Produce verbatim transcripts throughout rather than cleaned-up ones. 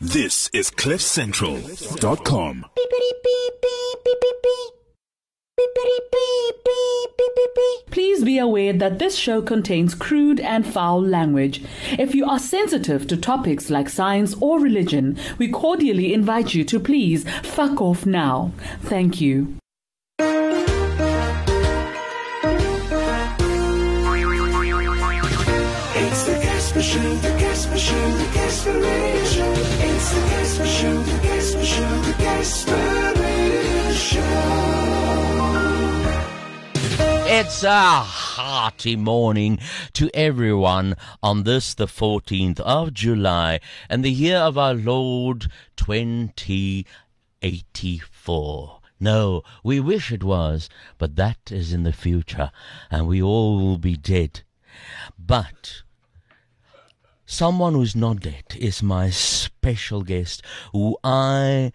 This is cliff central dot com. Please be aware that this show contains crude and foul language. If you are sensitive to topics like science or religion, we cordially invite you to please fuck off now. Thank you. It's the Casper Show, the Casper Show, the Casper Radio Show. It's the Casper Show, the Casper Show, the Casper Radio Show. It's a hearty morning to everyone on this, the fourteenth of July, and the year of our Lord twenty eighty-four. No, we wish it was, but that is in the future, and we all will be dead. But someone who's not dead is my special guest, who I,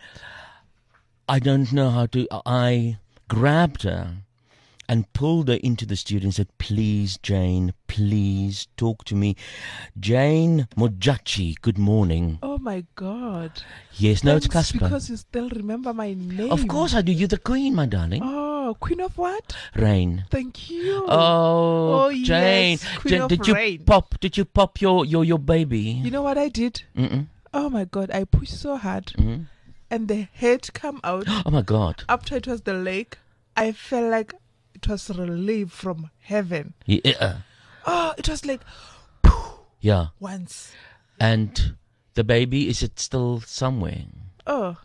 I don't know how to, I grabbed her and pulled her into the studio and said, please, Jane, please talk to me. Jane Mojachi, good morning. Oh, my God. Yes, no, Thanks, it's Casper. Because you still remember my name. Of course I do. You're the queen, my darling. Oh, Queen of what? Rain. Thank you. Oh, Oh, Jane. yes, Queen Jane, of did you Rain. pop? Did you pop your your your baby? You know what I did? Mm-mm. Oh, my God. I pushed so hard. Mm-hmm. And the head come out. Oh my God. After it was the leg, I felt like it was relief from heaven. Yeah. Oh, it was like Yeah. once. And the baby, is it still somewhere? Oh.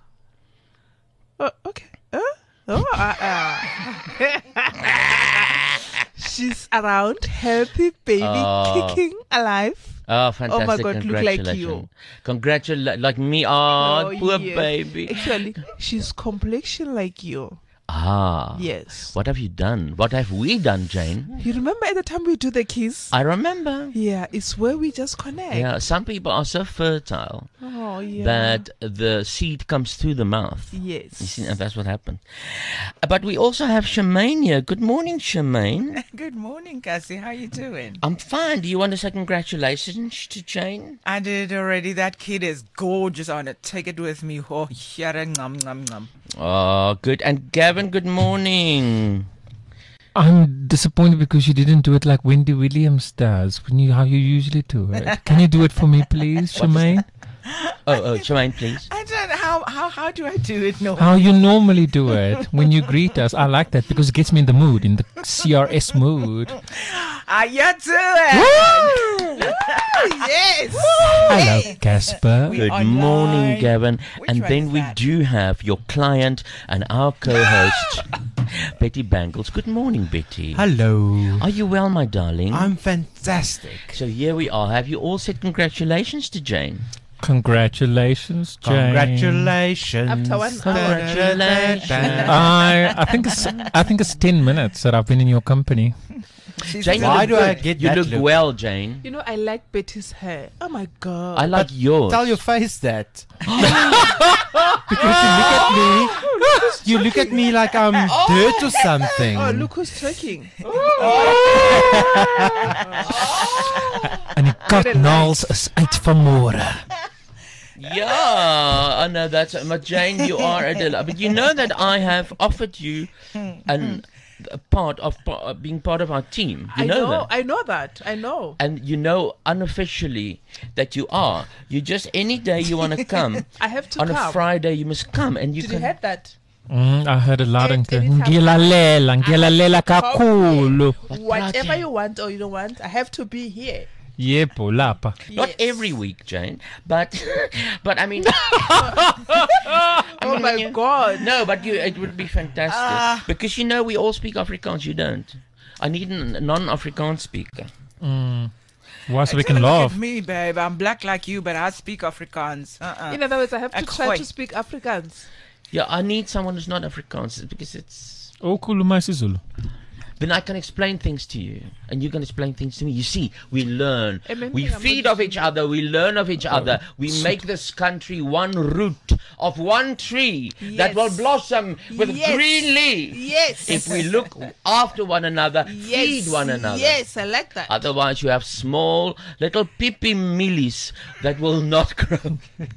Oh, okay. Huh? Oh, uh, uh. She's around, healthy baby, Oh. kicking, alive. Oh, fantastic. Oh my God, look like Congratulations. you. Congratulations. Like me. Oh, Oh, poor yes. baby. Actually, she's complexion like you. Ah. Yes. What have you done? What have we done, Jane? You remember at the time we do the kiss? I remember. Yeah, it's where we just connect. Yeah, some people are so fertile Oh, yeah. that the seed comes through the mouth. Yes. You see, and that's what happened. Uh, But we also have Shemaine here. Good morning, Shemaine. Good morning, Cassie. How you doing? I'm fine. Do you want to say congratulations to Jane? I did already. That kid is gorgeous. I want to take it with me. Oh, yeah, ngum, ngum, ngum. Oh, good. And Gavin, good morning. I'm disappointed because you didn't do it like Wendy Williams does. When you, how you usually do it. Can you do it for me, please, Shemaine? Oh, oh, Shemaine, please. I don't know. How, how, how do I do it? No. How you normally do it when you greet us. I like that because it gets me in the mood, in the C R S mood. How you doing? Yes. Hello, Casper. We Good are morning, live. Gavin. Which and one then is we that? do have your client and our co-host, Betty Bangles. Good morning, Betty. Hello. Are you well, my darling? I'm fantastic. So here we are. Have you all said congratulations to Jane? Congratulations, Jane. Congratulations. Up to one Congratulations. I I think it's I think it's ten minutes that I've been in your company. She's Jane, you Why look do I good. get You that look look? well, Jane. You know, I like Betty's hair. Oh, my God. I like yours. Tell your face that. Because you look at me, you look at me like I'm dirt or something. Oh, look who's talking. En die katnaels is uit vanmôre. Yeah, I know that's. But Jane, you are a del- But you know that I have offered you an a part of pa- being part of our team. You I know, know, that. I know that. I know. And you know unofficially that you are. You just any day you want to come. I have to on come. a Friday you must come and you Did can. you have that? Mm, I heard it loud and clear. Anytime. Ngilalela, ngilalela kakhulu. Whatever you want or you don't want, I have to be here. Yebo, lapha. Not Yes. every week, Jane, but but I mean, Oh my you- God. no, but you it would be fantastic Ah. because you know we all speak Afrikaans. You don't. I need a non-Afrikaans speaker. Mm. Why so we Take a can look laugh? at me, babe. I'm black like you, but I speak Afrikaans. Uh-uh. In other words, I have to try Akhoy. to speak Afrikaans. Yeah, I need someone who's not Afrikaans because it's Okhuluma isiZulu. then I can explain things to you, and you can explain things to me. You see, we learn, And then we thing I'm feed not off each other, we learn of each other, we make this country one root of one tree that Yes. will blossom with Yes. green leaves. Yes. If we look after one another, Yes. feed one another. Yes, I like that. Otherwise, you have small little pipi millies that will not grow.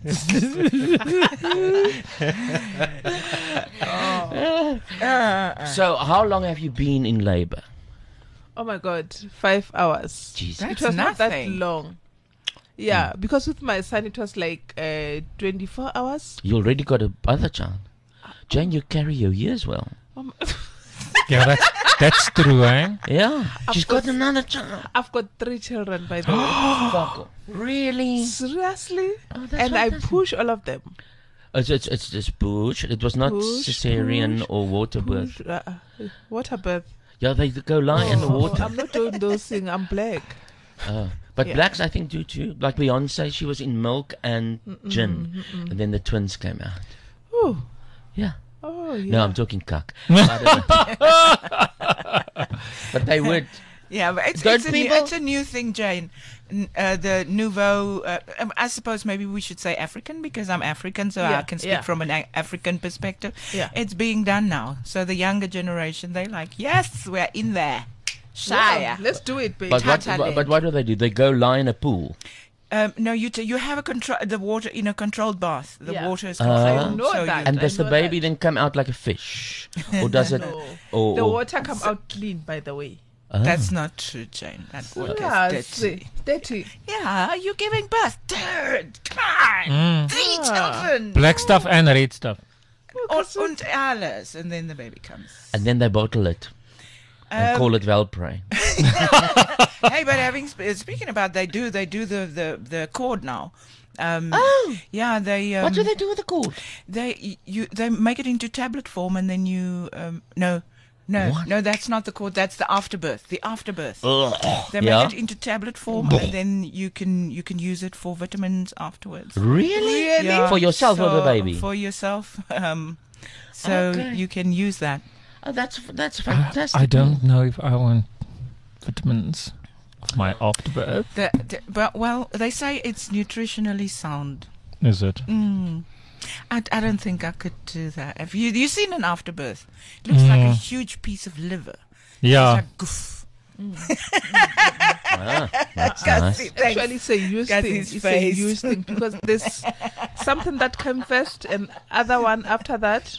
So, how long have you been in labor? Oh my God, five hours. Jesus. That's It was not that nothing. long. Yeah, because with my son it was like uh, twenty-four hours. You already got a other child. Jane, you carry your years well. Um, Yeah, that's, that's true, eh? Yeah. She's got course. another child. I've got three children, by the way. Fuck off. Really? Seriously? Oh, that's And I fantastic. push all of them. It's, it's, it's just push. It was not Push, cesarean push, or water birth. Push, uh, uh, water birth. Yeah, they go lie in the Oh, water. I'm not doing those things. I'm black. Uh, but Yeah. blacks, I think, do too. Like Beyonce, she was in milk and gin. And then the twins came out. Ooh. Yeah. Oh, yeah. No, I'm talking cuck. I don't know. But they would. Yeah, but it's, Don't it's, a new, people- it's a new thing, Jane. N- Uh, the nouveau, uh, um, I suppose maybe we should say African because I'm African, so Yeah, I can speak yeah. from an a- African perspective. Yeah. It's being done now. So the younger generation, they're like, yes, we're in there. Yeah, Shire. let's do it, baby. But what, Tata but, but what do they do? They go lie in a pool. Um, no, you t- you have a control the water in a controlled bath. The Yeah. water is Ah. controlled. I know so that. you- And I does the know baby that. then come out like a fish? Or does it... No. Or, The or- water come out clean, by the way. Ah. That's not true, Jane. That water Yeah, is it's dirty. dirty. Yeah, you're giving birth. Dude, come on. Three children. Black stuff and red stuff. Und, und alles. And then the baby comes. And then they bottle it. And Um, call it Velpre. Hey, but having sp- uh, speaking about they do they do the the the cord now. Um, Oh. yeah, they. Um, What do they do with the cord? They you they make it into tablet form and then you um no. No, What? no, that's not the cord. That's the afterbirth. The afterbirth. They make Yeah. it into tablet form, and then you can you can use it for vitamins afterwards. Really? Yeah, For yourself or the so- baby? For yourself. Um, so Okay. you can use that. Oh, that's that's I, fantastic. I don't know if I want vitamins of my afterbirth. The, the, but well, they say it's nutritionally sound. Is it? Mm. I, I don't think I could do that. Have you you seen an afterbirth? It looks like a Mm. huge piece of liver. Yeah. It's like goof. Ah, that's Gus, nice. thanks. Actually, it's a used Gus, thing. his It's face. a used thing because there's something that came first and other one after that.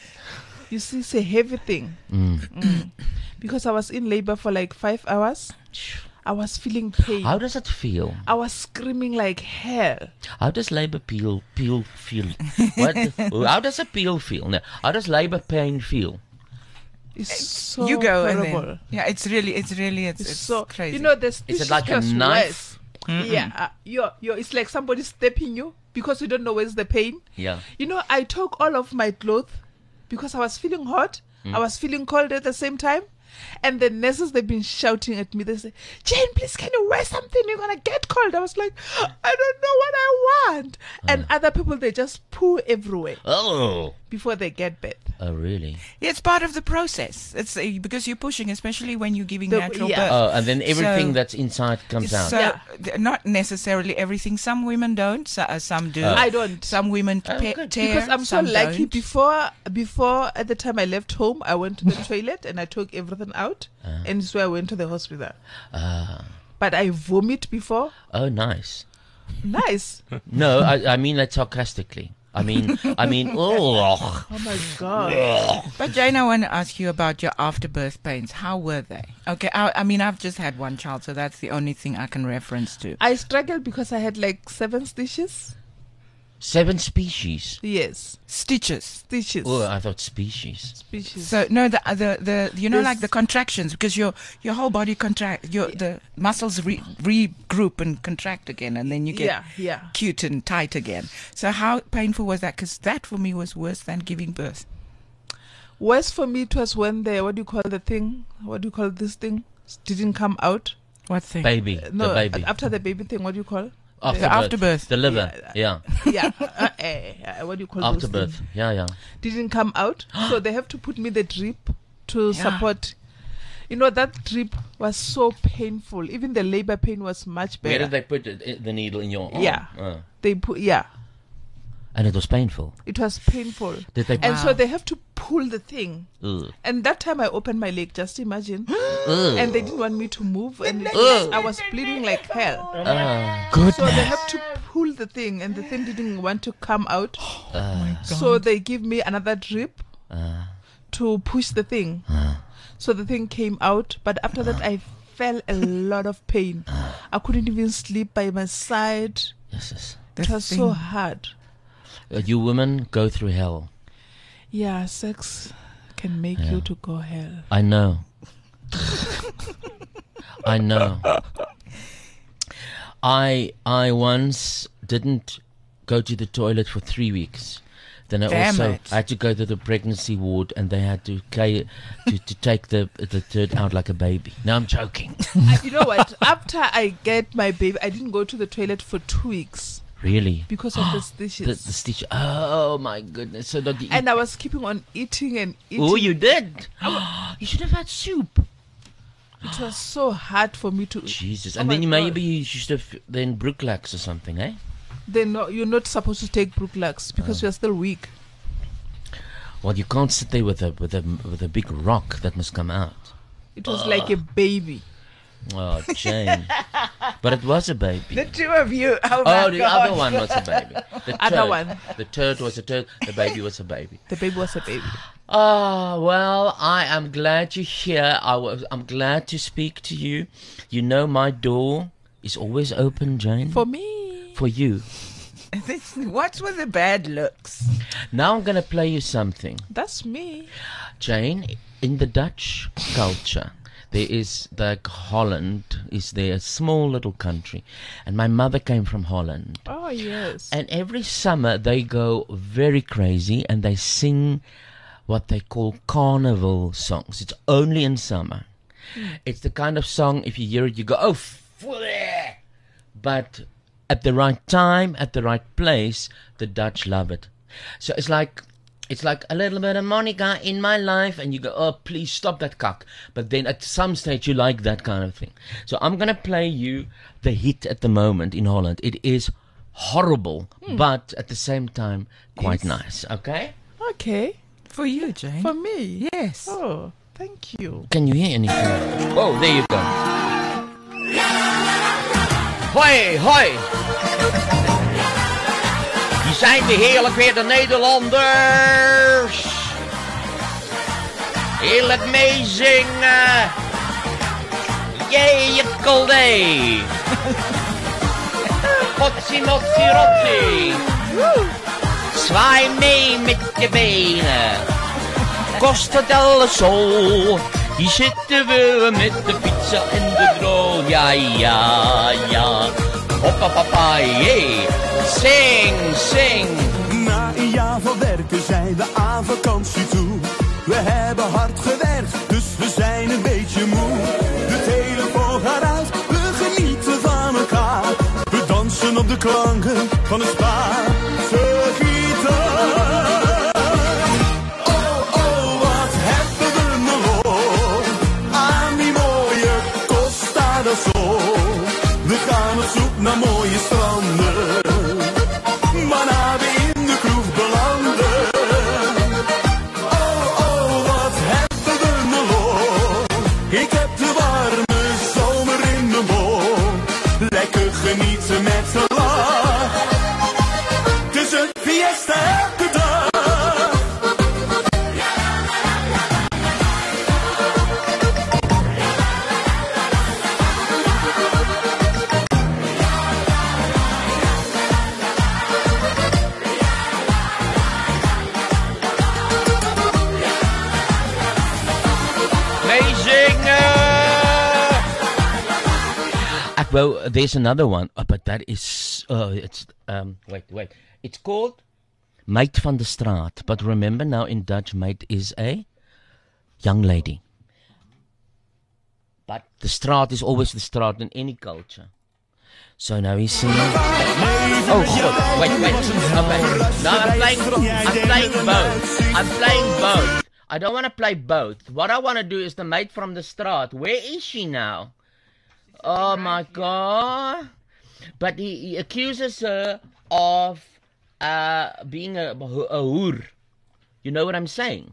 You see, it's a heavy thing. Mm. Because I was in labor for like five hours. I was feeling pain. How does it feel? I was screaming like hell. How does labor peel peel feel? What? How does a peel feel? No, how does labor pain feel? It's so you go and horrible. then, yeah, it's really, it's really, it's, It's it's so crazy. You know, there's Is it this like a just knife? worse. Yeah, uh, you're, you're, it's like somebody stepping you because you don't know where's the pain. Yeah. You know, I took all of my clothes because I was feeling hot. Mm. I was feeling cold at the same time. And the nurses, they've been shouting at me. They say, Jane, please, can you wear something? You're going to get cold. I was like, I don't know what I want. And other people, they just poo everywhere Oh. before they get bed. Oh, really? Yeah, it's part of the process. It's uh, because you're pushing, especially when you're giving The- natural yeah. birth. Oh, and then everything So- that's inside comes out. So, Yeah. th- not necessarily everything. Some women don't. So, uh, some do. Oh. I don't. Some women Oh, pe- good. tear. Because I'm so some lucky. don't. Before, before at the time I left home, I went to the toilet and I took everything out, and so I went to the hospital. Ah. But I vomit before. Oh, nice. Nice. No, I, I mean that sarcastically. I mean, I mean, oh. Oh my god. But Jane, I want to ask you about your afterbirth pains. How were they? Okay, I, I mean, I've just had one child, so that's the only thing I can reference to. I struggled because I had like seven stitches. Seven species. Yes, Stitches. stitches. Oh, I thought species. Species. So no, the the the you know This- like the contractions because your your whole body contract, your the muscles re, regroup and contract again, and then you get yeah, yeah. cute and tight again. So how painful was that? Because that for me was worse than giving birth. Worse for me it was when the what do you call the thing? What do you call this thing? Didn't come out. What thing? Baby. No, the baby. after the baby thing. What do you call? Afterbirth. The afterbirth. The liver. Yeah. Yeah. uh, eh, uh, what do you call those Afterbirth. things? Yeah, yeah. Didn't come out, so they have to put me the drip to Yeah. support. You know, that drip was so painful. Even the labor pain was much better. Where did they put it, i- the needle in your arm? Yeah. Oh. They put, yeah, And it was painful. it was painful. Did they? And so they have to pull the thing. Ugh. And that time I opened my leg, just imagine. Ugh. And they didn't want me to move. And it Ugh. was, I was bleeding like hell. Ah. Goodness. So they have to pull the thing, and the thing didn't want to come out. Ah. So they give me another drip Ah. to push the thing. Ah. So the thing came out, but after that I felt a lot of pain. I couldn't even sleep by my side. Yes, yes. It was so hard. Uh, you women go through hell. Yeah, sex can make Yeah. you to go hell. I know. I know. I I once didn't go to the toilet for three weeks. Then I Damn also it. I had to go to the pregnancy ward, and they had to ca- to, to take the the turd out like a baby. No, I'm joking. I- you know what? After I get my baby, I didn't go to the toilet for two weeks Really? because of the The, stitches. the stitch. Oh my goodness! So that you And I was keeping on eating and eating. oh, you did. You should have had soup. It was so hard for me to. Jesus! Oh And my then you God. maybe you should have then Brooklax or something, eh? Then no, you're not supposed to take Brooklax because you're still weak. Well, you can't sit there with a with a with a big rock that must come out. It was like a baby. Oh, Jane. But it was a baby. The two of you. Oh, my Oh, the God. other one was a baby. The Other turd. one. The turd was a turd. The baby was a baby. The baby was a baby. Oh, well, I am glad you're here. I was, I'm glad to speak to you. You know my door is always open, Jane. For me. For you. What's with the bad looks? Now I'm going to play you something. That's me. Jane, in the Dutch culture, there is like Holland is there, a small little country. And my mother came from Holland. Oh, yes. And every summer they go very crazy and they sing what they call carnival songs. It's only in summer. It's the kind of song, if you hear it, you go, oh, flare. But at the right time, at the right place, the Dutch love it. So it's like it's like a little bit of Monica in my life, and you go, oh, please stop that cock. But then at some stage you like that kind of thing. So I'm going to play you the hit at the moment in Holland. It is horrible, but at the same time, quite nice. Okay? Okay. For you, Jane. For me. Yes. Oh, thank you. Can you hear anything? Oh, there you go. Hoi, hoi. Hier zijn we heerlijk weer de Nederlanders. Heerlijk meezingen. Jee, kolde. Potsie, notsie, rotsie. Zwaai mee met je benen. Costa del Sol. Hier zitten we met de pizza en de droog. Ja, ja, ja. Hoppa, papa, jee. Sing, sing. Na een jaar van werken zijn we aan vakantie toe. We hebben hard gewerkt, dus we zijn een beetje moe. De telefoon gaat uit, we genieten van elkaar. We dansen op de klanken van het Spaanse gitaar. Oh, oh, wat hebben we een lol aan die mooie Costa del Sol. We gaan op zoek naar mooie stranden. Maar na we in de kroeg belanden. Oh, oh, wat hebben we een lol. Ik heb de warme zomer in mijn bol. Lekker genieten met z'n lach. Het is een fiesta elke dag. Meezingen. Ek wou, there's another one, uh, but that is, uh, it's, um, wait, wait. It's called Meid van de Straat. But remember now in Dutch, meid is a young lady. But the straat is always the straat in any culture. So now he's singing. Oh, God. Wait, wait. Okay. Now I'm playing, I'm playing both. I'm playing both. I don't want to play both. What I want to do is the mate from the straat. Where is she now? Oh my God. But he, he accuses her of uh, being a, a hoer. You know what I'm saying?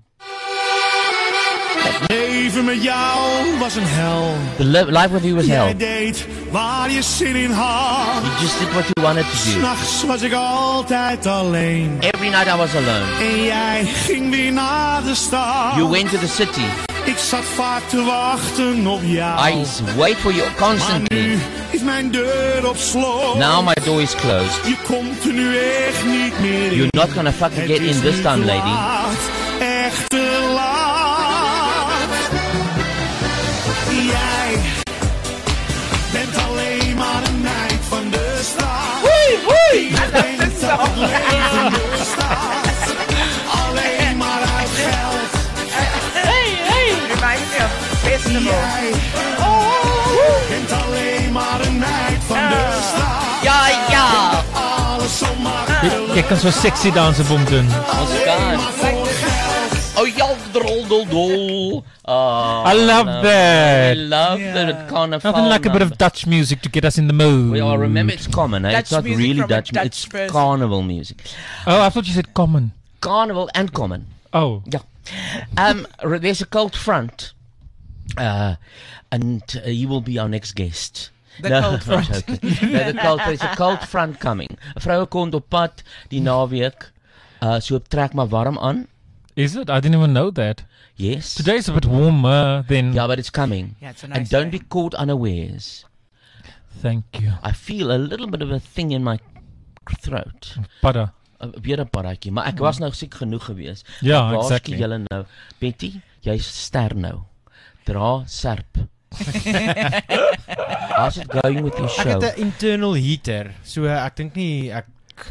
Leven met jou was een hel. The li- life with you was hell. Jij deed waar je zin in had. You just did what you wanted to do. S'nachts was ik altijd alleen. Every night I was alone. En jij ging weer naar de stad. You went to the city. Ik zat vaak te wachten op jou. I wait for you Maar constantly. nu is mijn deur op slot. Now my door is closed. Je komt er nu echt niet meer in. You're not gonna fucking get in this time, lady. Echt te laat. Jij bent alleen maar een meid van de straat. Oei, oei. Je denkt dat het leven bestaat. Alleen maar uit geld. Hey, hey. Reminds me of festival. Jij bent alleen maar een meid van de straat. Ja, ja. Alles zo makkelijk. Jy kan so sexy danse bom doen. Ons kan. Oh, ja, drol, dol, dol. Oh, I love no. that. I love that it carnival. Nothing like a bit of Dutch music to get us in the mood. Well, remember it's common, eh? Dutch It's not music really from a Dutch, Dutch it's person. carnival music. Oh, I thought you said common. Carnival and common. Oh. Yeah. Um, r- there's a cold front. Uh, and uh, he will be our next guest. The no, cold front. Okay. No, the cold, there's a cold front coming. 'n Vroue kon op pad die naweek. Uh, so trek maar warm aan. Is it? I didn't even know that. Yes. Today's a bit warmer than... Yeah, but it's coming. Yeah, it's a And nice don't day. be caught unawares. Thank you. I feel a little bit of a thing in my throat. Butter. 'n Weer 'n parretjie, maar ek was nou siek genoeg geweest. Ja, Waar is exactly. julle nou? Betty, jy's ster nou. Dra serp. How's it going with your Ek show? het 'n internal heater, so ek dink nie ek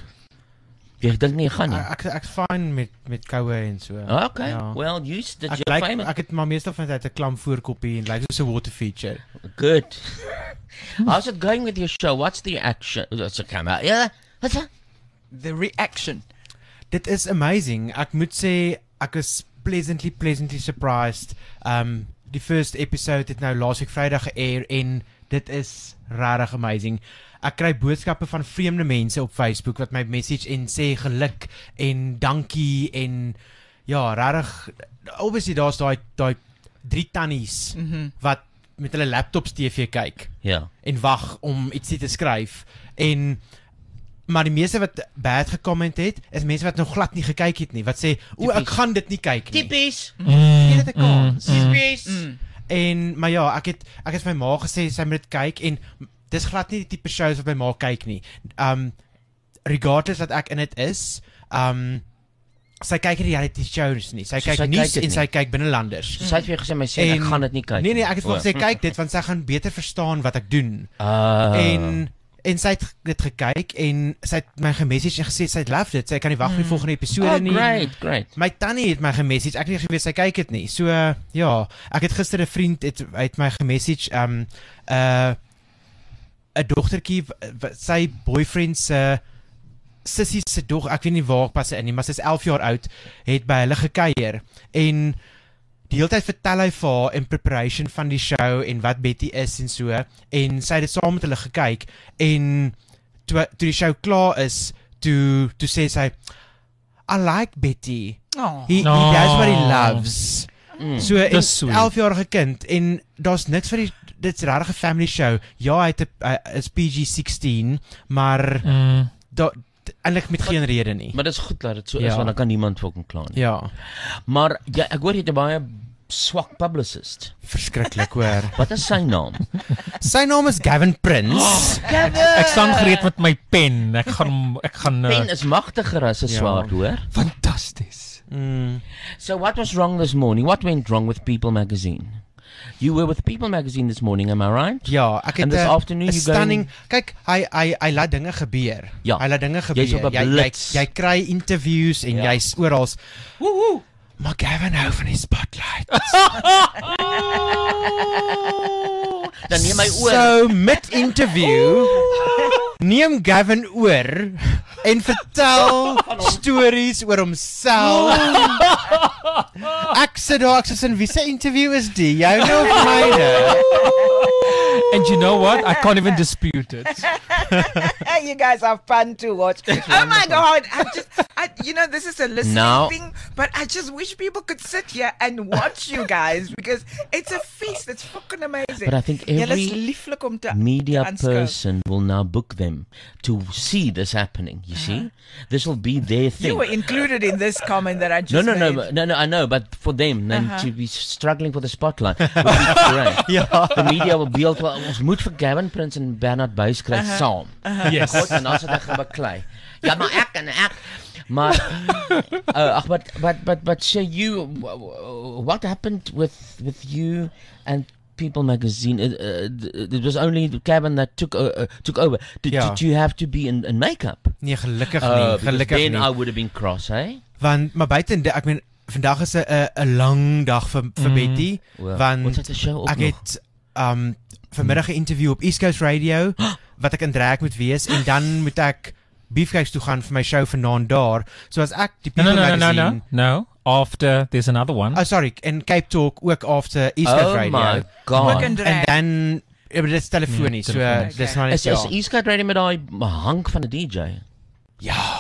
Jy dink nie jy gaan nie. ek ek's fine met met koue en so. Okay, Ja. well, you did Ek your lyk famous. ek het maar meestal van tyd 'n klam voorkoppie en lyk soos 'n water feature. Good. How's it going with your show? What's the action? What's the camera? Yeah. What's that? The reaction. Dit is amazing. Ek moet sê ek is pleasantly pleasantly surprised. Um die first episode het nou laasweek Vrydag ge-air en dit is regtig amazing. Ek kry boodskappe van vreemde mense op Facebook wat my message en sê geluk en dankie en ja, regtig obviously daar's daai daai drie tannies Mhm. wat met hulle laptops T V kyk Ja. en wag om ietsie te skryf en maar die meeste wat bad gecomment het is mense wat nog glad nie gekyk het nie wat sê o ek Typies. gaan dit nie kyk nie. Tippies. Gee dit 'n kans. Tippies. Mm. En maar ja, ek het ek het vir my ma gesê sy moet dit kyk en dis glad nie die tipe shows wat my ma kyk nie. Um regardless dat ek in dit is, um sy kyk nie reality shows nie. Sy So kyk sy kyk nuus dit en nie? sy kyk binnelanders. Sy het vir jou gesê my sê ek En- gaan dit nie kyk. Nee nee, ek het vir O. haar gesê kyk dit want sy gaan beter verstaan wat ek doen. Ah. En en sy het dit gekyk en sy het my gemessage en gesê sy love dit. Sy kan nie wag vir die volgende episode Oh, nie. great, great. My tannie het my gemessage. Ek het nie geweet sy kyk dit nie. So uh, ja, ek het gister 'n vriend het uit my gemessage um uh 'n dogtertjie w- w- sy boyfriend se sissie se dog, ek weet nie waar pas sy in nie, maar sy's elf jaar oud, het by hulle gekuier en die hele tyd vertel hy vir haar in preparation van die show en wat Betty is en so en sy het dit saam met hulle gekyk en toe toe die show klaar is, toe toe sê sy I like Betty. Oh. He, he Oh. does what he loves. Mm. So 'n Dis sweet. elf-jarige kind en daar's niks vir die dit's regtig 'n family show. Ja, hy het 'n uh, is P G sixteen, maar Mm. daar eintlik met geen rede nie. Maar dit is goed dat dit so is Ja. want dan kan niemand fucking kla nie. Ja, Maar ja, ek hoor jy het 'n baie swak publicist. verskriklik hoor. Wat is sy naam? Sy naam is Gavin Prince. Ek staan gereed met my pen. Ek gaan hom- ek gaan uh, Pen is magtiger as 'n Ja. swaard, hoor. fantasties. Mm. So what was wrong this morning? What went wrong with People Magazine? You were with People Magazine this morning, am I right? Ja, ek het And this 'n- afternoon 'n you stunning. Kyk, hy hy hy laat dinge gebeur. Ja. Hy laat dinge gebeur. Jy's op 'n jy, jy blits. jy kry interviews en Ja. jy's oral. Woehoe. Maar Gavin hou van die spotlight. Dan neem my oor. So mid interview neem Gavin oor en vertel stories oor homself Ek sit daar, ek sê, wie se interview is die? Jou nou of myne? And you know what? I can't even dispute it. You guys are fun to watch. Oh my God! I just, I, you know, this is a listening Now- thing, but I just wish people could sit here and watch you guys because it's a feast. It's fucking amazing. But I think Julle every is lieflik om te media aanskou. person will now book them to see this happening. You see, this will be their thing. You were included in this comment that I just no, no, no, made. no, no. I know, but for them, then Uh-huh. to be struggling for the spotlight would be great. Ja. The media will beeld wel ons moet vir Gavin Prince en Bernard Buys kry Uh-huh. saam. Yes. God, en dan sit ek gebaklei. Ja, maar ek en ek. Maar uh, ag, but but but but so you, what happened with with you and People Magazine? It, uh, it was only Gavin that took uh, uh, took over. Did, Ja. did you have to be in, in makeup? Nee, gelukkig Uh, nie, because gelukkig then nie. I would have been cross, eh? Want maar buiten dit, ek meen vandag is 'n 'n 'n lang dag vir vir Mm. Betty, Well, want what's that, 'n show ook ek nog? het um vanmiddag 'n interview op East Coast Radio wat ek in drag moet wees en dan moet ek Beefcakes toe gaan vir my show vanaand daar. So as ek die No, People no, no, no, no, Magazine no. No. After, there's another one. Oh sorry, in Cape Talk ook after East Coast Oh Radio. my God. Ook in En drag. dan ja, maar dit is telefonies, Ja, so telefonies. dis maar net Is ja. is East Coast Radio met daai hank van 'n D J? Ja,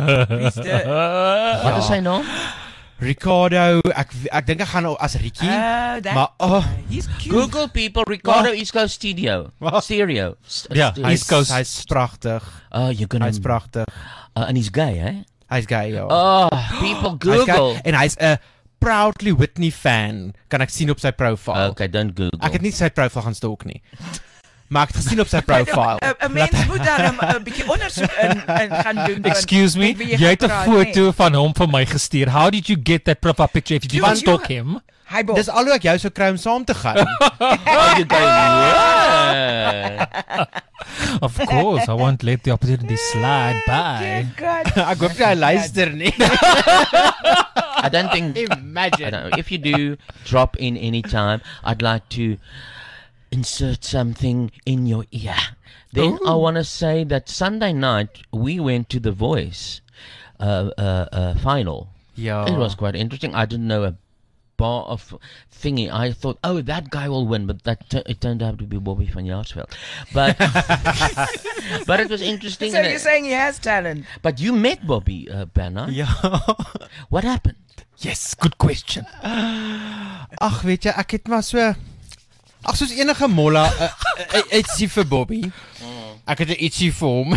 Wat is sy naam? Ricardo, ek ek dink ek gaan nou as Ricky, Oh, that maar oh, he's cute. Google people Ricardo Wat? East Coast Studio. Wat? Stereo. S- Ja, stereo. East Coast. hy's pragtig. Oh, you're gonna Hy's pragtig. uh, and he's gay, eh? Hy's gay, ja. Oh, people Hy's gay, Google. en hy's 'n proudly Whitney fan, kan ek sien op sy profile. Okay, don't Google. Ek het nie sy profile gaan stalk nie. Maar ek het gesien op sy profile. 'n mens moet daar 'n bietjie ondersoek in in gaan doen. van Excuse me, met wie jy het 'n gepraat, foto van hom vir my gestuur. How did you get that profile picture if you Want didn't stalk you- him? nee. Hy bo. Dis al hoe ek jou sou kry om saam te gaan. Oh, you're going, yeah. Of course, I won't let the opportunity slide by. God. Ek hoop jy luister nie. I don't think. I Imagine. don't know. If you do drop in any time, I'd like to insert something in your ear. Then I want to say that Sunday night we went to the Voice uh, uh, uh, final. Ja. It was quite interesting. I didn't know a bar of thingy. I thought, oh, that guy will win, but that t- it turned out to be Bobby van Jaarsveld. But but it was interesting. So and you're it- saying he has talent? but you met Bobby uh, Bernard. Ja. What happened? Yes, good question. Ag, weet jy, ek het maar so Ag, soos enige molla, uh, uh, ietsie vir Bobby. Ek het 'n ietsie vir hom.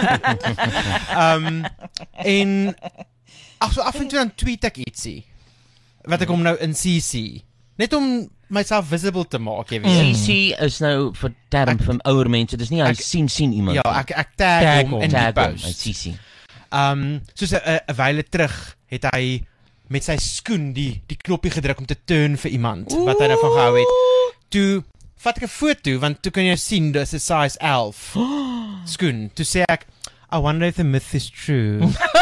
um en ag, so af en toe dan tweet ek ietsie wat ek hom nou in C C, net om myself visible te maak, jy weet. C C is nou vir term van ouer mense. Dis nie hy Ek- sien sien iemand. Ja, nie. ek ek tag, Tag hom hom. in die tag hom, post. C C. Um soos 'n 'n wyle terug het hy met sy skoen die die knoppie gedruk om te turn vir iemand wat hy daarvan gehou het. Toe vat ek 'n foto want toe kan jy sien dis 'n size elf skoen. Toe sê ek, I wonder if the myth is true.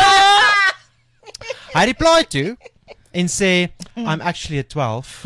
Hy reply toe en sê, I'm actually a twelve.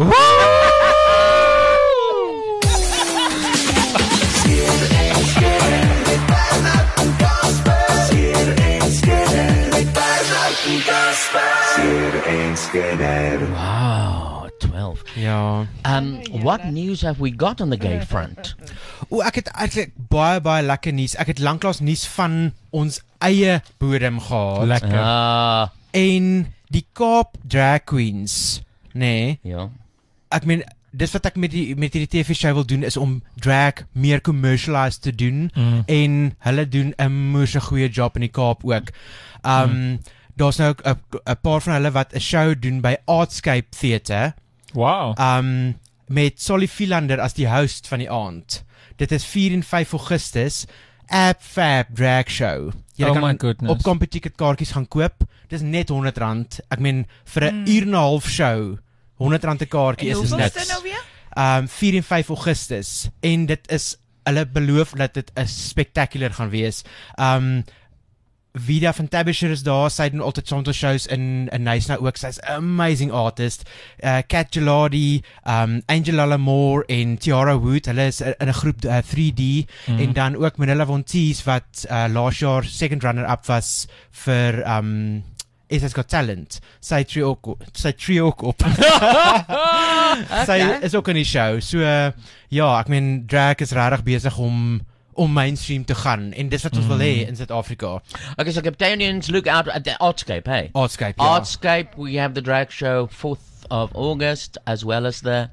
Wow, twelve. Ja. Um, what news have we got on the gay front? O, ek het eintlik baie baie lekker nuus. Ek het lanklaas nuus van ons eie bodem gehad. Lekker. Ah, En die Kaap Drag Queens, nee, ja. ek meen dis wat ek met die met hierdie T V show wil doen is om drag meer commercialised te doen Mm. en hulle doen 'n moeë goeie job in die Kaap ook. Um mm. daar's nou 'n 'n paar van hulle wat 'n show doen by Artscape Theatre. Wow. Um met Solly Philander as die host van die aand. Dit is vier en vyf Augustus, Ab Fab Drag Show. Jy Oh kan my goodness. op Competicket kaartjies gaan koop. Dis net honderd rand. Ek meen vir 'n mm. uur en 'n half show, honderd rand 'n kaartjie En is is hoeveel is niks. dit nou weer? Um vier en vyf Augustus en dit is hulle beloof dat dit 'n spectacular gaan wees. Um Vida van Tabisher is daar, sy doen altyd soms shows in in Nyasa ook. Sy's 'n amazing artist. Uh Kat Geladi, um Angela Lamore en Tiara Wood, hulle is in 'n groep uh, three D Mm. en dan ook Manila Vonties wat uh, laas jaar second runner up was vir um S A's Got Talent. Sy tree ook op. Sy tree ook op. Sy is ook in die show. So uh, ja, ek meen drag is regtig besig om om mainstream te gaan en dis wat ons mm. wil hê in Suid-Afrika. Okay, so Capetonians, look out at the Artscape, hey? Artscape, ja. Artscape, we have the drag show fourth of August as well as the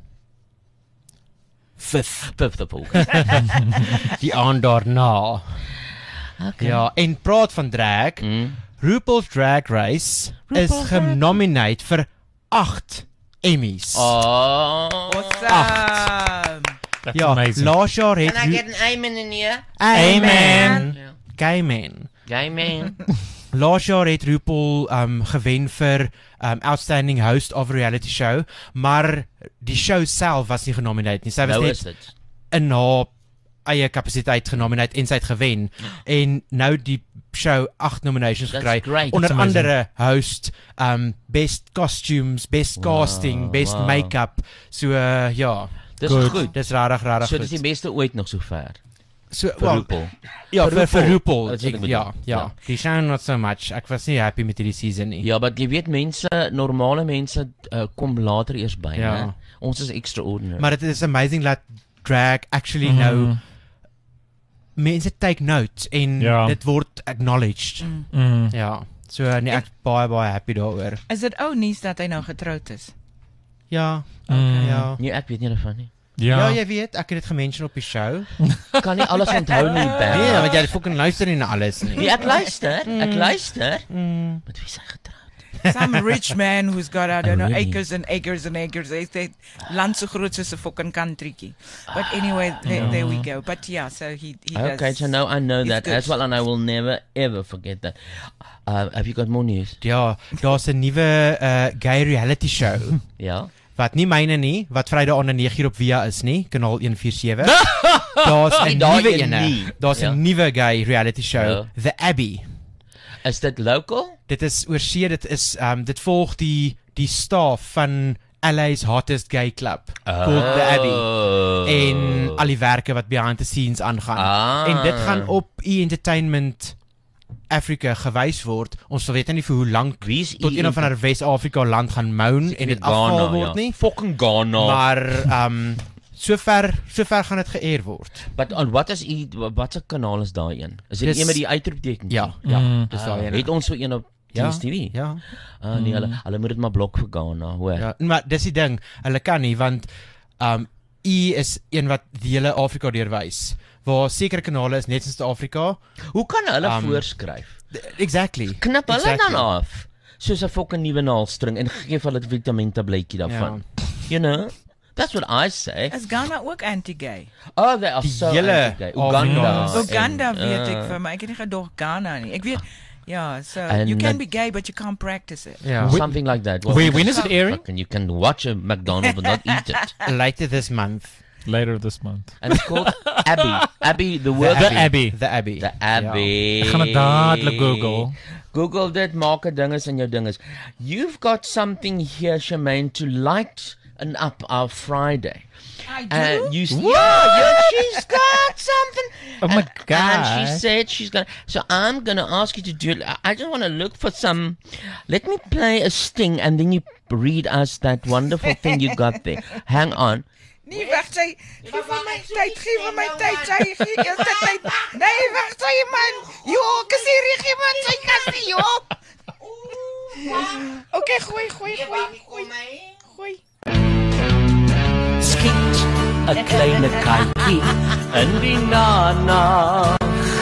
fifth fifth of August. Die aand daarna. Okay. Ja, en praat van drag, Mm. RuPaul's Drag Race RuPaul's is genomineerd vir agt Emmys. Oh. Awesome. That's Ja, amazing. laas jaar het Can I Ru- get an amen in here? Amen. Yeah. Gay man. Gay man. Laas jaar het RuPaul um, gewen vir um, Outstanding Host of a Reality Show, maar die show self was nie genomineerd nie. Sy was Nou net is dit. in haar eie kapasiteit genomineerd en sy het gewen. En nou die show agt nominations That's gekry. great. Onder That's amazing. andere host, um, best costumes, best Wow, casting, best wow. make-up. So uh, ja, Dis Good. goed. dis rarig rarig. So dis die goed. beste ooit nog so ver. So Vir well, RuPaul. ja, vir vir RuPaul. That's what ek Ek- bedoel. Ja, ja. Ja. Die show not so much. Ek was nie happy met hierdie season nie. Ja, maar jy weet mense, normale mense uh, kom later eers by, Ja. né? Ons is extraordinary. Maar it is amazing that drag actually Mhm. nou mense take note en Ja. dit word acknowledged. Mm. Ja. So nee, ek baie baie happy daaroor. Is dit ou nuus dat hy nou getroud is? Ja. Mm. Ja. Nee, ek weet nie daarvan nie. Ja, Ja. jy weet, ek het dit gemention op die show. Kan nie alles onthou nie, Bel. Nee, want jy fucking luister nie na alles nie. Nee, ek luister, ek luister. Mm. Met wie is hy getroud? Some rich man who's got, I don't know, Oh, really? acres and acres and acres. Hy sê land so groot soos 'n fucking countrytjie. But anyway, there, there we go. But yeah, so he he does. Okay, so now I know He's that good. as well, and I will never ever forget that. Uh, have you got more news? Ja, daar's 'n nuwe uh, gay reality show Ja. wat nie myne nie, wat Vrydag aand nege uur op Via is nie, kanaal een vier sewe. Daar's 'n Nie daai nuwe een ene. nie. Daar's 'n Ja. nuwe gay reality show, Ja. The Abbey. Is dit local? Dit is oorsee, dit is um dit volg die die staf van L A's hottest gay club, called The Abbey. Oh. En al die werke wat behind the scenes aangaan. Ah. En dit gaan op E! Entertainment Africa gewys word. Ons weet nie vir hoe lank Wie is tot E! een of ander Wes-Afrika land gaan moun en dit afhaal word nie. Fucking Ghana. Maar um sover sover gaan dit geëer word. But on wat is u watse kanaal is daai een? Is dit Dis- een met die uitroepteken? Ja, ja, Mm. dis Ah, daai het een. ons so een op Ja, T V? Ja. Ah nee, hulle hulle moet dit maar blok vir Ghana, hoor. Ja, maar dis die ding, hulle kan nie want um E is een wat die hele Afrika deurwys. Waar sekere kanale is net in Suid-Afrika. Hoe kan hulle Um, voorskryf? Exactly. Knip hulle exactly. dan af soos 'n fucking nuwe naalstring en gee vir hulle 'n vitamientabletjie daarvan. You know? That's what I say. Is Ghana ook anti-gay? Oh, they are Die so hele anti-gay. Uganda. Afrika. Uganda en, weet ek uh, vir my. Ek het nie gedog Ghana nie. Ek weet ja, so En you can dat- be gay but you can't practice it. Ja. something like that. Wait, when is it airing? Fucking, you can watch a McDonald's but not eat it. Later this month. Later this month. And it's called Abbey. Abbey, the word. The Abbey. The Abbey. The Abbey. Ek gaan dit dadelik Google. Google dit, maak 'n dinges in jou dinges. You've got something here, Charmaine, to light and up our Friday. I do. And you, yeah, yeah, she's got something. Oh my and, And she God. said she's gonna. So I'm gonna ask you to do it. I- I just want to look for some. Let me play a sting, and then you read us that wonderful thing you got there. Hang on. Nee, wag sy. Gee vir my tyd, gee vir my tyd. Sy gee eers tyd. Nee, wag sy man. Jo, kus hier gee man sy kassie, jo. Okay, gooi, gooi, gooi, gooi. Gooi. Skiet 'n kleine katjie in die nana.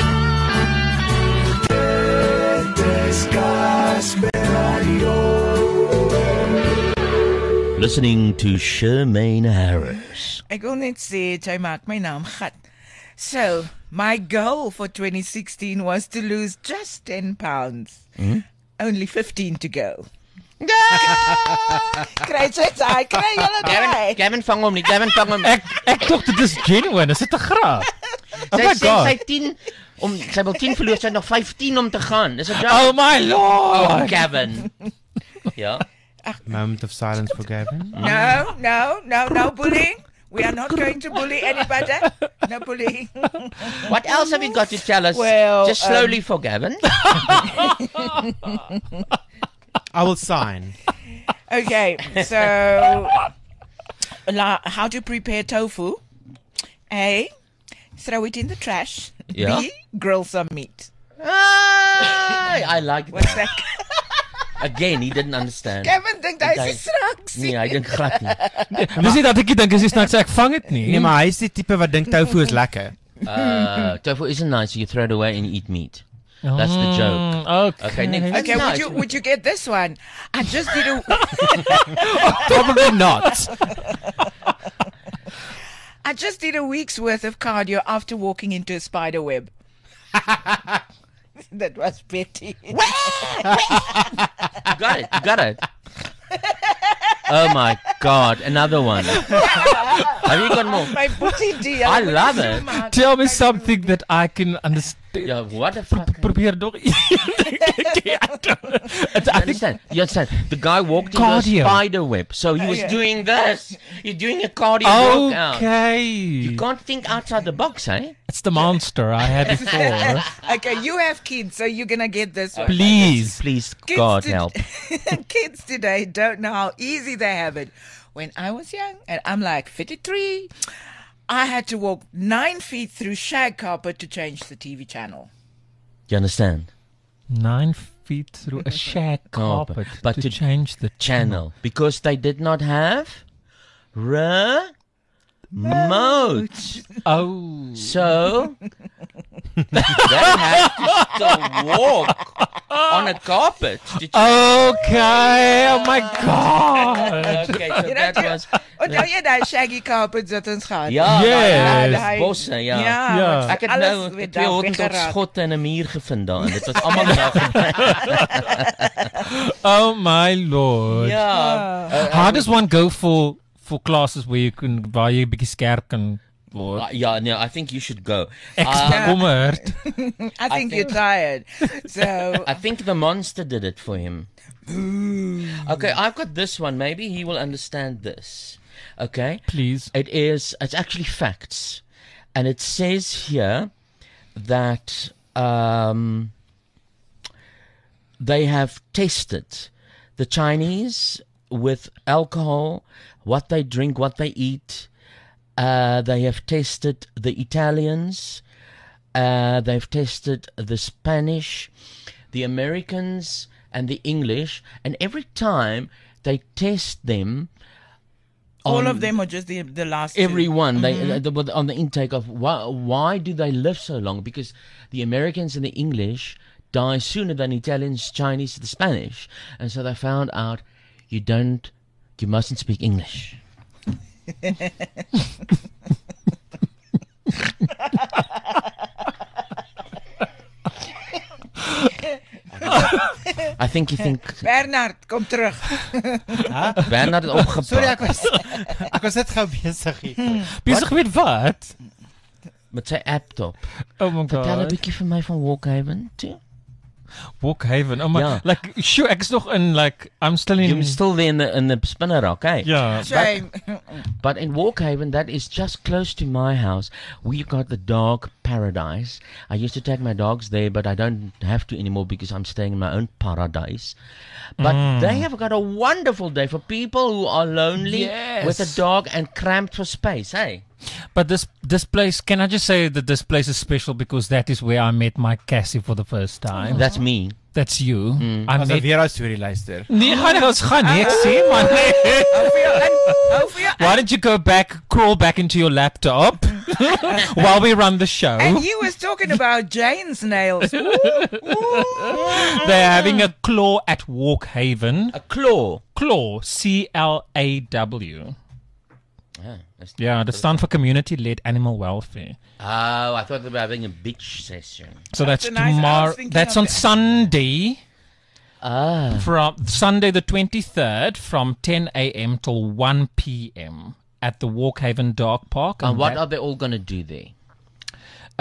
Listening to Charmaine Harris. Ek wil net sê jy maak my naam gat. So, my goal for twenty sixteen was to lose just ten pounds. Hmm? Only fifteen to go. Kry jy dit? Kry julle Gavin, dit? Gavin vang hom nie. Gavin vang hom. Ek ek dink dit is genuine. Is dit 'n grap? Oh Sy my sê sy god. tien om sy wil tien verloor, sy het nog vyftien om te gaan. Dis 'n job. Oh my Oh, lord. Gavin. Ja. Moment of silence for Gavin. No, no, no, no bullying. We are not going to bully anybody. No bullying. What else have you got to tell us? Well, Just slowly for Gavin. I will sign. Okay, so la, how to prepare tofu? A, throw it in the trash. Yeah. B, grill some meat. Ah, I like What's that. that? Again, he didn't understand. Kevin dink hy Hy- is snacks. Nee, hy dink glad nie. Dis nie dat ek dink as jy snaaks ek vang dit nie. Nee, maar hy is die tipe wat dink tofu is lekker. Uh, tofu isn't nice. You throw it away and you eat meat. That's the joke. Mm, Okay. Okay, next. That's Okay, would nice. you would you get this one? I just did a Probably not. I just did a week's worth of cardio after walking into a spider web. That was petty. You got it. You got it. Oh my God! Another one. Have you got more? My booty dear. I love it. Tell me something that I can understand. Yeah, what the fuck? Probeer nog. You understand? You understand? The guy walked into Cardio. a spider web, so he was Yeah. doing this. You're doing a cardio workout. Okay. You can't think outside the box, eh? It's the monster I had before. Okay, you have kids, so you're gonna get this one. Please. Please, Kids God to- help. Kids today don't know how easy they have it. When I was young, and I'm like fifty-three, I had to walk nine feet through shag carpet to change the T V channel. You understand? Nine feet through a shag Carpet. carpet But to, to change the Channel. Because they did not have remote. Oh. So they had to still walk on a carpet to change. Okay. Oh my God. Okay, so You know, that you- was... Onthou jy daai shaggy carpets wat ons gehad? Ja, Yes. daai bosse, ja. Ja, Ja. want Ek het alles nou weer twee daar hottentot weggeraak. schotte in 'n muur gevind daar. Dit was almal daar. Oh my Lord. Ja. Uh, How does one go for for classes where you can waar jy 'n bietjie skerp kan word? uh, ja, no, I think you should go. Ek is Um, bekommerd. I think you're tired. So I think the monster did it for him. Okay, I've got this one. Maybe he will understand this. Okay? Please. It is, it's actually facts. And it says here that um, they have tested the Chinese with alcohol, what they drink, what they eat. Uh, they have tested the Italians. Uh, they've tested the Spanish, the Americans, and the English. And every time they test them, all on of them are just the the last two. everyone they uh, the, the- on the intake of why why do they live so long? Because the Americans and the English die sooner than Italians, Chinese, the Spanish, and so they found out you don't, you mustn't speak English. I think you think Bernard, kom terug. Bernard het opgepakt. Sorry, ek was ek was net gou besig hier. Besig met wat? Met sy laptop. Oh my Vertel 'n God. bietjie vir my van Walkhaven toe. Walkhaven. Oh my. Ja. Like sure ek is nog in like I'm still in You're still there in the in the spinner rock, eh? Ja. Shame. But in Walkhaven, that is just close to my house. We got the dog paradise. I used to take my dogs there, but I don't have to anymore because I'm staying in my own paradise. But they have got a wonderful day for people who are lonely Yes. with a dog and cramped for space, hey? But this this place, can I just say that this place is special because that is where I met my Cassie for the first time. That's me. That's you. I As 'n met weer 'n storie luister. Nee, gaan ons gaan nie. Ek sê man. nee. Hou vir jou in. Hou vir jou Why don't you go back, crawl back into your laptop while we run the show? And he was talking about Jane's nails. Ooh, ooh. They're having a claw at Walkhaven. A claw. Claw, C L A W. Ah, that's- Yeah, that stands for Community-Led Animal Welfare. Oh, I thought they were having a beach session. So that's, That's a nice- I was tomorrow. thinking That's of on that. Sunday, Ah. from Sunday the twenty-third, from ten a.m. till one p.m. at the Walkhaven Dog Park. And what that- are they all going to do there?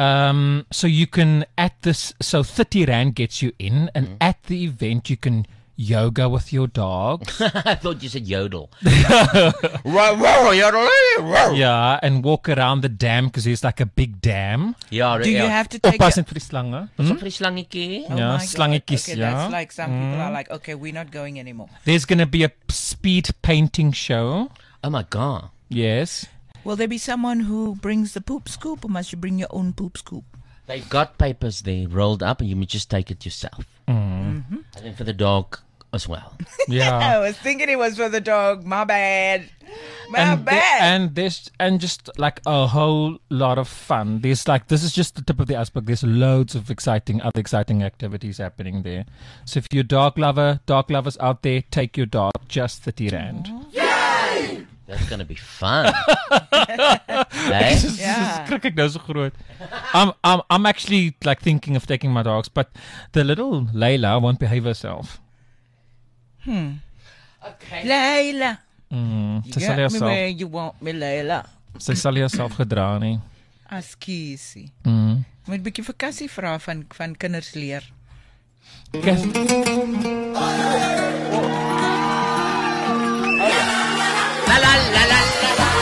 Um, so you can at this, so thirty rand gets you in, and Mm-hmm. at the event you can yoga with your dog. I thought you said yodel. Row, row, yodel, row. Yeah, and walk around the dam because there's like a big dam. Ja, Do you ja. have to take Oppas your- net vir die slange. Wat is Hm? op vir die slangetjie? Oh Ja, my God. slangetjies, Okay, ja. that's like some people are like, okay, we're not going anymore. There's going to be a speed painting show. Oh my god. Yes. Will there be someone who brings the poop scoop, or must you bring your own poop scoop? They've got papers there rolled up and you may just take it yourself. Mm-hmm. And then for the dog as well. Yeah. I was thinking it was for the dog. My bad. My and the- bad. and there's and just like a whole lot of fun. There's like this is just the tip of the iceberg. There's loads of exciting other exciting activities happening there. So if you're a dog lover, dog lovers out there, take your dog, just thirty rand. That's going to be fun. Hey? Yeah. Skrik ek nou so groot. I'm I'm I'm actually like thinking of taking my dogs, but the little Layla won't behave herself. Layla. Mm, You sy sal got me herself where you want me, Layla. sy sal herself gedra nie. Askiesie. Mm. Moet 'n bietjie vakansie vra van van kinders leer. Kes- La, la, la, la, la, la.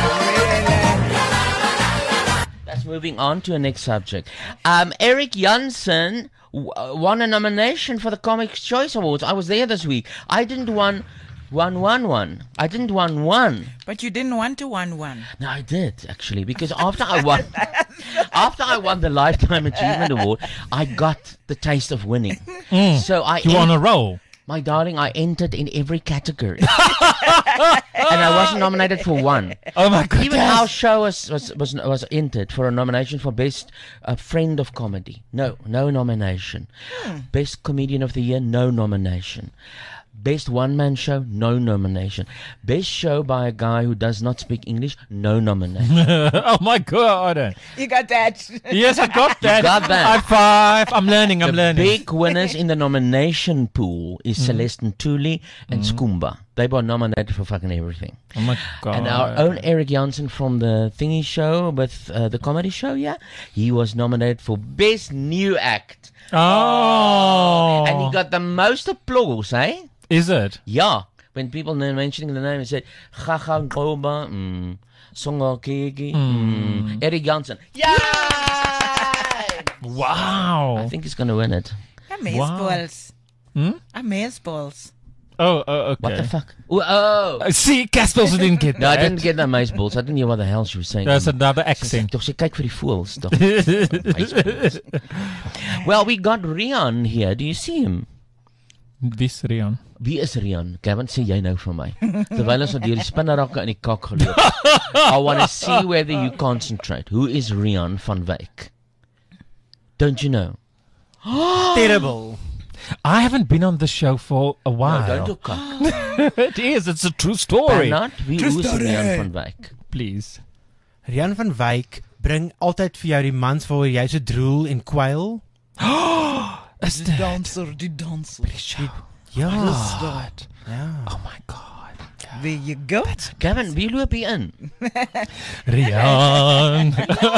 That's moving on to a next subject. Um, Eric Janssen w- uh, won a nomination for the Comics Choice Awards. I was there this week. I didn't won one one one. I didn't won one. But you didn't want to one one. No, I did actually because after I won, after I won the Lifetime Achievement Award, I got the taste of winning. So I You on a roll? My darling, I entered in every category. And I wasn't nominated for one. Oh my goodness. Even our show was was, was, was entered for a nomination for Best uh, Friend of Comedy. No, no nomination. Best Comedian of the Year, no nomination. Best one-man show, no nomination. Best show by a guy who does not speak English, no nomination. Oh my god. You got that. Yes, I got that. got that. High five. I'm learning, I'm The learning. big winners in the nomination pool is Celeste Ntuli and Skumba. They were nominated for fucking everything. Oh my god. And our own Eric Janssen from the Thingy show with uh, the comedy show, yeah, he was nominated for Best New Act. Oh. And he got the most applause, eh? Is it? Yeah. When people were mentioning the name, he said, Gaga Ngoba, mm, Songa Kiki, mm, Eric Janssen. Yeah! Wow. I think he's going to win it. Amazeballs. Hmm? Amazeballs. Oh, oh, okay. What the fuck? Oh, oh. Uh, See, Caspels didn't get No, I that. didn't get that maze balls. I didn't hear what the hell she was saying. That's another accent. Toch, sy kyk vir die voëls, toch? Mazeballs. Well, we got Rian here. Do you see him? Wie's Rian? Wie is Rian? Kevin, sê jy nou vir my. Terwyl ons deur die spinnerakke in die kak geloop. I want to see whether you concentrate. Who is Rian van Wyk? Don't you know? Terrible. I haven't been on the show for a while. No, don't do kak. It is. It's a true story. Bernard, wie True hoe is story. Rian van Wyk? Please. Rian van Wyk bring altyd vir jou die mans waar jy so droel en kwyl. Is that? Danser, die danser. Ja. Start. Ja. Oh my god. There you go. Kevin, wie loop hier in? Rian.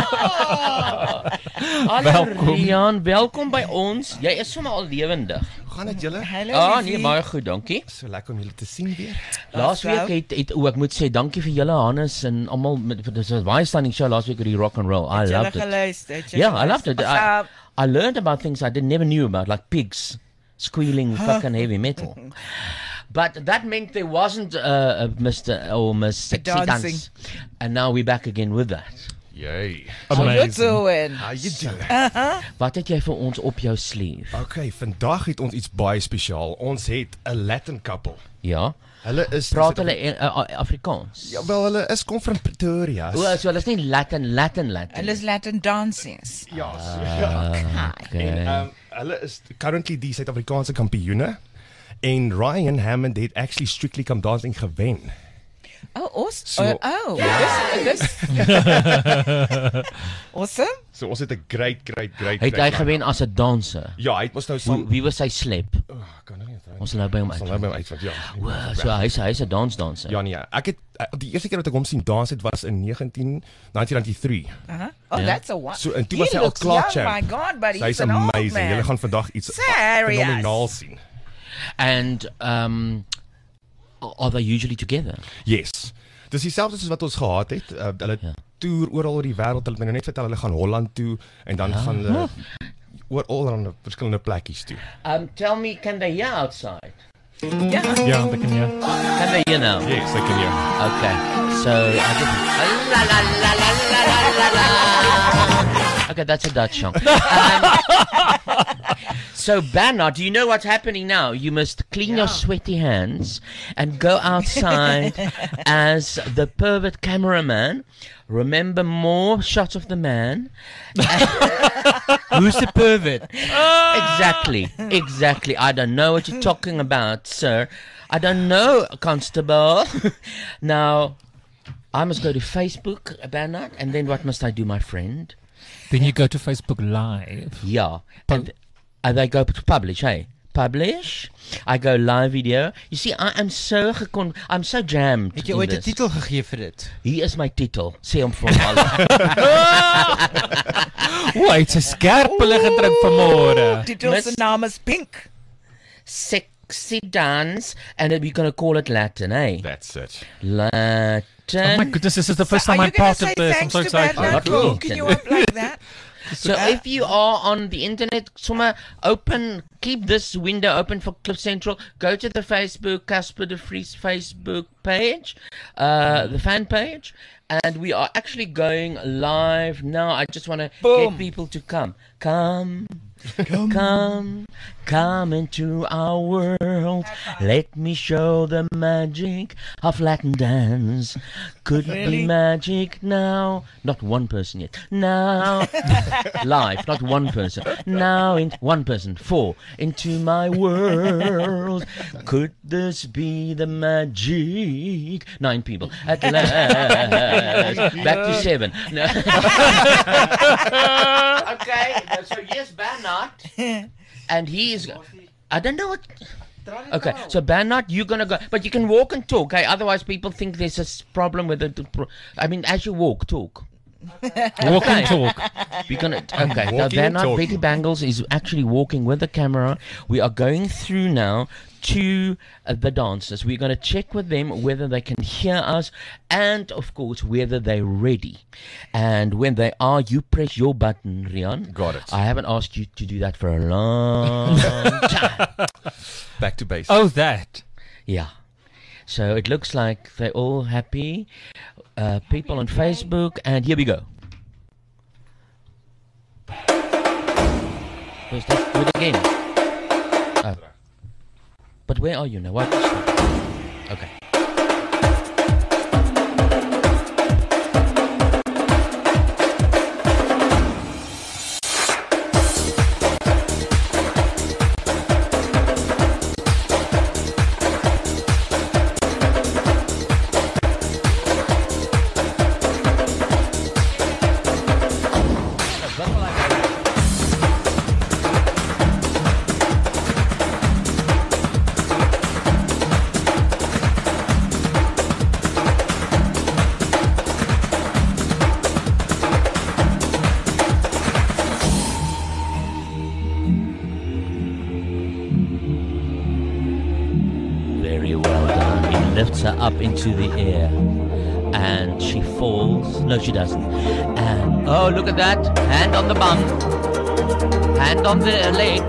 Hallo Welkom. Rian, welkom by ons. Jy is sommer al lewendig. Hoe gaan dit julle? Hallo. Ah, liefie. nee, baie goed, dankie. So lekker om julle te sien weer. Laas week het, het o, ek moet sê dankie vir julle Hannes en almal met vir dis 'n baie stunning show laas week oor die rock and roll. I Het julle loved it. geluister? Het jy Yeah, I loved geluister? it. I, Ag, I learned about things I didn't never knew about, like pigs squealing fucking heavy metal. But that meant there wasn't uh, a Mister or Miss Sexy dancing. Dance. And now we're back again with that. Yay. How you Amazing. doing? How you doing? Wat het jy vir ons op jou sleeve? Okay, vandag het ons iets baie spesiaal. Ons het 'n Latin couple. Ja. Hulle is Praat hulle uh, uh, Afrikaans? Ja, wel hulle is kom van Pretoria. O, so hulle is nie Latin Latin Latin. Hulle is Latin dancers. Ja, so, ja. Okay. En um, hulle is currently die Suid-Afrikaanse kampioene. En Ryan Hammond het actually Strictly Come Dancing gewen. Oh, awesome. So- oh, oh. This, this. Awesome. So ons het 'n great great great Het hy great gewen as 'n danser? Ja, hy het mos nou Wie, saam wie was sy slep? oh, kan nou nie onthou. Ons sal nou by hom Ons sal uit. nou by hom uitvind, ja. Wow, so hy's hy's 'n dansdanser. Ja nee, ek het uh, die eerste keer wat ek hom sien dans het was in nineteen ninety-three. Uh-huh. Oh, Yeah. that's a one. So en toe He was hy al looks klaar young, champ. my God, but So he's hy's an old amazing. man. Julle gaan vandag iets Serious? fenomenaal sien. And um, are they usually together? Yes. Dis dieselfde soos wat ons gehad het. Uh, hulle Ja. toer oral oor die wêreld. Hulle het my nou net vertel hulle gaan Holland toe en dan gaan hulle oral aan verskillende plekkies toe. Um, tell me, can they hear outside? Ja. Ja, dat kan jy. Can they hear now? Yes, I can hear. Okay, so I didn't. La, la, la, la, la, la, la, la. Okay, that's a Dutch song. Um, so Bernard, do you know what's happening now? You must clean your sweaty hands and go outside as the pervert cameraman. Remember more shots of the man. Who's the pervert? Exactly, exactly. I don't know what you're talking about, sir. I don't know, Constable. Now, I must go to Facebook, Bernard, and then what must I do, my friend? Then you go to Facebook Live. Yeah, and uh, they go to publish, hey? Publish. I go live video. You see, I am so gekon I'm so jammed. Het jy in ooit 'n this. titel gegee vir dit? Hier is my titel. Sê hom vir al. O, hy het sy skerp hulle gedrink vanmôre. Titel se Miss- naam is Pink. Sexy dance, and we're gonna call it Latin, eh? That's it. Latin. Oh my goodness, this is the first Are time you I'm going part to say of this. I'm thanks so to excited. Bernard Not for really. hooking you up like that? So if you are on the internet, somewhere open, keep this window open for Cliff Central. Go to the Facebook, Casper de Vries Facebook page, uh, the fan page, and we are actually going live now. I just want to Boom. get people to come. Come. Come. come, come into our world. Let me show the magic of Latin dance. Could Really? be magic now. Not one person yet. Now, live, not one person. Now, in one person. Four into my world. Could this be the magic? Nine people at last. Back to seven. No. Okay, so yes, Bernard, and he is. I don't know what. Okay, so Bernard, you're gonna go, but you can walk and talk. Okay, otherwise people think there's a s- problem with the. I mean, as you walk, talk. Walk and talk. We're gonna. Okay, now Walking and Bernard talking. Betty Bangles is actually walking with the camera. We are going through now to uh, the dancers. We're going to check with them whether they can hear us and, of course, whether they're ready. And when they are, you press your button, Rian. Got it. I haven't asked you to do that for a long time. Back to base. Oh, that. Yeah. So it looks like they're all happy. Uh, people on Facebook, and here we go. Let's just do it again. Oh. But where are you now? What? Okay. Very well done. He lifts her up into the air. And she falls. No, she doesn't. And, oh, look at that. Hand on the bum. Hand on the leg.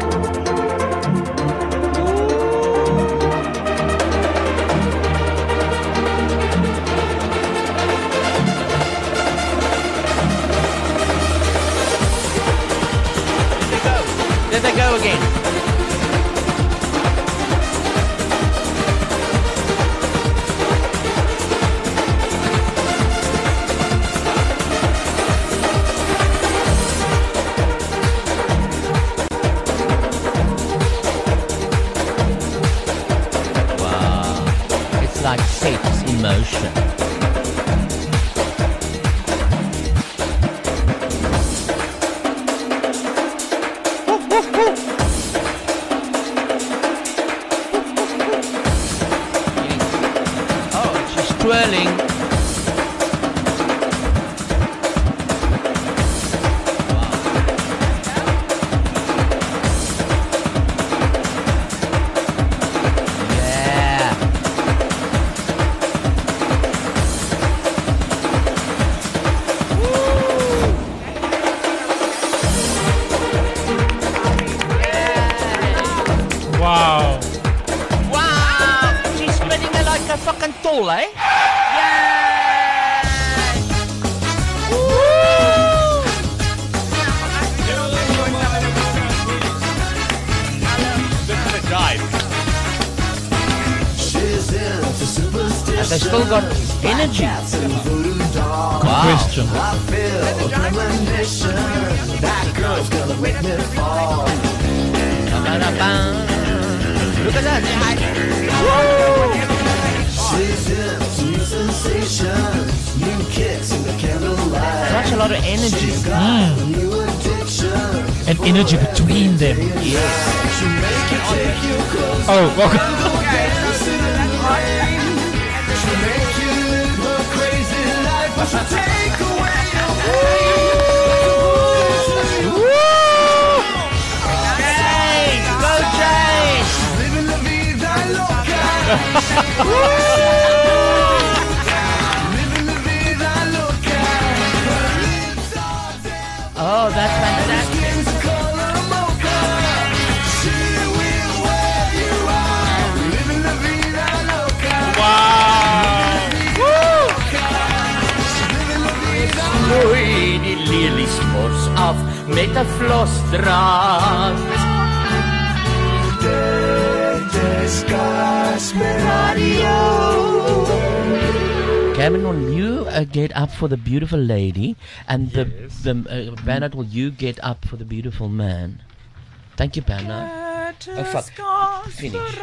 There they go again. Wow. It's like sex in motion. Oh, she's twirling. so fucking tall, eh? And they still got energy. Good question. Look at that. Such a lot of energy. And energy between them. Oh, welcome. Oh, that's fantastic. Gloei die lelies mos af met 'n vlosdraad. Cameron, will you uh, get up for the beautiful lady, and the Yes. the uh, Bernard, will you get up for the beautiful man? Thank you, Bernard. Oh, fuck. Finish.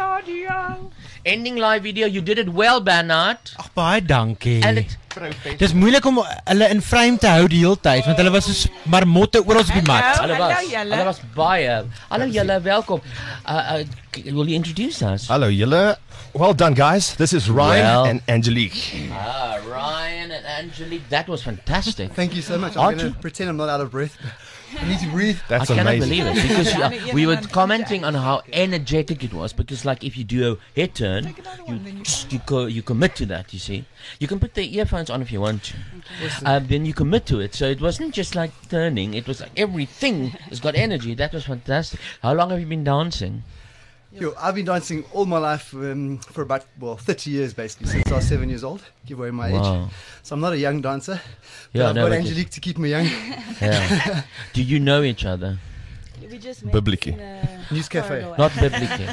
Ending live video. You did it well, Bernard. Ag baie dankie. And it, Dis moeilik om hulle in frame te hou die hele tyd want hulle was soos marmotte oral op die mat. Hallo was, Hallo julle. hallo was baie. Hallo julle, welkom. Uh, uh, k- will you introduce us? Hallo julle. Well done, guys. This is Ryan Well. and Angelique. Ah, Ryan and Angelique, that was fantastic. Thank you so much. I'm Aren't going to you- pretend I'm not out of breath. I need to breathe. That's I cannot amazing. believe it because uh, we were commenting on how energetic it was. Because like if you do a head turn, you you, co- you commit to that. You see, you can put the earphones on if you want to. Um, then you commit to it. So it wasn't just like turning; it was like everything has got energy. That was fantastic. How long have you been dancing? Yo, I've been dancing all my life um, for about, well, thirty years basically, since I was seven years old. Give away my Wow. age. So I'm not a young dancer. But Yeah, I've no, got but you- Angelique to keep me young. Yeah. Do you know each other? We just met Biblically. in a News cafe. corridor. Not biblically.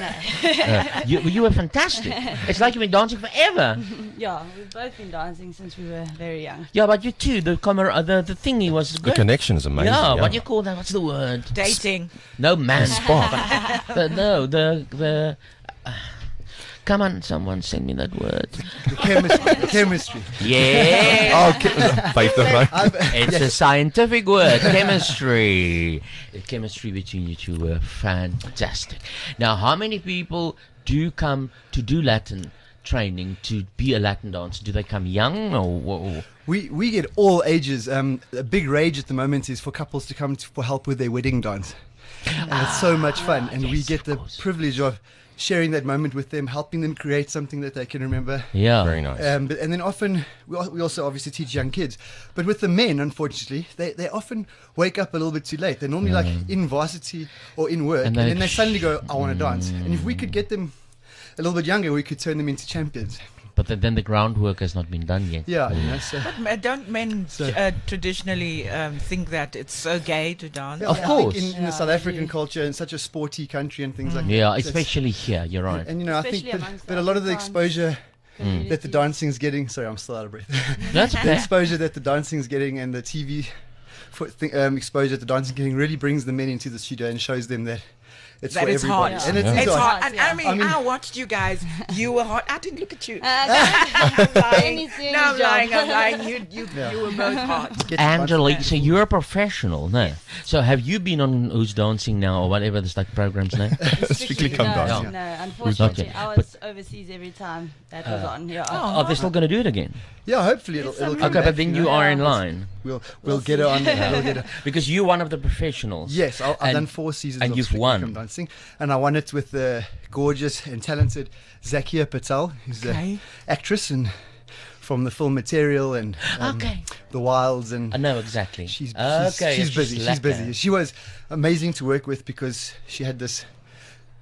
Uh, you, you were fantastic. It's like you've been dancing forever. Yeah, we've both been dancing since we were very young. Yeah, but you too. The camera, uh, the the thingy was The good. connection is amazing. Yeah, yeah. what do you call that? What's the word? Dating. No man. Spark. the, no, the the. Uh, come on, someone send me that word. The chemistry. The chemistry. Yeah. Oh, okay. Vyftig rand. I've, It's a scientific word, chemistry. The chemistry between you two were fantastic. Now, how many people do come to do Latin training to be a Latin dancer? Do they come young or? or we, we get all ages. Um, a big rage at the moment is for couples to come to, for help with their wedding dance. And it's so much fun. And we yes, get of the course. privilege of sharing that moment with them, helping them create something that they can remember. yeah. Very nice. Um, but, and then often, we, al- we also obviously teach young kids. But with the men, unfortunately, they, they often wake up a little bit too late. They're normally like in varsity or in work. And And, they- then they suddenly go, I want to dance. And if we could get them a little bit younger, we could turn them into champions. But then, then the groundwork has not been done yet. Yeah, you know, so. But ma- don't men So- uh, traditionally um, think that it's so gay to dance? Yeah, Of I course. think in, in Yeah, the South they African do. culture and such a sporty country and things like that. Yeah, that's- especially here. You're right. And, and you know, I think Especially that, amongst that the a lot of the Afrikaans exposure Mm. that the community. dancing's getting. Sorry, I'm still out of breath. That's the okay. exposure that the dancing's getting and the T V for, th- um, exposure that the dancing getting really brings the men into the studio and shows them that it's That for it's everybody. hot. And it's, Yeah. it's It's hot. hot. And Yeah. I mean, I, I mean- watched you guys. You were hot. I didn't look at you. Uh, I'm lying. He's doing No, I'm his job. lying. I'm lying. You, you, Yeah. you were both hot. Get your Angelique, so you're a professional, no? So have you been on Who's Dancing Now or whatever this like program's name? Strictly no, come no, dancing. no, unfortunately, Okay. I was overseas every time that was on. Yeah. Oh, they're still going to do it again. Yeah, hopefully it'll, It's it'll some come Okay, back, but then you know. are in Yeah. line We'll we'll, We'll get her on. see. We'll get her. because you're one of the professionals. Yes, I, I've And- done four seasons and of you've Strictly won. Come Dancing, and I won it with the gorgeous and talented Zakia Patel, who's Okay. an actress and from the film Material and um, Okay. The Wilds and I know exactly. She's, okay. she's, she's busy. She's lacquer. busy. She was amazing to work with because she had this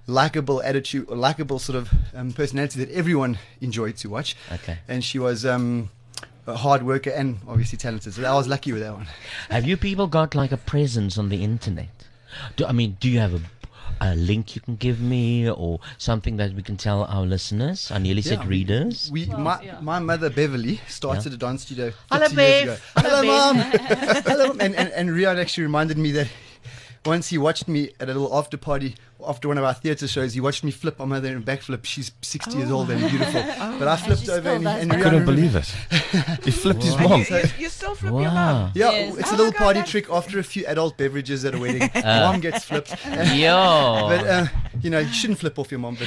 likable attitude, or likable sort of um, personality that everyone enjoyed to watch. Okay. And she was um, a hard worker and obviously talented. So I was lucky with that one. Have you people got like a presence on the internet? Do, I mean, do you have a, a link you can give me or something that we can tell our listeners? I nearly said Yeah, readers. We, Well, my, yeah. my mother Beverly started Yeah. a dance studio Hello, fifty years Bev. ago. Hello, Hello, Bev. mom. Hello, and and and Rian actually reminded me that once he watched me at a little after party after one of our theatre shows. He watched me flip my mother in a backflip. She's sixty years old and beautiful, but I flipped she over still and, does and that. Rian Couldn't remembered- believe it. He flipped his Wow. mom. You, you still flip your Wow. mom. Yeah, Yes. it's Oh a little my God, party that's- trick after a few adult beverages at a wedding. Uh. Mom gets flipped. Yeah. But uh, you know, you shouldn't flip off your mom. But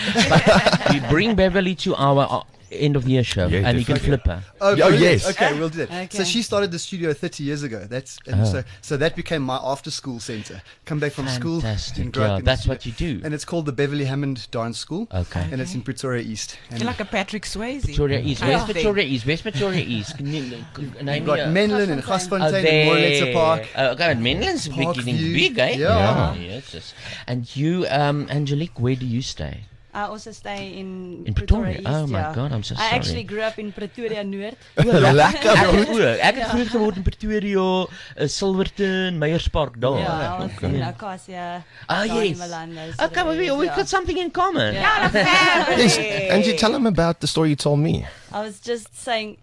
we bring Beverly to our uh, end of year show Yeah, and you can definitely. flip her. oh, Oh, brilliant. yes. Okay, we'll do that. So Okay. she started the studio thirty years ago. That's and Oh. so so that became my after-school center. Come back from school Fantastic. and grow up Yeah, in the that's studio. what you do. And it's called the Beverly Hammond Dance School. Okay. And it's in Pretoria East. And You're like a Patrick Swayze. Victoria East. kind Where's of thing. Victoria East? Where's Victoria East? Can you, can, name you've got me a- Menlyn and Gasfontein. Oh, Gasfontein and Morletta Park. Uh, okay, Menlyn's beginning Parkview. big, eh? Yeah. Yes, yes. And you, um, Angelique, where do you stay? I also stay in, In Pretoria? East, Oh my yeah. God, I'm so I sorry. actually grew up in Pretoria Noord. Lekker. Ek het ook. Ek het groot geword in Pretoria, uh, Silverton, Meyerspark daar. Yeah, I was in Acacia. Ah, down in yes. Malanda, Okay, sort of well, we, areas, we've yeah. got something in common. Yeah. Yes, Angie, tell him about the story you told me. I was just saying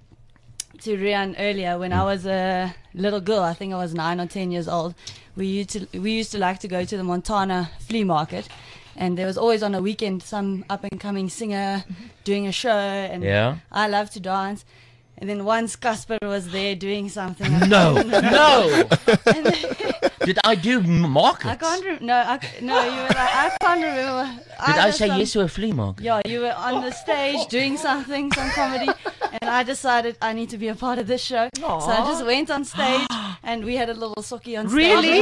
to Rian earlier, when I was a little girl, I think I was nine or ten years old, we used to we used to like to go to the Montana flea market, and there was always on a weekend some up and coming singer doing a show, and Yeah. I loved to dance. And then once Casper was there doing something. No, no. And then- Did I do m- markets? I can't re- no, I, c- no, you were like, I can't remember. Did I Either say some- yes to a flea market? Yeah, you were on the stage doing something, some comedy, and I decided I need to be a part of this show. So I just went on stage, and we had a little socky on stage. Really?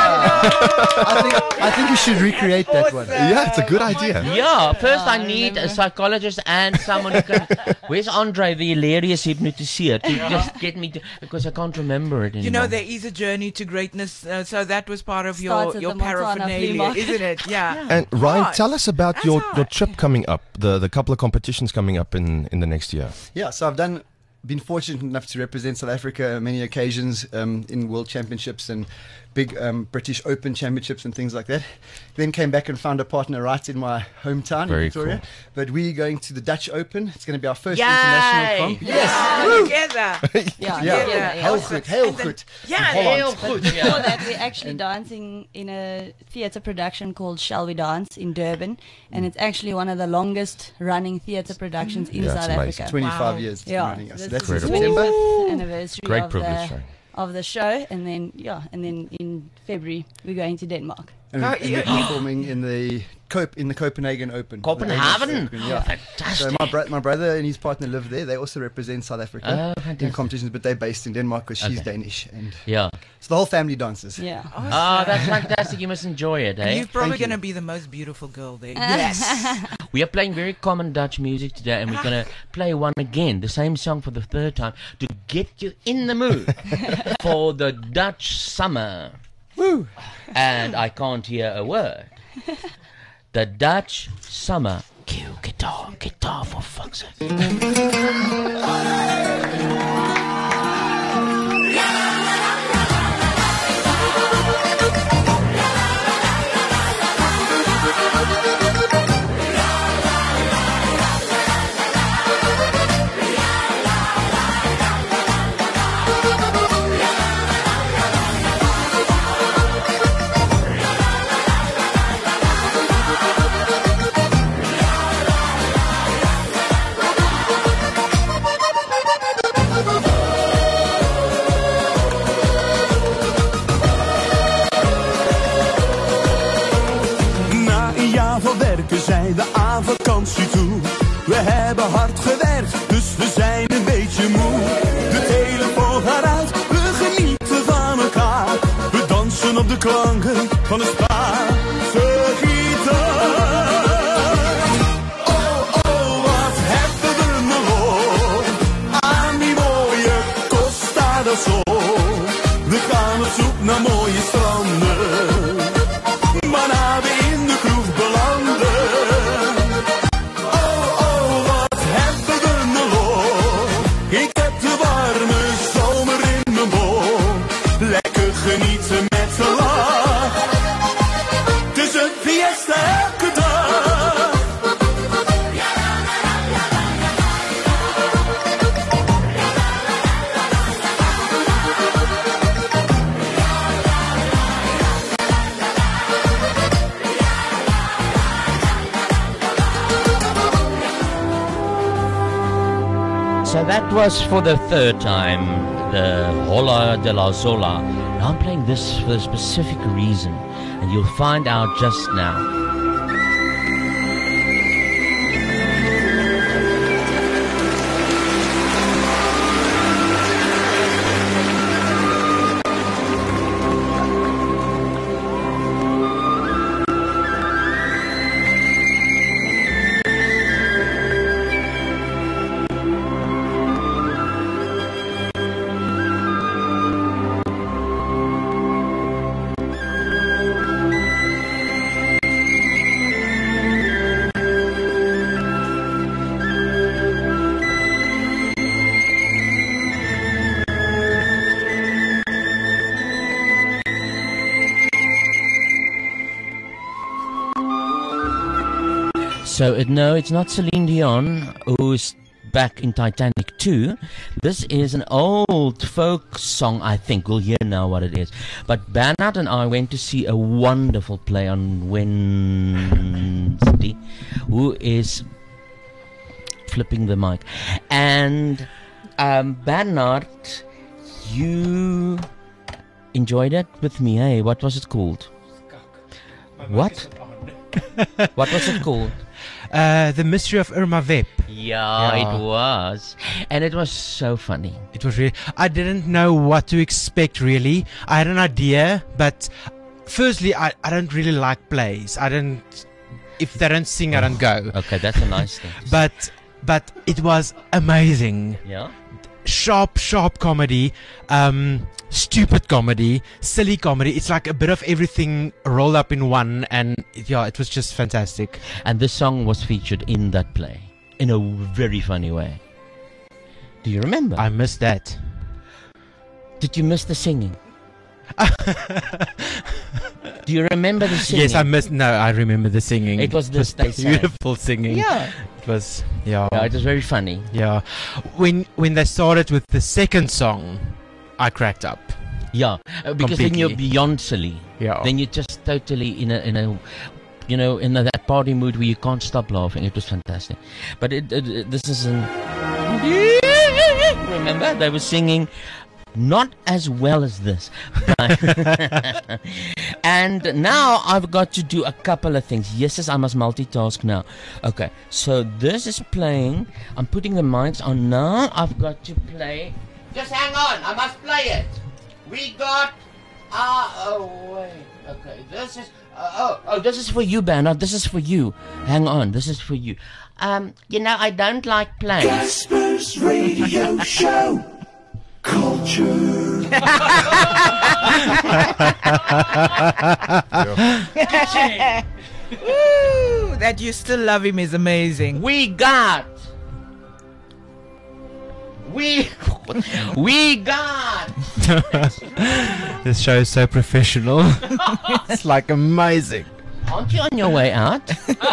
I think I think we should recreate that one. Yeah, it's a good idea. Yeah, first I I need a remember. psychologist and someone who can. Where's Andre, the hilarious hypnotiseer, to just get me to, because I can't remember it anymore. You know, there is a journey to greatness, uh, so that was part of your, Starts at your the Montana flea paraphernalia, market. isn't it? Yeah. And Ryan, Hard. tell us about That's your, hard. your trip coming up, the, the couple of competitions coming up in, in the next year. Yeah, so I've done, been fortunate enough to represent South Africa on many occasions um, in World Championships and big um, British Open Championships and things like that. Then came back and found a partner right in my hometown Very in Victoria. cool. But we're going to the Dutch Open. It's going to be our first Yay! international comp. Yeah, together. Yeah, Yeah, yeah, heel yeah. goed, heel And then- goed. Yeah, Heel But goed, before ja. that, we're actually dancing in a theatre production called Shall We Dance in Durban, and it's actually one of the longest running theatre productions in Yeah, South it's amazing. Africa. twenty-five Wow. years. it's Yeah, been running. So this that's is in the September. twenty-fifth anniversary Great of privilege, the right? of the show, and then yeah, and then in February we're going to Denmark. And, Oh, we're- and you- we're performing in the Cope in the Copenhagen Open. Copenhagen? The Open, yeah. Fantastic. So my, bro- my brother and his partner live there. They also represent South Africa Oh, in fantastic. competitions, but they're based in Denmark because she's Okay. Danish, and Yeah. so the whole family dances. Yeah. Oh, that's fantastic. You must enjoy it, eh? You're probably Thank you. going to be the most beautiful girl there. Yes. We are playing very common Dutch music today, and we're going to play one again, the same song for the third time, to get you in the mood for the Dutch summer. Woo! And I can't hear a word. The Dutch summer. Cue guitar, guitar for fuck's sake. Na een jaar van werken zijn we aan vakantie toe. We hebben hard gewerkt, dus we zijn een beetje moe. De telefoon gaat uit, we genieten van elkaar. We dansen op de klanken van de Spaanse gitaar. Oh, oh, wat hebben we me mooi aan die mooie Costa del Sol. We gaan op zoek naar mooie stranden. Maar na we in de kroeg belanden, So that was for the third time, the Hola de la Zola. Now I'm playing this for a specific reason, and you'll find out just now. So, it, no, it's not Celine Dion who's back in Titanic two. This is an old folk song, I think. We'll hear now what it is. But Bernard and I went to see a wonderful play on Wednesday, who is flipping the mic. And um, Bernard, you enjoyed it with me, eh? What was it called? What? What was it called? Uh, the Mystery of Irma Vep. Yeah, Yeah. it was. And it was so funny. It was really. I didn't know what to expect, really. I had an idea, but firstly, I, I don't really like plays. I don't. If they don't sing, I don't go. Okay, that's a nice thing. But but it was amazing. Yeah? Sharp, sharp comedy, um, stupid comedy, silly comedy. It's like a bit of everything rolled up in one, and yeah, it was just fantastic. And this song was featured in that play in a very funny way. Do you remember? I missed that. Did you miss the singing? Do you remember the singing? Yes, I missed. No, I remember the singing. It was this they sang. beautiful singing. Yeah. It was. Yeah. Yeah, it was very funny. Yeah. When when they started with the second song, I cracked up. Yeah, uh, because then you're Completely. beyond silly. Yeah. Then you're just totally in a in a, you know, in a, that party mood where you can't stop laughing. It was fantastic. But it, it, it this is an. Remember, they were singing. Not as well as this. And now I've got to do a couple of things. Yes, yes, I must multitask now. Okay, so this is playing. I'm putting the mics on now. I've got to play. Just hang on, I must play it. We got. Ah, uh, oh, wait. Okay, this is. Uh, oh, oh, this is for you, Bernard. This is for you. Hang on, this is for you. Um, you know, I don't like plays. Casper's radio show. Culture. Ooh, that you still love him is amazing. We got. We. We got. This show is so professional. It's like amazing. Aren't you on your way out?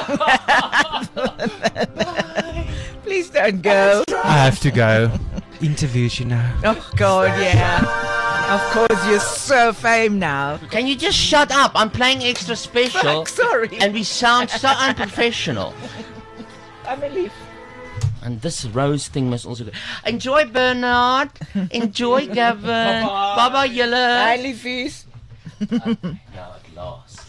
Please don't go. I have to go. Interviews, you know. Oh God, yeah. Of course, you're so fame now. Can you just shut up? I'm playing extra special. Fuck, sorry. And we sound so unprofessional. I'm a leaf. And this rose thing must also go. Enjoy, Bernard. Enjoy, Gavin. Bye bye, Yella. Bye, leafies. Now at last.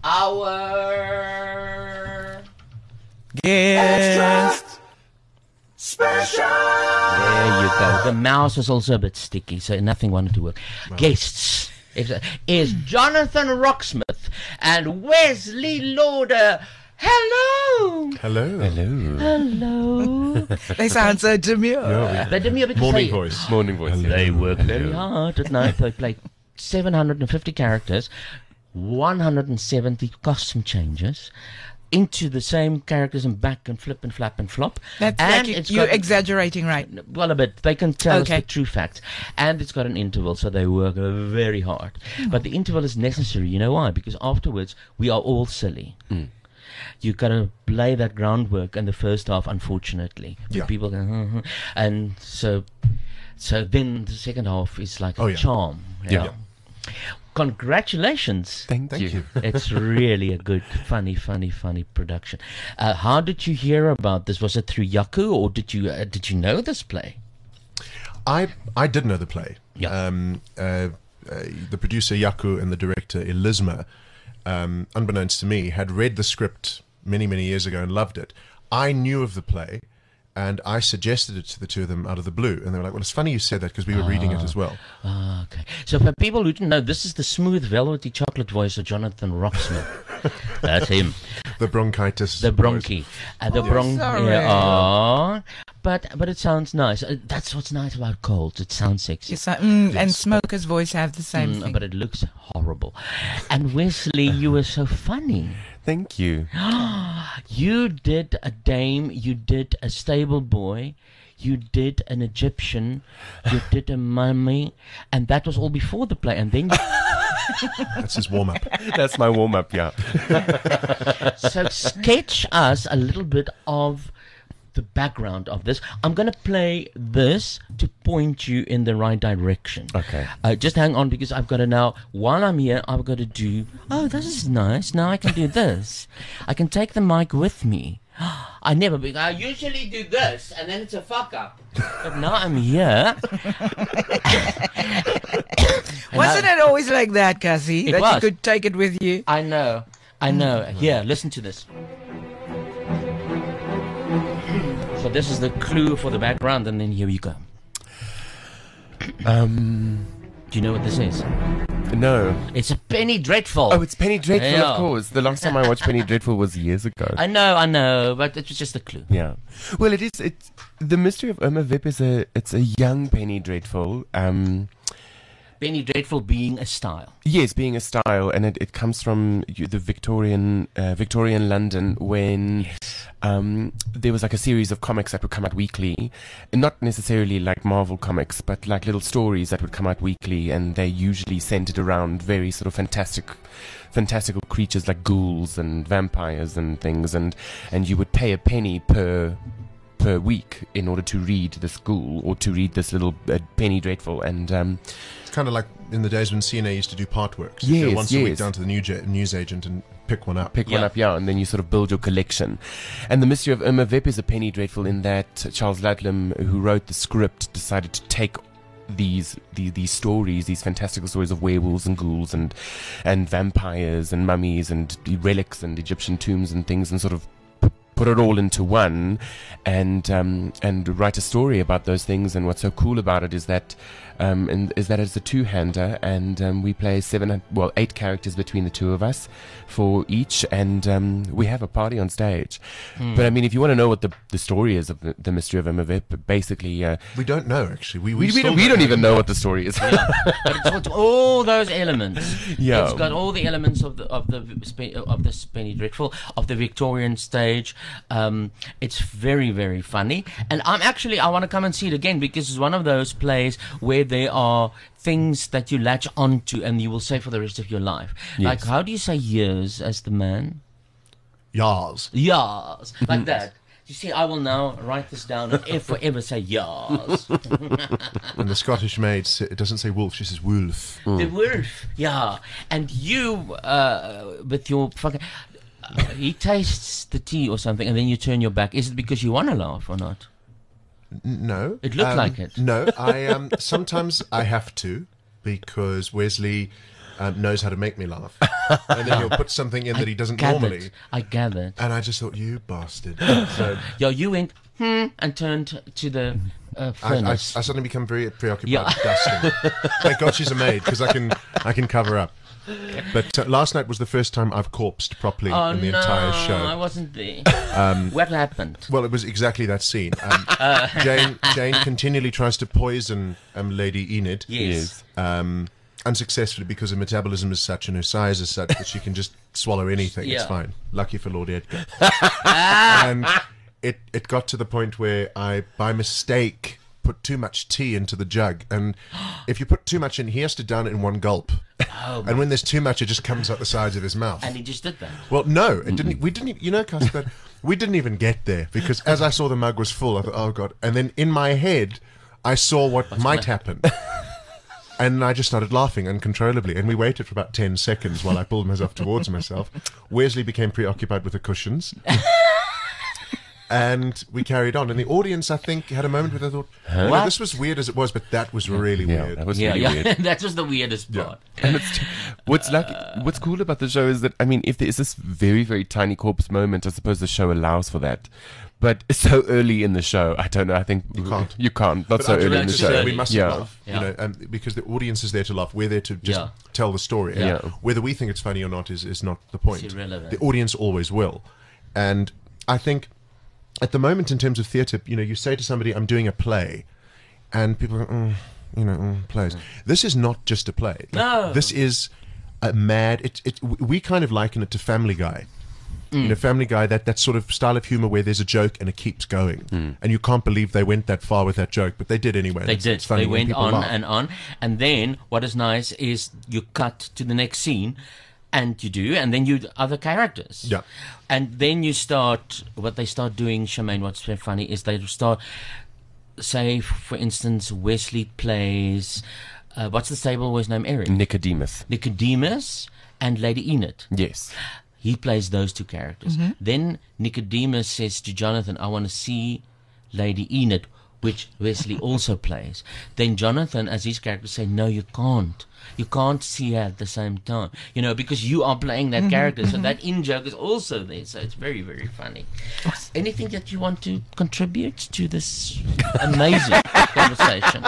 Our. Guest. Special. There you go. The mouse was also a bit sticky, so nothing wanted to work. Guests is, is Jonathan Rocksmith and Wesley Lauder. Hello. Hello. Hello. Hello. They sound so demure. Yeah, They did me a bit to Morning say- voice. Morning voice. They work very Hello. hard at night. They play seven hundred fifty characters, one hundred seventy costume changes into the same characters and back and flip and flap and flop. That's and like you, it's you're got- exaggerating, right? Well, a bit. They can tell Okay. us the true facts. And it's got an interval, so they work very hard. But the interval is necessary. You know why? Because afterwards, we are all silly. You got to lay that groundwork in the first half, unfortunately. Yeah. People go, "Uh-huh." and so, so then the second half is like Oh, a yeah. charm. Yeah. congratulations. Thank, Thank you. you. It's really a good, funny, funny, funny production. Uh, how did you hear about this? Was it through Yaku, or did you uh, did you know this play? I I did know the play. Yeah. Um, uh, uh, the producer Yaku and the director Elisma, um, unbeknownst to me, had read the script many many years ago and loved it. I knew of the play, and I suggested it to the two of them out of the blue, and they were like, "Well, it's funny you said that because we were reading it as well." Ah, okay. So for people who didn't know, this is the smooth, velvety chocolate voice of Jonathan Roxman. That's him. The bronchitis. The bronchi. Uh, the Oh, bron- sorry. Yeah, aw. But but it sounds nice. Uh, that's what's nice about colds. It sounds sexy. Yes, I, mm, and Smoker's voice have the same Mm, thing. but it looks horrible. And Wesley, you were so funny. Thank you. You did a dame, you did a stable boy, you did an Egyptian, you did a mummy, and that was all before the play. And then you That's his warm up. That's my warm up, yeah. So sketch us a little bit of the background of this. I'm going to play this to point you in the right direction. Okay. Uh, just hang on, because I've got to now, while I'm here, I've got to do, oh, this is nice. Now I can do this. I can take the mic with me. I never, be- I usually do this, and then it's a fuck up. But now I'm here. And Wasn't I- it always like that, Cassie? It That was. you could take it with you? I know. I know. Here, listen to this. So this is the clue for the background, and then here you go. Um, Do you know what this is? no. It's a Penny Dreadful. Oh, it's Penny Dreadful, Yeah. of course. The last time I watched Penny Dreadful was years ago. I know, I know, but it was just a clue. Yeah. Well, it is. It's the mystery of Irma Vep is a. It's a young Penny Dreadful. Um, Penny Dreadful being a style. yes, being a style, and it, it comes from you- the Victorian uh, Victorian London when um, there was like a series of comics that would come out weekly, not necessarily like Marvel comics, but like little stories that would come out weekly, and they usually centered around very sort of fantastic. fantastical creatures like ghouls and vampires and things, and and you would pay a penny per per week in order to read this ghoul or to read this little uh, Penny Dreadful. And um, It's kind of like in the days when C N A used to do part works. You Yes, go once a week yes. down to the new news agent and pick one up. pick one Yeah. up, yeah, and then you sort of build your collection. And the mystery of Irma Vep is a Penny Dreadful in that Charles Ludlam, who wrote the script, decided to take these the, these stories, these fantastical stories of werewolves and ghouls and and vampires and mummies and relics and Egyptian tombs and things, and sort of p- put it all into one, and um, and write a story about those things. And what's so cool about it is that um, and is that it's a two-hander, and um, we play seven, well, eight characters between the two of us for each, and um, we have a party on stage. Hmm. But I mean, if you want to know what the the story is of the, the mystery of Irma Vep, basically, uh, We don't know, actually. We, we, we, we, still don't, we don't even know what the story is. Yeah. But it's got all those elements. Yeah. It's got all the elements of the of the spe- of the Penny Dreadful, of the Victorian stage. Um, it's very very funny, and I'm actually I want to come and see it again, because it's one of those plays where there are things that you latch onto and you will say for the rest of your life. Yes. Like, how do you say years as the man? Yars. Yars, like that. You see, I will now write this down and if forever say yars. And the Scottish maid, sa- it doesn't say wolf, she says wolf. The wolf, yeah. And you, uh, with your fucking, uh, he tastes the tea or something, and then you turn your back. Is it because you want to laugh or not? N- No. It looked Um, like it. No, I um, sometimes I have to, because Wesley um, knows how to make me laugh. And then he'll put something in that he doesn't Gathered. normally. I gathered. And I just thought, you bastard. So Yeah, you went hmm and turned to the uh, I, I, I furnace. suddenly become very preoccupied Yeah. with dusting. Thank God she's a maid, because I can I can cover up. But uh, last night was the first time I've corpsed properly oh in the no, entire I show. wasn't there. Um, What happened? Well, it was exactly that scene. Um, Jane Jane continually tries to poison um, Lady Enid. Yes. Um, unsuccessfully, because her metabolism is such and her size is such that she can just swallow anything. It's Yeah. fine. Lucky for Lord Edgar. And it, it got to the point where I, by mistake, put too much tea into the jug. And if you put too much in, he has to down it in one gulp. Oh, And when there's too much, it just comes out the sides of his mouth. and he just did that. Well, no, it didn't. We didn't. e- You know, Casper, we didn't even get there, because as I saw the mug was full, I thought, "Oh God!" And then in my head, I saw what might happen. And I just started laughing uncontrollably. And we waited for about ten seconds while I pulled myself towards myself. Wesley became preoccupied with the cushions. And we carried on. And the audience, I think, had a moment where they thought, well, What? this was weird as it was, but that was really Yeah, weird. that was Yeah, really yeah. weird. That was the weirdest part. And it's, what's like, what's cool about the show is that, I mean, if there is this very, very tiny corpse moment, I suppose the show allows for that. But so early in the show, I don't know. I think You can't. You can't. Not But so I early do in the to show. say we must yeah. laugh, Yeah. you know, and because the audience is there to laugh. We're there to just Yeah. tell the story. And Yeah. Whether we think it's funny or not is, is not the point. It's irrelevant. The audience always will. And I think at the moment in terms of theatre, you know, you say to somebody, I'm doing a play, and people go, mm, you know, mm, plays. This is not just a play. Like, No. This is a mad, it, it, we kind of liken it to Family Guy. You know, Family Guy, that, that sort of style of humor where there's a joke and it keeps going. And you can't believe they went that far with that joke, but they did anyway. They It's- did. it's funny They when went people on laugh. and on. And then what is nice is you cut to the next scene and you do, and then you do other characters. Yeah. And then you start, what they start doing, Charmaine, what's very funny is they start, say, for instance, Wesley plays, uh, what's the stable boy's name? Eric. Nicodemus. Nicodemus and Lady Enid. Yes. He plays those two characters. Then Nicodemus says to Jonathan, I want to see Lady Enid, which Wesley also plays. Then Jonathan, as his character, say, no, you can't. You can't see her at the same time. You know, because you are playing that character. So that in-joke is also there. So it's very, very funny. Anything that you want to contribute to this amazing conversation?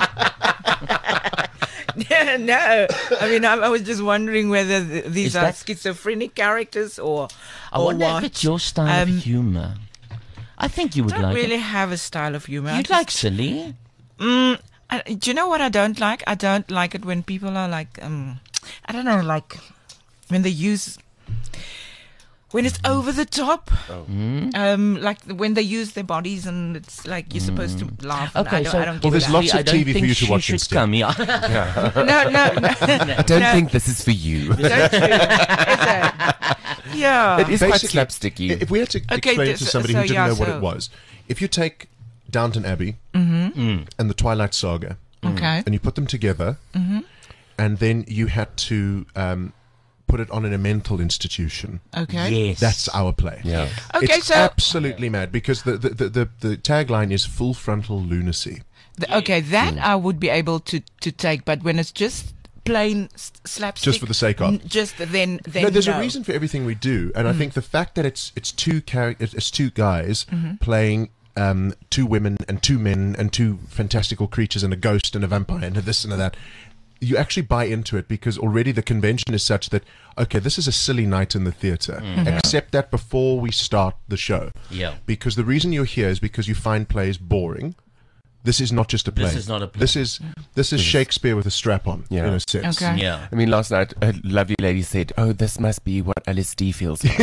No, I mean, I, I was just wondering whether th- these Is are that- schizophrenic characters or. I or wonder what. if it's your style Um, of humor. I think you would I don't like really it. have a style of humor. I You'd just- like silly. Mm, I, do you know what I don't like? I don't like it when people are like, um, I don't know, like when they use, when it's over the top. Mm. Um, like when they use their bodies and it's like you're supposed to laugh. and I Okay, don't, so I don't Well, give there's that. lots I of don't T V for think you to she watch should instead. come, yeah. No, no, no. I don't No. think this is for you. Don't you? Is it? Yeah. It is quite Basically, slapsticky. If we had to Okay, explain it this- to somebody so who didn't yeah, know what so- it was, if you take Downton Abbey Mm. and the Twilight Saga, Okay. and you put them together, and then you had to um, put it on in a mental institution. Okay. Yes. That's our play. Yeah. Okay, it's so absolutely mad because the the, the, the the tagline is full frontal lunacy. th- okay, that I would be able to to take, but when it's just plain s- slapstick, Just for the sake of. n- just then then No, there's no. a reason for everything we do, and I think the fact that it's it's two char- it's it's two guys Mm-hmm. playing um, two women and two men and two fantastical creatures and a ghost and a vampire and a this and a that. You actually buy into it because already the convention is such that okay, this is a silly night in the theater. Accept that before we start the show. Yeah. Because the reason you're here is because you find plays boring. This is not just a play. This is not a play. This is this is Shakespeare with a strap on. Yeah. In a sense. Okay. Yeah. I mean, last night a lovely lady said, "Oh, this must be what L S D feels like."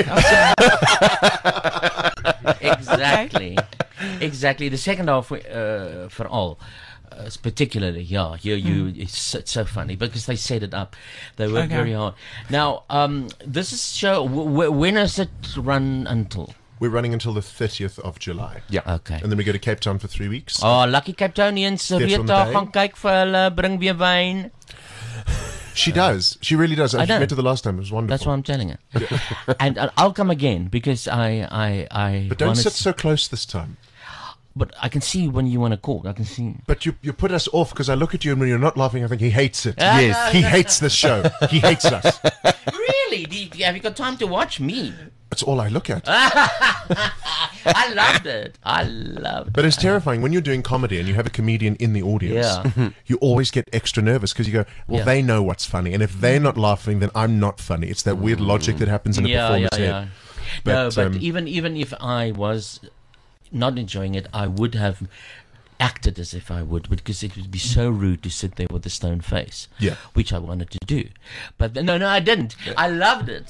Exactly. Exactly. The second half, uh, for all, uh, particularly, yeah, you, you, it's, so- it's so funny because they set it up. They work Okay. very hard. Now, um, this is show. W- w- when does it run until? We're running until the thirtieth of July. Yeah. Okay. And then we go to Cape Town for three weeks. Oh, lucky Cape Townians, Theatre on the Rita, Bay. gaan kyk vir hulle, bring weer wyn. She does. She really does. I, I know. met her the last time. It was wonderful. That's what I'm telling her. and uh, I'll come again because I, I, I. But don't wanna sit s- so close this time. But I can see when you want to call. I can see. But you you put us off because I look at you and when you're not laughing, I think he hates it. Ah, yes, no, he no. hates this show. He hates us. Really? Do you, have you got time to watch me? That's all I look at. I loved it. I loved But it. it's terrifying when you're doing comedy and you have a comedian in the audience. Yeah. You always get extra nervous because you go, well, Yeah. they know what's funny, and if they're not laughing, then I'm not funny. It's that weird logic that happens in a yeah, yeah, performer's yeah. head. no, But, but um, even even if I was not enjoying it, I would have acted as if I would, because it would be so rude to sit there with a stone face. Yeah. Which I wanted to do, but no, no, I didn't. I loved it.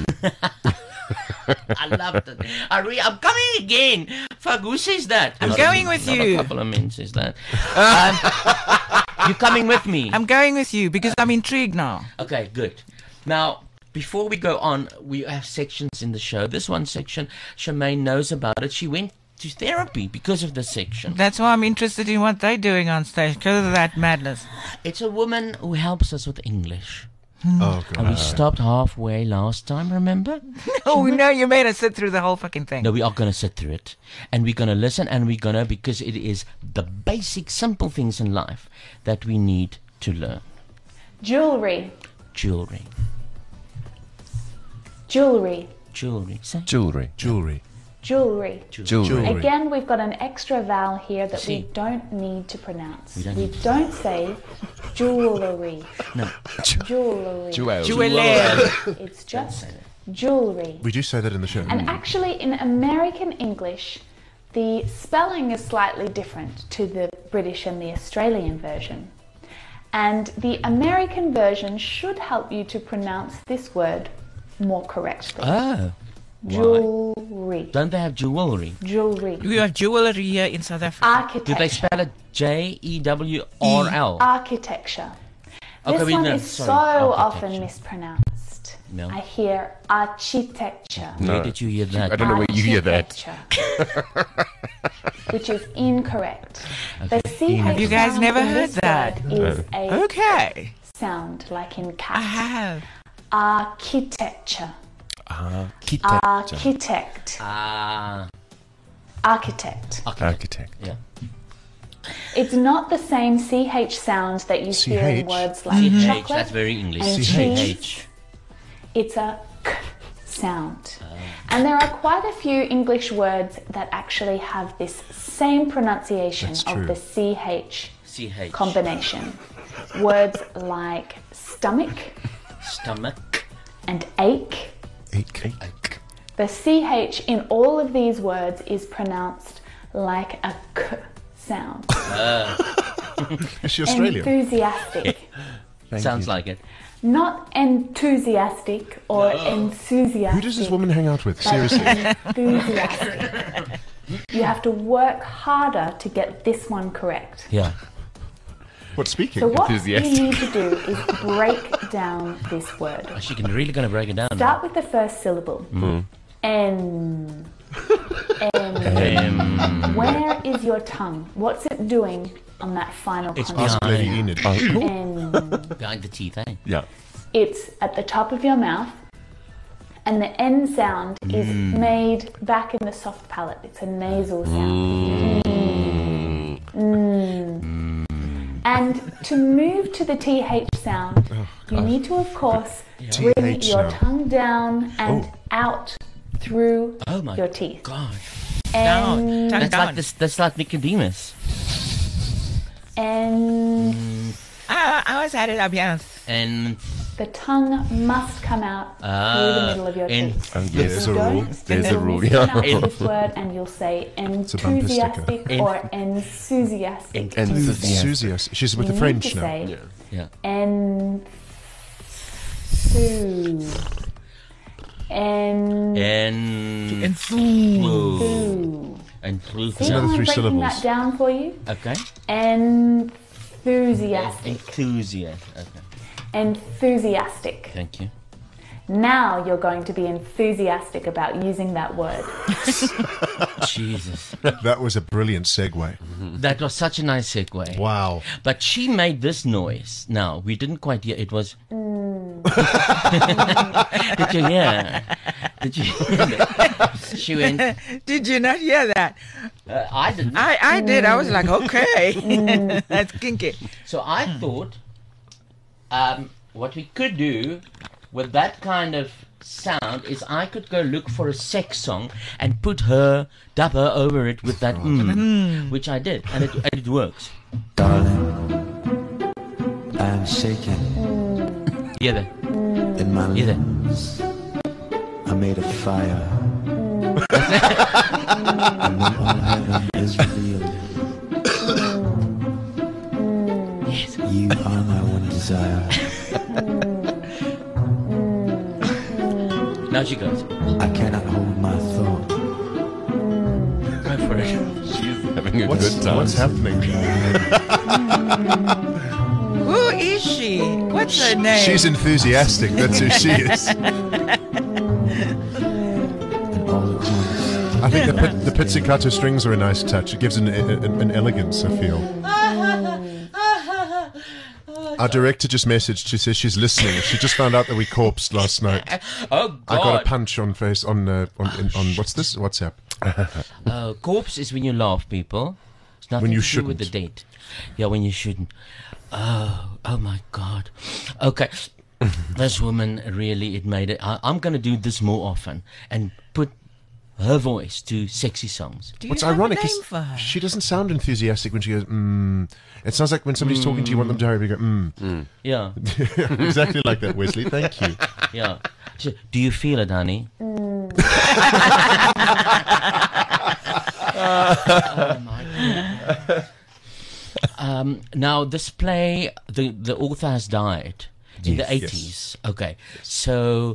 I loved it. I re- I'm coming again. Fuck, who says that? I'm Not going a, with not you. A couple of men says that. Um, you're coming with me. I'm going with you because I'm intrigued now. Okay, good. Now, before we go on, we have sections in the show. This one section, Charmaine knows about it. She went to therapy because of this section. That's why I'm interested in what they're doing on stage, because of that madness. It's a woman who helps us with English. Oh, God. And we stopped halfway last time, remember? Oh, no, you made us sit through the whole fucking thing. No, we are going to sit through it. And we're going to listen, and we're going to, because it is the basic, simple things in life that we need to learn. Jewelry. Jewelry. Jewelry. Jewelry. Say. Jewelry. Jewelry. Jewelry. Jewelry. Again, we've got an extra vowel here that See. we don't need to pronounce. We We don't don't, need- say jewelry. No. Jewelry. Jewel. Jewelry. It's just jewelry. We do say that in the show. And actually, in American English, the spelling is slightly different to the British and the Australian version. And the American version should help you to pronounce this word more correctly. Oh. Jewelry. Don't they have jewelry? Jewelry. We have jewelry here in South Africa. Architecture. Do they spell it J E W R L? Architecture. Okay, This we one know- is sorry, so often architecture. mispronounced. No. I hear architecture. Where did you hear that? I don't know where you hear that. Architecture. Which is incorrect. The C H Have you guys sound never in heard this that? word is a Okay. sound like in I cat. have. Architecture. Architecture. Architect. Ah. Architect. Architect. Yeah. It's not the same C H sound that you hear in C H? words like C H, chocolate that's very English. and C H. cheese. It's a k sound. And there are quite a few English words that actually have this same pronunciation That's of true. the C H C H. combination. Words like stomach Stomach. and ache. Ache. The C H in all of these words is pronounced like a k sound. Is she Australian? Enthusiastic. Sounds like it. Not enthusiastic or enthusiastic. Who does this woman hang out with? but Seriously. enthusiastic. You have to work harder to get this one correct. Yeah. What, speaking? So what you Enthusiastic. need to do is break down this word. Oh, she can really going to break it down. Start with the first syllable. Mm. N. N. Um, Where is your tongue? What's it doing on that final It's Ask consonant? Lady Enid. N. behind the teeth, eh? Yeah. It's at the top of your mouth, and the N sound is made back in the soft palate. It's a nasal sound. Mm. Mm. And to move to the T H sound, you need to, of course, bring T H your sound. tongue down and Oh. out through Oh my your teeth. God. Down. And, Tongue That's down. like this. That's like Nicodemus. and I, I always had it up, yes. And the tongue must come out through the Ah, middle of your and- teeth. Oh, If There's you a don't, rule. There's then a rule, you'll yeah. mispronounce this word and you'll say a bumper sticker. enthusiastic En- or enthusiastic. Enthusiastic. Enthusiast. She's with You the French need to now. say yeah. enthu. En. And Enthu- and through. See another how I'm three breaking syllables. that down for you? Okay. Enthusiastic. Enthusiast. Okay. Enthusiastic. Thank you. Now you're going to be enthusiastic about using that word. Jesus. That was a brilliant segue. That was such a nice segue. Wow. But she made this noise. Now, we didn't quite hear. It was. Did you hear? Did you hear that? She went. Did you not hear that? Uh, I didn't. I, I did. I was like, okay. That's kinky. So I thought um, what we could do with that kind of sound is I could go look for a sex song and put her, dub her over it with that mm, which I did, and it, and it works. Darling, I'm shaking Yeah, there. in my Yeah, there. limbs. I made a fire. And then all heaven is revealed. You are my one desire. Now she goes. I cannot hold my thought. Go for it. She's having a What's, good time. what's happening? Who is she? What's her name? She's enthusiastic. That's who she is. And all at once, I I think the, pit, the pizzicato strings are a nice touch. It gives an, an, an elegance, I feel. Our director just messaged. She says she's listening. She just found out that we corpsed last night. Oh, God. I got a punch on face on uh, on, in, on what's this? WhatsApp. uh, corpse is when you laugh, people. It's nothing When you to do with the shouldn't. date. Yeah, when you shouldn't. Oh, oh my God. Okay, this woman really it made it. I, I'm going to do this more often and put her voice to sexy songs. Do you What's have ironic a name is for her? she doesn't sound enthusiastic when she goes, mm. It sounds like when somebody's talking to you, you want them to hurry, you go, mm. Yeah. Exactly like that, Wesley. Thank you. Yeah. So, do you feel it, honey? Mm. Oh my God. Um, now, this play, the, the author has died in Yes, the eighties. Okay. So,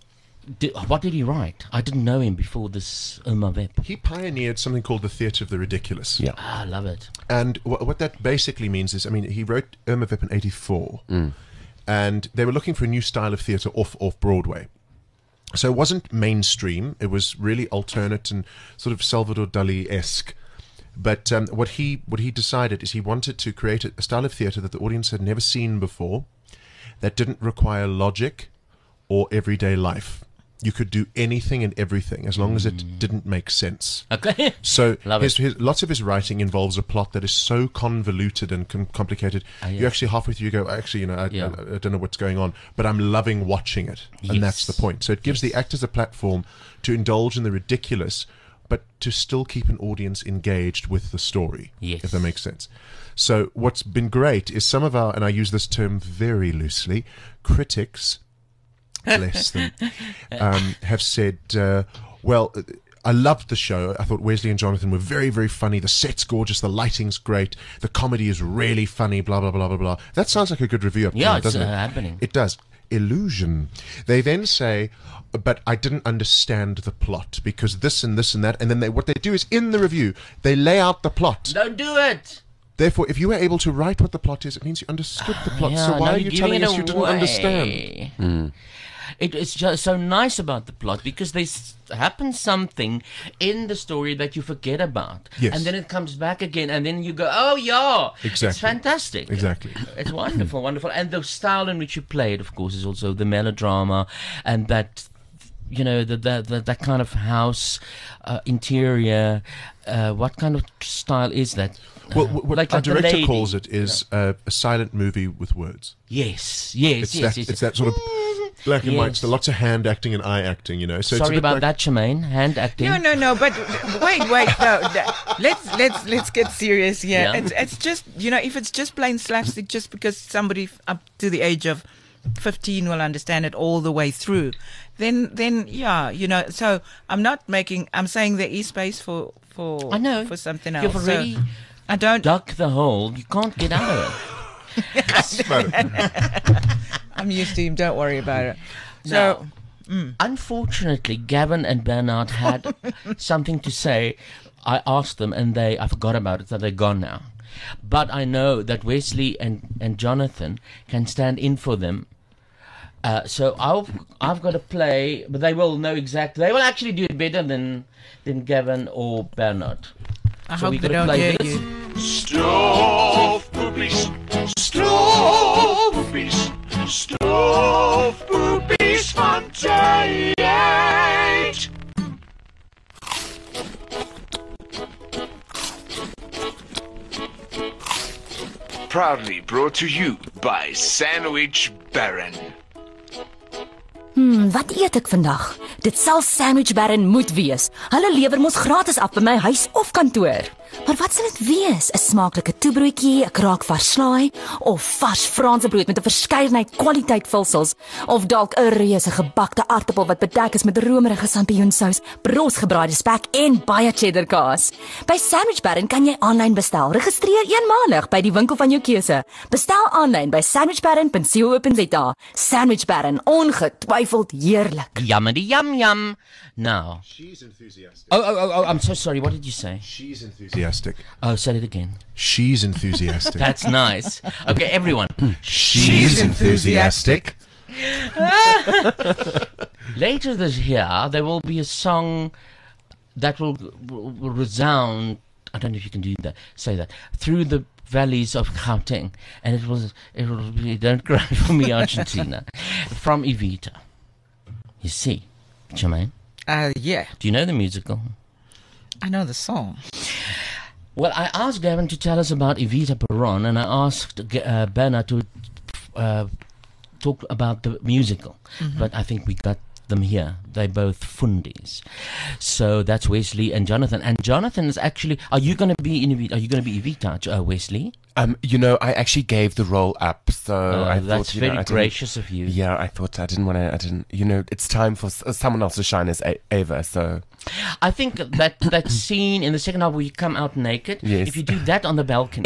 di- what did he write? I didn't know him before this Irma Web. He pioneered something called the theatre of the ridiculous. Yeah. Ah, I love it. And wh- what that basically means is, I mean, he wrote Irma Web in eighty-four, Mm. and they were looking for a new style of theatre off off Broadway. So it wasn't mainstream. It was really alternate and sort of Salvador Dali-esque. But um, what he what he decided is he wanted to create a, a style of theatre that the audience had never seen before, that didn't require logic or everyday life. You could do anything and everything as long as it didn't make sense. Okay. So Love his, it. his, lots of his writing involves a plot that is so convoluted and com- complicated. Ah, yeah. You actually halfway through you go, actually, you know, I, Yeah. I, I don't know what's going on, but I'm loving watching it, and that's the Yes. point. So it gives the actors a platform to indulge in the ridiculous, but to still keep an audience engaged with the story, Yes. if that makes sense. So what's been great is some of our, and I use this term very loosely, critics, bless them, um, have said, uh, well, I loved the show. I thought Wesley and Jonathan were very, very funny. The set's gorgeous. The lighting's great. The comedy is really funny, blah, blah, blah, blah, blah. That sounds like a good review up Yeah, there, it's doesn't uh, it? happening. It does. Illusion. They then say, but I didn't understand the plot because this and this and that. And then they, what they do is in the review, they lay out the plot. Don't do it. Therefore, if you were able to write what the plot is, it means you understood the plot. Yeah, so now why are you're you giving telling it us you didn't away. understand? Mm. It, it's just so nice about the plot because there's happens something in the story that you forget about, Yes. and then it comes back again, and then you go, "Oh yeah, Exactly. it's fantastic, Exactly. it's wonderful, wonderful." And the style in which you play it, of course, is also the melodrama, and that you know the the, the that kind of house uh, interior. Uh, what kind of style is that? Well, Uh, what like- our like the director lady, calls it is uh, a silent movie with words. Yes, yes, It's yes, that, yes. it's that sort of black and white. Yes. So lots of hand acting and eye acting, you know. So it's a Sorry bit about like, that, Shemaine. Hand acting. No, no, no. But wait, wait. No, th- let's let's let's get serious here. Yeah. It's it's just you know if it's just plain slapstick, just because somebody f- up to the age of fifteen will understand it all the way through, then then yeah, you know. So I'm not making. I'm saying there is space for for I know. for something else. You've So already I don't. dug the hole. You can't get out of it. I'm used to him. Don't worry about it. Now, So. unfortunately, Gavin and Bernard had something to say. I asked them, and they I forgot about it. So they're gone now. But I know that Wesley and, and Jonathan can stand in for them. Uh, so I've I've got to play, but they will know exactly. They will actually do it better than than Gavin or Bernard. I so hope we they gotta don't play hear this. you. Stove boobies, stove boobies, stove boobies van Giant. Proudly brought to you by Sandwich Baron. Hmm, wat eet ek vandag? Dit sal Sandwich Baron moet wees. Hulle lewer mos gratis af by my huis of kantoor. Maar wat sal dit wees? 'n Smaaklike toebroodjie, 'n kraak vars slaai of vars Franse brood met 'n verskeidenheid kwaliteit vulsels of dalk 'n reuse gebakte aartappel wat bedek is met romerige sampioensous, brosgebraaide spek en baie cheddar kaas. By Sandwich Baron kan jy aanlyn bestel. Registreer eenmalig by die winkel van jou keuse. Bestel aanlyn by sandwich baron dot co dot za. Sandwich Baron, ongetwyfeld heerlik. Yummity yum yum. Now. She's enthusiastic. Oh, oh, oh, oh, I'm so sorry. What did you say? She's enthusiastic. Oh, say it again. She's enthusiastic. That's nice. Okay, everyone. She's enthusiastic. Later this year, there will be a song that will, will, will resound. I don't know if you can do that. Say that through the valleys of Gauteng, and it was it will be Don't Cry for Me, Argentina, from Evita. You see, Jermaine? Uh, yeah. Do you know the musical? I know the song. Well, I asked Gavin to tell us about Evita Peron, and I asked uh, Bernard to uh, talk about the musical. Mhm. But I think we got them here. They're both fundies. So that's Wesley and Jonathan. And Jonathan is actually, are you going to be in Evita? Are you going to be Evita, uh, Wesley? Um, you know, I actually gave the role up, so Oh, I that's thought, you know, very I didn't- gracious of you. Yeah, I thought I didn't want to. I didn't. You know, it's time for s- someone else to shine as a- Ava. So I think that that scene in the second half where you come out naked, Yes. if you do that on the balcony.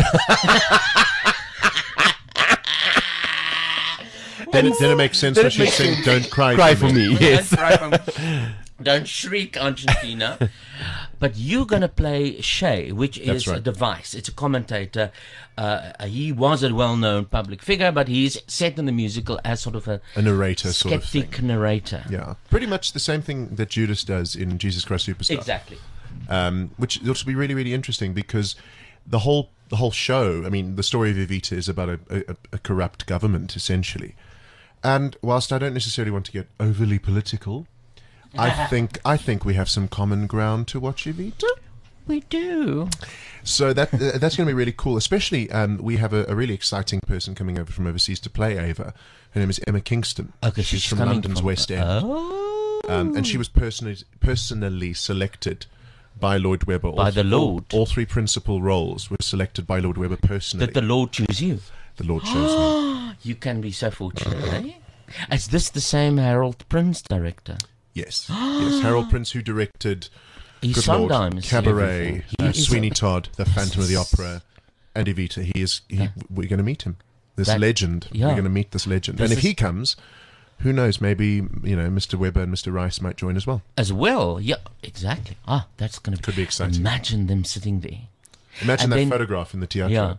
Then it, then it makes sense Then when it she makes sing sense. Don't Cry, Cry for, for me. Me, yes. Don't cry for me. Don't shriek, Argentina. But you're going to play Shay, which That's is a right. device. It's a commentator. Uh, he was a well-known public figure, but he's set in the musical as sort of a, A narrator sort of skeptic thing. narrator. Yeah, pretty much the same thing that Judas does in Jesus Christ Superstar. Exactly. Um, which will be really, really interesting because the whole the whole show. I mean, the story of Evita is about a, a, a corrupt government essentially. And whilst I don't necessarily want to get overly political, I think I think we have some common ground to watch Evita. We do. So that uh, that's going to be really cool. Especially, um, we have a, a really exciting person coming over from overseas to play Ava. Her name is Emma Kingston. Okay, she's, she's from coming London's from- West End. Oh. Um, and she was personally personally selected by Lloyd Webber. By the th- Lord. All, all three principal roles were selected by Lloyd Webber personally. Did the Lord choose you? The Lord chose me. You can be so fortunate, eh? Is this the same Harold Prince director? Yes. Yes. Harold Prince, who directed He's good Lord, sometimes Cabaret, everything. He uh, is Sweeney a- Todd, The Phantom of the Opera, and Evita. He is. He, we're going to meet him. This That- legend. yeah. We're going to meet this legend. This and if is- he comes, who knows? Maybe you know, Mister Webber and Mister Rice might join as well. As well, yeah, exactly. Ah, that's going to Could be exciting. Imagine them sitting there. Imagine And that then- photograph in the theatre. Yeah.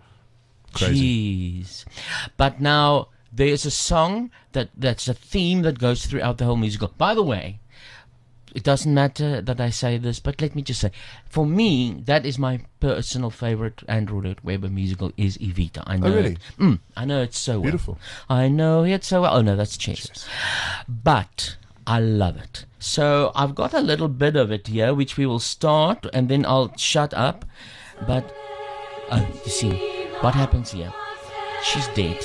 Crazy. Jeez. But now there's a song that that's a theme that goes throughout the whole musical. By the way, it doesn't matter that I say this, but let me just say, for me, that is my personal favorite Andrew Lloyd Webber musical is Evita. I know. really? It, mm, I know it so well. Beautiful. I know it so well. Oh no, that's Chess. But I love it. So I've got a little bit of it here, which we will start, and then I'll shut up. But uh, you see, what happens here? She's dead.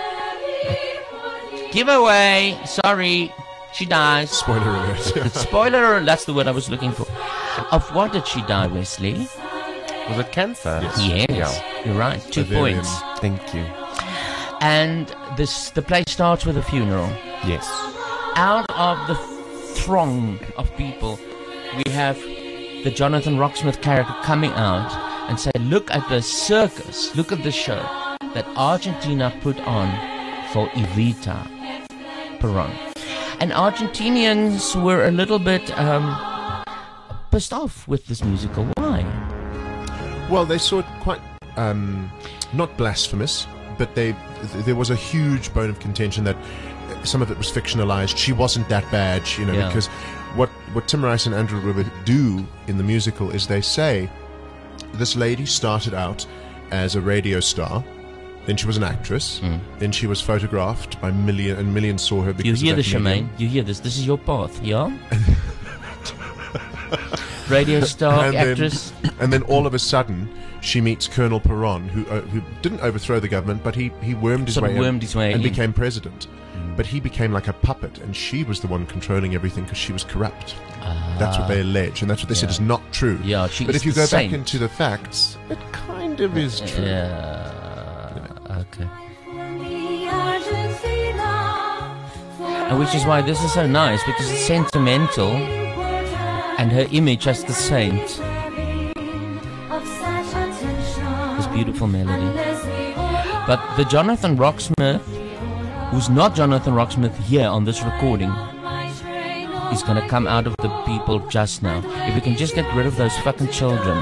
Giveaway. Sorry, she dies. Spoiler alert. Spoiler alert. That's the word I was looking for. Of what did she die, Wesley? was it cancer? Yes. Yeah. You're right. Two Ovarian. points. Thank you. And this the play starts with a funeral. Yes. Out of the throng of people, we have the Jonathan Rocksmith character coming out and say, look at the circus, look at the show that Argentina put on for Evita Peron. And Argentinians were a little bit um, pissed off with this musical. Why? Well, they saw it quite um, not blasphemous, but they th- there was a huge bone of contention that some of it was fictionalized. She wasn't that bad, you know, Yeah. because what what Tim Rice and Andrew Webber do in the musical is they say this lady started out as a radio star, then she was an actress, Mm. then she was photographed by million and millions saw her because You hear of this, that medium. Charmaine? You hear this? This is your path, yeah? Radio star, and actress. Then, and then all of a sudden, she meets Colonel Peron, who uh, who didn't overthrow the government, but he, he wormed his Sort of way in wormed his way and in. became president. But he became like a puppet, and she was the one controlling everything because she was corrupt. That's what they allege, and that's what they said Ah. Yeah. is not true. Yeah, she but is if you the go saint. back into the facts, it kind of is true. Yeah. Okay. And which is why this is so nice, because it's sentimental and her image as the saint. This beautiful melody. But the Jonathan Rocksmith, who's not Jonathan Rocksmith here on this recording, is going to come out of the people just now. If we can just get rid of those fucking children.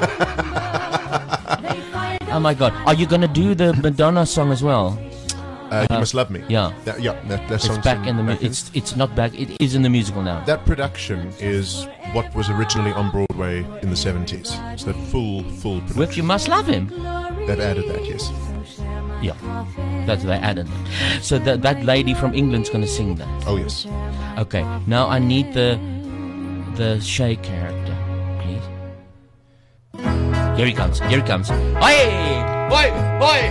Oh my god. Are you going to do the Madonna song as well? Uh, you Must Love Me. Yeah. That, yeah, that, that It's song's back in the. Mu- back in- it's it's not back. It is in the musical now. That production is what was originally on Broadway in the seventies. It's that full, full production. With You Must Love Him. They've added that, yes. Yeah, that's they added it. So that that lady from England's going to sing that. Oh yes. Okay. Now I need the the Shay character, please. Here he comes. Here he comes. Oi! Oi! Oi!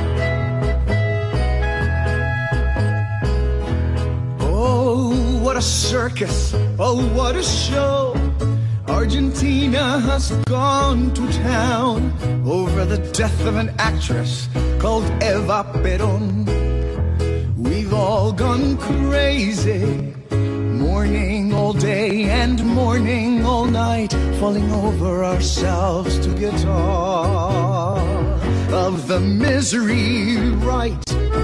Oh, what a circus. Oh, what a show. Argentina has gone to town over the death of an actress called Eva Perón. We've all gone crazy, mourning all day and mourning all night, falling over ourselves to get off of the misery right.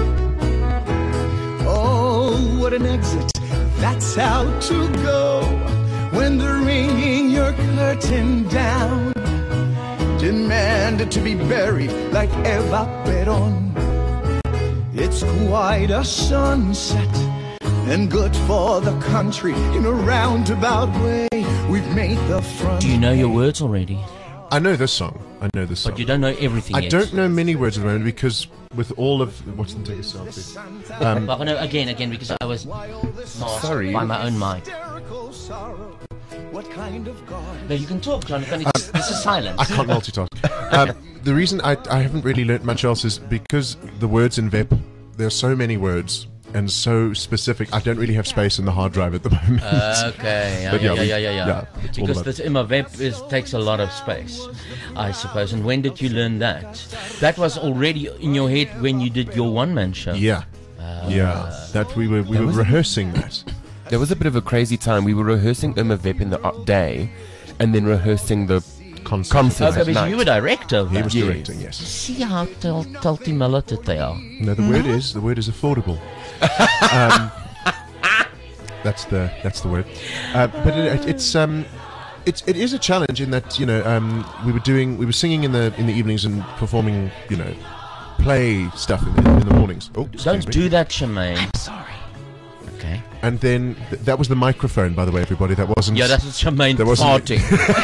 Oh, what an exit, that's how to go when they're ringing your curtain down. Demanded to be buried like Eva Perón. It's quite a sunset and good for the country in a roundabout way. We've made the front. Do you know your words already? I know this song. I know this song. But you don't know everything I yet. don't know many words at the moment because with all of what's the take a selfie. Um, Well, no, again, again, because I was masked Sorry. by my own mic. What kind of God? No, you can talk, Jonathan. It's, this is silent. I can't multitask. um, the reason I, I haven't really learnt much else is because the words in V E P, there are so many words and so specific. I don't really have space in the hard drive at the moment. Okay, yeah, But yeah, we- yeah, yeah, yeah. yeah, it's all Because about- this Imma Web is, takes a lot of space, I suppose. And when did you learn that? That was already in your head when you did your one-man show. Yeah, Ah. yeah. That we were we That were was a- rehearsing that. There was a bit of a crazy time. We were rehearsing Irma Vep in the uh, day, and then rehearsing the concert, concert Okay, at because night. you were director of He that. was directing, yes. See how tel- multi they are. No, the word is the word is affordable. um, that's the that's the word. Uh, but it, it's um, it's it is a challenge in that you know um, we were doing we were singing in the in the evenings and performing you know play stuff in the, in the mornings. Oh, excuse Don't me. do that, Shemaine. I'm sorry. Okay. And then th- that was the microphone, by the way, everybody. That wasn't. Yeah, that's Shemaine that wasn't- farting.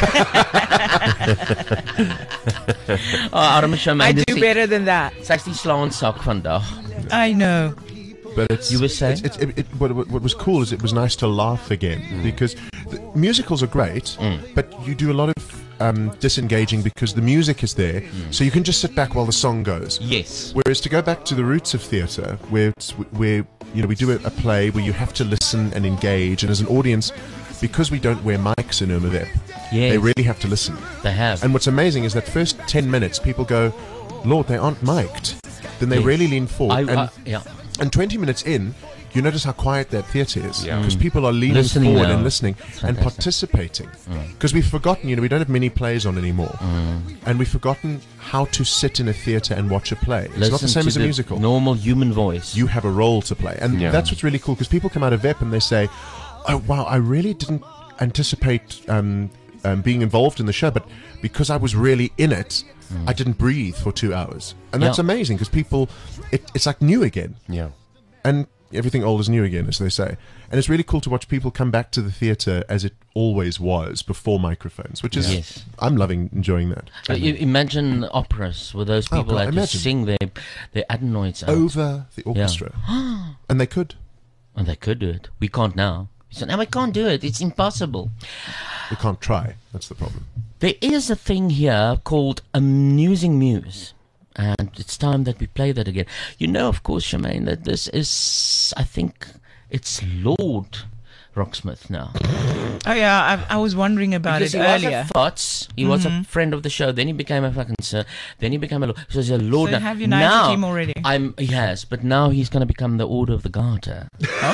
oh, arme Shemaine. I dis do die- better than that. Sy is die slaansak vandag. I know. But it's, You were saying? it's, it's, it, it, what, what what was cool is it was nice to laugh again because the musicals are great, but you do a lot of um, disengaging because the music is there, so you can just sit back while the song goes. Yes. Whereas to go back to the roots of theatre, where it's, where you know we do a, a play where you have to listen and engage, and as an audience, because we don't wear mics in Irma Vep, Yes. they really have to listen. They have. And what's amazing is that first ten minutes, people go, "Lord, they aren't mic'd." Then they Yes. really lean forward. I- and, I- yeah. and twenty minutes in, you notice how quiet that theatre is Yeah. because Mm. people are leaning Listening forward now. and listening and Fantastic. participating. Mm. Because we've forgotten, you know, we don't have many plays on anymore, Mm. and we've forgotten how to sit in a theatre and watch a play. It's not the Listen same to as a the musical. Normal human voice. You have a role to play, and Yeah. that's what's really cool. Because people come out of V E P and they say, "Oh wow, I really didn't anticipate um, um, being involved in the show, but because I was really in it." Mm. I didn't breathe for two hours, and that's Yeah. amazing because people, it, it's like new again. Yeah. And everything old is new again, as they say. And it's really cool to watch people come back to the theatre as it always was before microphones, which is Yes. I'm loving enjoying that. But you imagine operas where those Oh, people God, had imagine. to sing their their adenoids out. Over the orchestra, and they could. And they could do it. We can't now. We said, no, we can't do it. It's impossible. We can't try. That's the problem. There is a thing here called Amusing Muse. And it's time that we play that again. You know, of course, Shemaine, that this is, I think, it's Lord Rocksmith now. Oh yeah, I, I was wondering about Because it he earlier. was a Fots, he was a Mhm. friend of the show, then he became a fucking sir, then he became a Lord. So he's a Lord So now. have united now, him already? I'm, he has, but now he's going to become the Order of the Garter.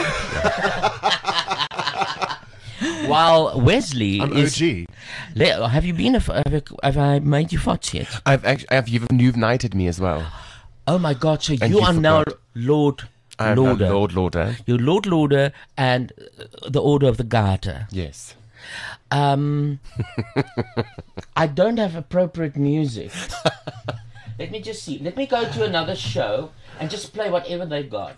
While Wesley I'm is... O G. Le- have you been a, f- have, you- have I made you Fots yet? I've actually, I've, you've, you've knighted me as well. Oh my God! So And you you are now forgot. Lord I'm a Lauder. Lord Lauder. You're Lord Lauder and uh, the Order of the Garter. Yes. Um, I don't have appropriate music Let me just see. Let me go to another show and just play whatever they've got.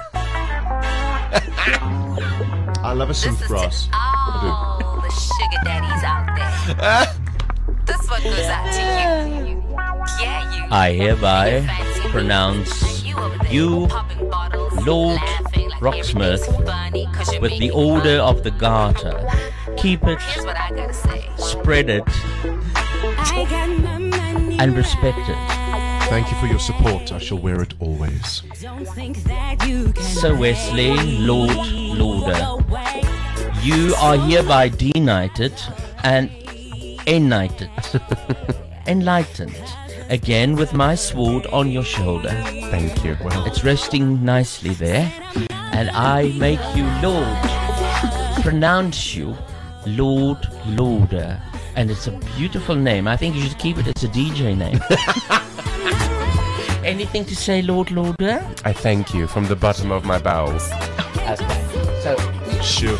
I love a synth brass. All the sugar daddies out there. This one goes out to you. Yeah, you. I hereby pronounce you, Lord Rocksmith, with the Order of the Garter. Keep it, spread it, and respect it. Thank you for your support. I shall wear it always. Sir Wesley, Lord Lauder, you are hereby denighted and enlightened, enlightened, again with my sword on your shoulder. Thank you. Well, it's resting nicely there, and I make you Lord, pronounce you Lord Lauder, and it's a beautiful name. I think you should keep it as a D J name. Anything to say, Lord Lauder? I thank you from the bottom of my bowels. Okay, so sure.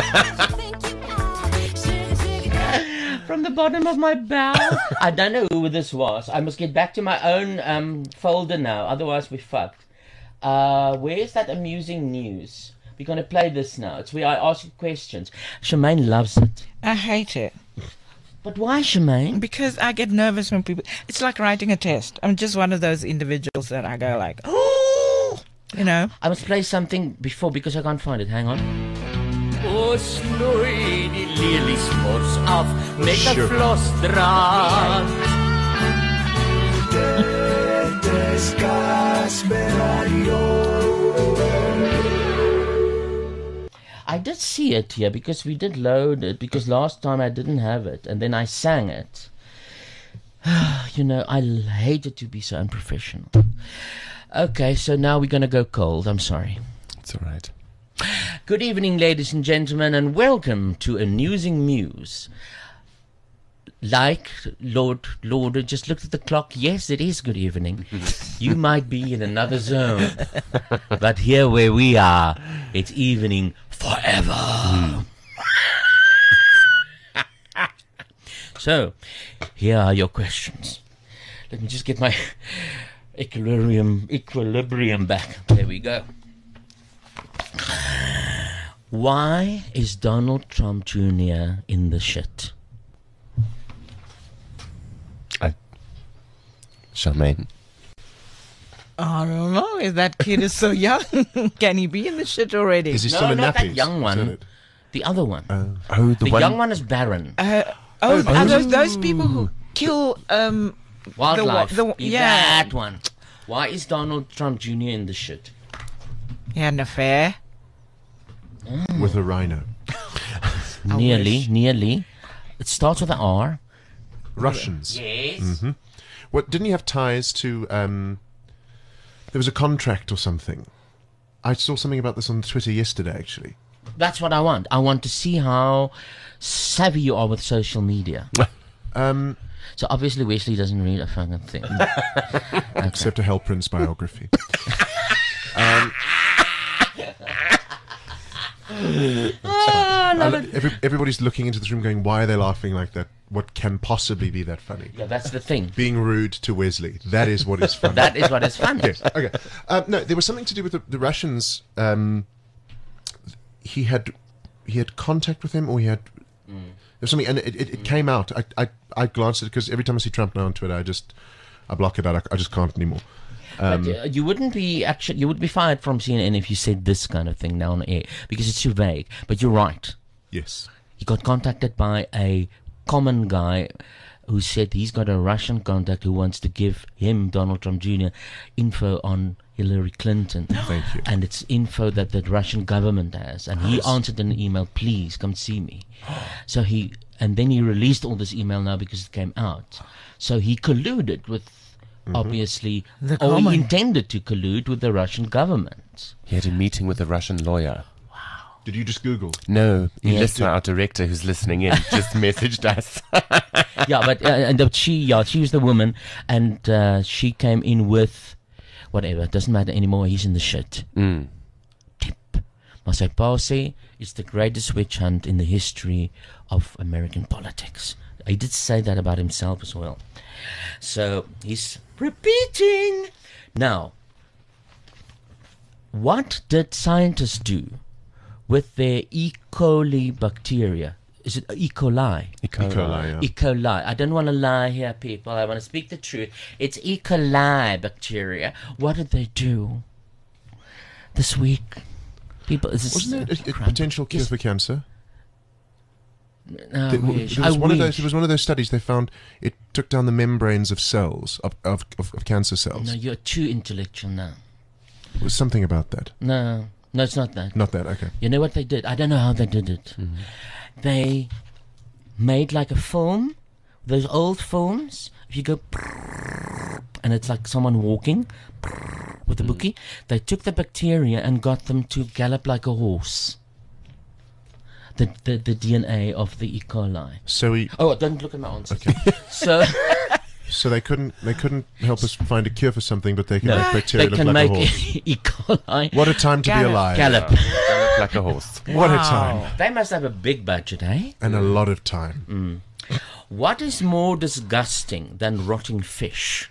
From the bottom of my bowel. I don't know who this was. I must get back to my own um, folder now, otherwise we're fucked. Uh, where's that amusing news? We're going to play this now. It's where I ask you questions. Shemaine loves it. I hate it. But why, Shemaine? Because I get nervous when people... It's like writing a test. I'm just one of those individuals that I go like, oh, you know. I must play something before because I can't find it. Hang on. O snoei die lelies mors af met 'n vlosdraad. Dit is Gospel Radio. I did see it here because we did load it because last time I didn't have it and then I sang it. You know, I hate it to be so unprofessional. Okay, so now we're going to go cold. I'm sorry. It's all right. Good evening, ladies and gentlemen, and welcome to Amusing Muse. Like Lord Lauder just looked at the clock. Yes, it is good evening. You might be in another zone, but here where we are, it's evening forever. Mm. So, here are your questions. Let me just get my equilibrium equilibrium back. There we go. Why is Donald Trump Junior in the shit? I, Charmaine. I don't know. If that kid is so young, can he be in the shit already? Is he no, still in not nappies? that young one. The other one. Uh, oh, the, the one... young one is Barron. Uh, oh, Oh, are those those people who kill um Wildlife. The, the, yeah, yeah, that one. Why is Donald Trump Junior in the shit? he had an affair. Mm. with a rhino. Nearly, wish. nearly. It starts with an R. Russians. Yes. Mm-hmm. What, didn't he have ties to, um, there was a contract or something. I saw something about this on Twitter yesterday, actually. That's what I want. I want to see how savvy you are with social media. Um, so obviously Wesley doesn't read a fucking thing. Okay. Except a Hell Prince biography. um, Ah, no, I but- lo- every, everybody's looking into this room going, why are they laughing like that? What can possibly be that funny? Yeah, that's the thing. Being rude to Wesley. That is what is funny. That is what is funny. Yes. Okay. Um, no, there was something to do with the, the Russians. Um, he had he had contact with him, or he had Mm. there was something, and it, it, it came out. I, I I glanced at it because every time I see Trump now on Twitter, I just I block it out. I, I just can't anymore. Um, but uh, you wouldn't be actually you would be fired from C N N if you said this kind of thing now on air because it's too vague. But you're right. Yes. He got contacted by a common guy who said he's got a Russian contact who wants to give him, Donald Trump Junior, info on Hillary Clinton. Thank you. And it's info that the Russian government has. And he answered in an email, please come see me. So he, and then he released all this email now because it came out. So he colluded with, mm-hmm. obviously, The or common. he intended to collude with the Russian government. He had a meeting with a Russian lawyer. Did you just Google? No, Yeah. Elissa, our director who's listening in, just messaged us. Yeah, but uh, and the, she, yeah, she was the woman, and uh, she came in with whatever. It doesn't matter anymore. He's in the shit. Mm. Tip. Maar sy pa sê it's the greatest witch hunt in the history of American politics. He did say that about himself as well. So he's repeating. Now, what did scientists do with their E. coli bacteria? Is it E. coli? E. coli, E. coli, yeah. E. coli. I don't want to lie here, people. I want to speak the truth. It's E. coli bacteria. What did they do this week? People, is this Wasn't there a, a crap? potential cure Yes. for cancer? I There, wish. there was I one of wish. those. There was one of those studies. They found it took down the membranes of cells of of, of, of cancer cells. No, you're too intellectual now. There was something about that. No, no, it's not that. Not that. Okay. You know what they did? I don't know how they did it. They made like a film, those old films. If you go, and it's like someone walking with a bookie. They took the bacteria and got them to gallop like a horse. The, the the D N A of the E. coli. So he. Oh, don't look at my answer. Okay. So. So they couldn't they couldn't help us find a cure for something, but they can No, make bacteria they look can like make a horse. E. coli. What a time to Gallop. be alive! Gallop. Gallop like a horse. What a time! They must have a big budget, eh? And a lot of time. Mm. What is more disgusting than rotting fish?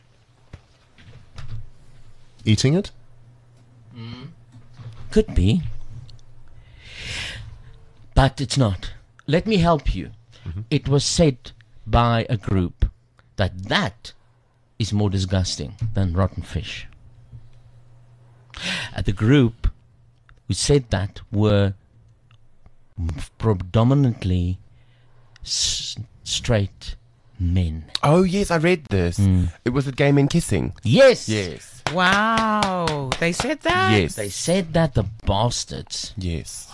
Eating it? Mm. Could be. But it's not. Let me help you. Mm-hmm. It was said by a group that that is more disgusting than rotten fish. Uh, the group who said that were predominantly s- straight men. Oh yes, I read this. It was a gay men kissing. Yes. Yes. Wow. They said that? Yes. They said that, the bastards. Yes.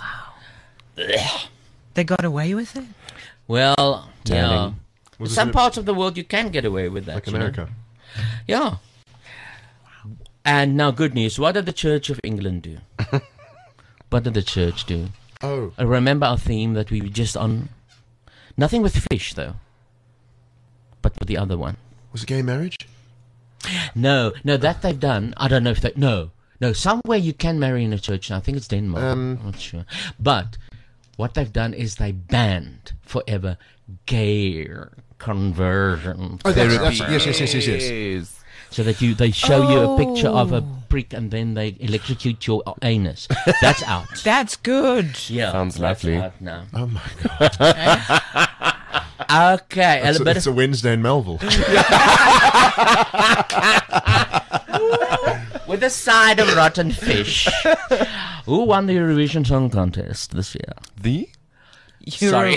They got away with it? Well, yeah. Darling. In Was it some a- parts of the world you can get away with that. Like you know. America. Yeah. And now, good news. What did the Church of England do? What did the church do? Oh. Uh, remember our theme that we were just on? Nothing with fish, though. But with the other one. Was it gay marriage? No, no, that they've done. I don't know if they. No, no, somewhere you can marry in a church now. I think it's Denmark. Um, I'm not sure. But what they've done is they banned forever gay conversion. Oh, that's, therapy. that's, yes, yes, yes, yes, yes. So that you, they show you a picture of a Oh. prick and then they electrocute your anus. That's out. That's good. Yeah, Sounds that's lovely. out now. Oh my god. Okay, It's a a, bit it's of a Wednesday in Melville. with a side of rotten fish. Who won the Eurovision Song Contest this year? The? Sorry.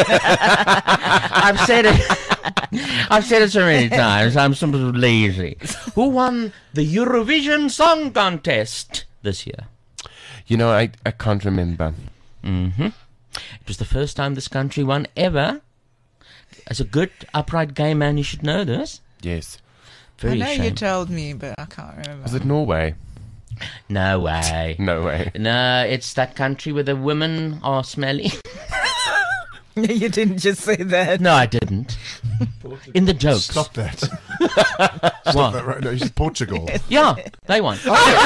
I've said it. I've said it so many times. I'm sort of lazy. Who won the Eurovision Song Contest this year? You know, I, I can't remember. Mm-hmm. It was the first time this country won ever. As a good, upright gay man, you should know this. Yes. Very I know you ashamed. told me, but I can't remember. Was it Norway? No way. No way. No, it's that country where the women are smelly. You didn't just say that. No, I didn't. In the jokes. Stop that. What? Stop that right now. You said Portugal. Yeah, they won.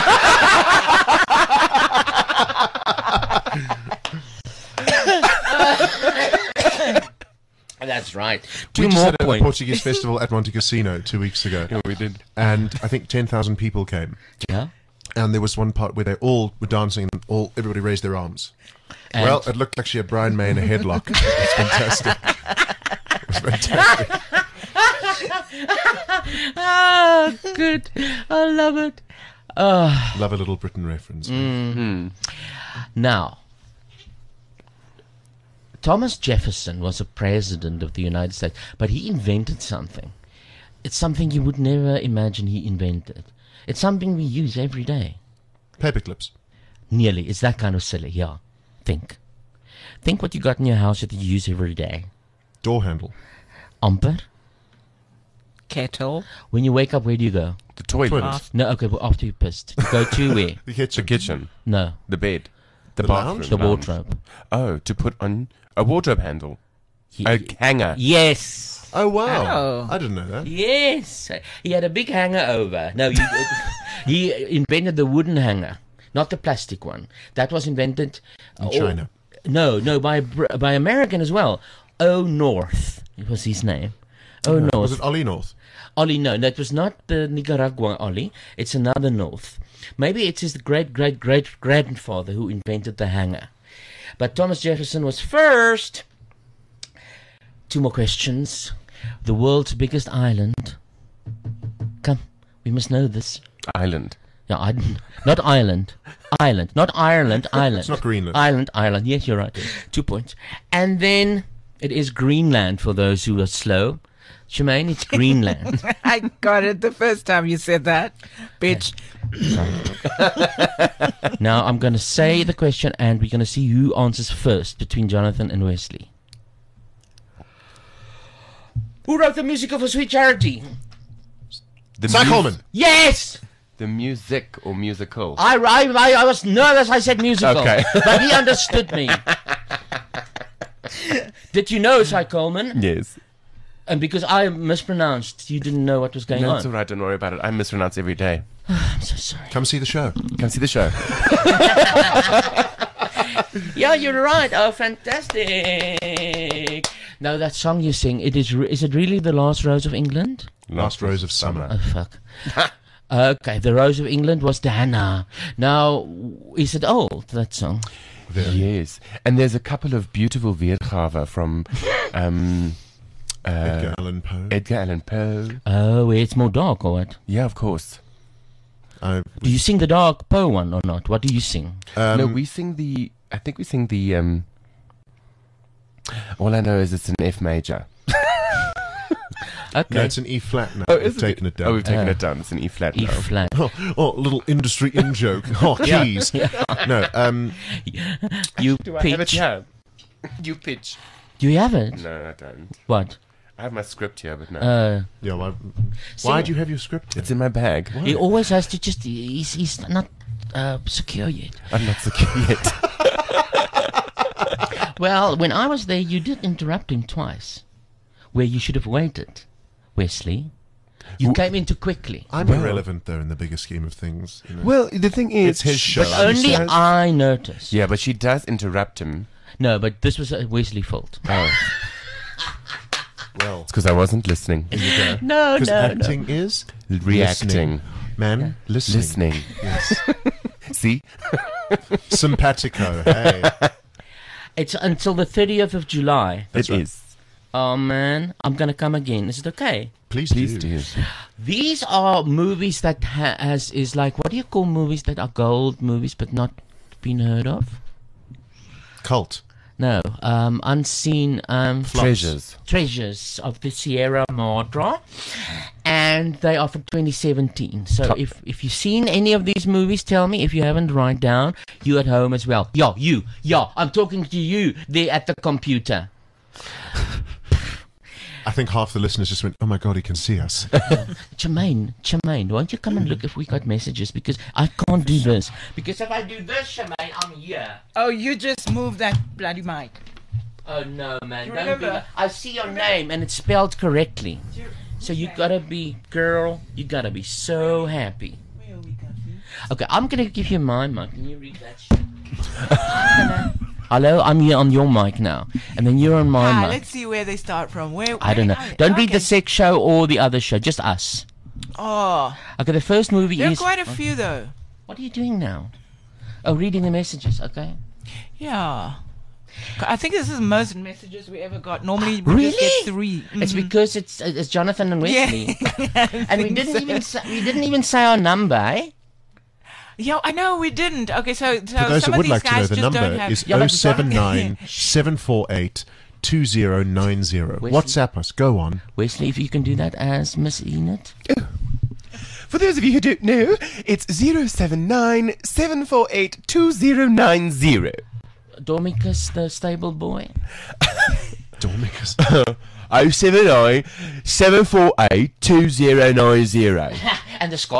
That's right. Two we just more had a points. Portuguese festival at Monte Cassino two weeks ago. Yeah, we did. And I think ten thousand people came. Yeah. And there was one part where they all were dancing and all everybody raised their arms. And- well, it looked like she had Brian May in a headlock. It was fantastic. It was fantastic. Ah, good. I love it. Ah. Love a little Britain reference. Mhm. Now, Thomas Jefferson was a president of the United States, but he invented something. It's something you would never imagine he invented. It's something we use every day. Paper clips. Nearly. It's that kind of silly. Yeah. Think. Think what you got in your house that you use every day. Door handle. Amper. Kettle. When you wake up, where do you go? The toilet. Toilet. No, okay, well, after you pissed. You go to where? The kitchen. The kitchen. No. The bed. The, The bathroom. lounge? The lounge. wardrobe. Oh, to put on a wardrobe handle. He- A hanger. Yes. Oh, wow. Oh. I didn't know that. Yes. He had a big hanger over. No, he, he invented the wooden hanger, not the plastic one. That was invented In uh, China. No, no, by Br- by American as well. O North. It was his name. Oh, No, North. was it Ollie North? Ollie, no, that was not the Nicaragua Ollie. It's another North. Maybe it's his great great great grandfather who invented the hanger. But Thomas Jefferson was first. Two more questions. The world's biggest island. Come, we must know this. Island. Yeah, I, not island. Island. Not Ireland, island. It's not Greenland. Island, island. Yes, you're right. Two points. And then it is Greenland for those who are slow. Shemaine, it's Greenland. I got it the first time you said that, bitch. Now I'm going to say the question and we're going to see who answers first between Jonathan and Wesley. Who wrote the musical for Sweet Charity? The Cy mus- Coleman. Yes! The music or musical? I, I, I was nervous I said musical, Okay. but he understood me. Did you know Cy Coleman? Yes. And because I mispronounced, you didn't know what was going No, on. it's all right. Don't worry about it. I mispronounce every day. I'm so sorry. Come see the show. Come see the show. Yeah, you're right. Oh, fantastic. Now that song you sing, it is re- is it really The Last Rose of England? Last Rose of Summer. Oh, fuck. Okay, The Rose of England was Diana. Now, is it old, that song? Very. Yes. And there's a couple of beautiful weergawe from um, uh, Edgar Allan Poe. Edgar Allan Poe. Oh, where it's more dark or what? Yeah, of course. I, Do you sing the dark Poe one or not? What do you sing? um, no, we sing the. I think we sing the. Um, all I know is it's an F major. Okay. No, it's an E flat now. Oh, We've is taken it down. Oh, we've taken Uh, it down. It's an E flat E now. flat. Oh, oh, little industry in joke. Oh, Yeah. keys. No, um, You Do I have it pitch. here? You pitch. Do you have it? No, I don't. What? I have my script here, but no. Uh, yeah. Why, See- why do you have your script? Here? it's in my bag. he always has to just. He's, he's not uh, secure yet. I'm not secure yet. Well, when I was there, you did interrupt him twice, where you should have waited, Wesley. You W- came in too quickly. I'm Well- irrelevant though in the bigger scheme of things. You know? Well, the thing is, It's his show. But only does- I noticed. Yeah, but she does interrupt him. No, but this was a Wesley fault. Oh, well, it's because I wasn't listening. No, because no, no. acting is Reacting. listening. Man, listening. Listening. Yes. See? Simpatico. Hey. It's until the thirtieth of July. That's It right. is. Oh, man. I'm going to come again. Is it okay? Please, Please do. do. These are movies that ha- has is like, what do you call movies that are gold movies but not been heard of? Cult. No, um, unseen um, Flops. Treasures. treasures of the Sierra Madre, and they are from twenty seventeen. So Top. if if you've seen any of these movies, tell me. If you haven't, write down. You at home as well. Yo, you, yo, I'm talking to you there at the computer. I think half the listeners just went, "Oh my god, he can see us." Jermaine, Jermaine, won't you come and look if we got messages? Because I can't do this. Because if I do this, Jermaine, I'm here. Oh, you just moved that bloody mic. Oh no, man! You Don't remember? do that. I see your name and it's spelled correctly. So you gotta be, girl. You gotta be so happy. Okay, I'm gonna give you my mic. Can you read that shit? Hello, I'm here on your mic now, and then you're on my Ah, mic. let's see where they start from. Where? I don't know. where- Don't read okay. the sex show or the other show. Just us. Oh, Okay, the first movie there are is. quite a few though. What are you doing now? Oh, reading the messages. Okay. Yeah. I think this is the most messages we ever got. Normally we Really? just get three. It's Mhm. because it's it's Jonathan and Wesley, Yeah. and we think didn't so. even say, we didn't even say our number, eh? Yeah, I know we didn't. Okay, so, so For those some that of would these like to know, guys the just number don't have. is Yeah, oh like- seven nine, seven four eight, two zero nine zero. Wesley. WhatsApp us. Go on. Wesley, if you can do that as Miss Enid. For those of you who don't know, it's zero seven nine seven four eight two zero nine zero. Dormicus, the stable boy. Dormicus. oh seven nine seven four eight two zero nine zero. And the Scott.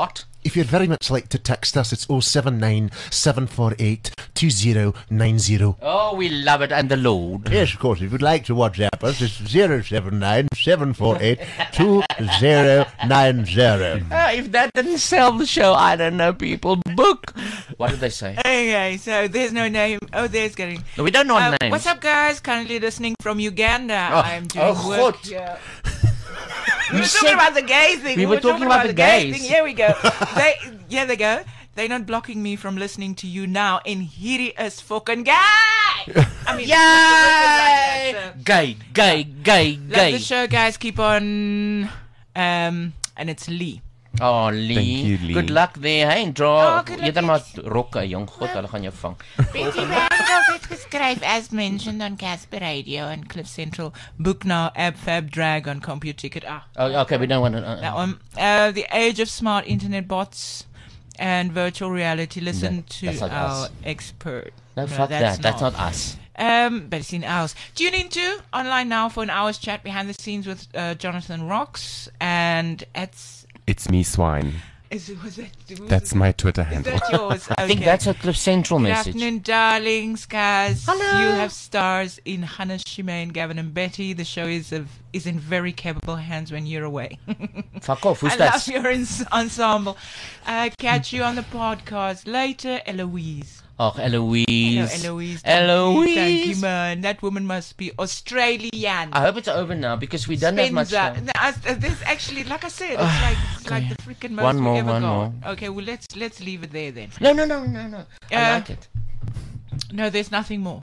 if you'd very much like to text us, it's oh seven nine, seven four eight, two oh nine oh. Oh, we love it, and the Lord. Yes, of course. If you'd like to WhatsApp us, it's oh seven nine, seven four eight, two oh nine oh. Oh, if that didn't sell the show, I don't know, people. Book. What did they say? Okay, so there's no name. Oh, there's getting. No, we don't know Uh, names. What's up, guys? Currently listening from Uganda. Oh, I'm doing oh, work God. here. You We were said- talking about the gay thing. We were talking about the gay gays. thing. Here we go. They, yeah, they go. They're not blocking me from listening to you now. And here is fucking gay. I mean, Yay! like that, so. Gay, gay, gay, Love gay. the show, guys. Keep on. Um, and it's Lee. Oh, Lee. Thank you, Lee. Good luck there. Hey, dra. Oh, good Jy dan maar rokke, jong. God, hulle gaan jou vang. Betty Bangles het geskryf as mentioned on Casper Radio and Cliff Central. Book now, Ab Fab Drag on CompuTicket. Ah, Oh, okay, we don't want to. Uh, that one. Uh, the age of smart internet bots and virtual reality. Listen No, to that's not our us. expert. No, fuck that. That's not us. Um, but it's in ours. Tune in to online now for an hour's chat behind the scenes with uh, Jonathan Rocks, and it's It's me, Swine. is was that was That's it- my Twitter is handle. that yours? I think Okay. that's a Cliff Central Good message. afternoon, darlings, guys. Hello. You have stars in Hannah, Shimane, Gavin, and Betty. The show is of, is in very capable hands when you're away. Fuck off. Who's I that? love your ens- ensemble. Uh, catch you on the podcast later, Eloise. Oh, Eloise. Hello, Eloise. Thank Eloise. You, thank you, man. That woman must be Australian. I hope it's over now because we don't have much Spencer. time. No, I- uh, This actually, like I said, it's like it's like the freaking most One we more, ever one got. more. Okay, well let's let's leave it there then. No, no, no, no, no. I Uh, like it. No, there's nothing more.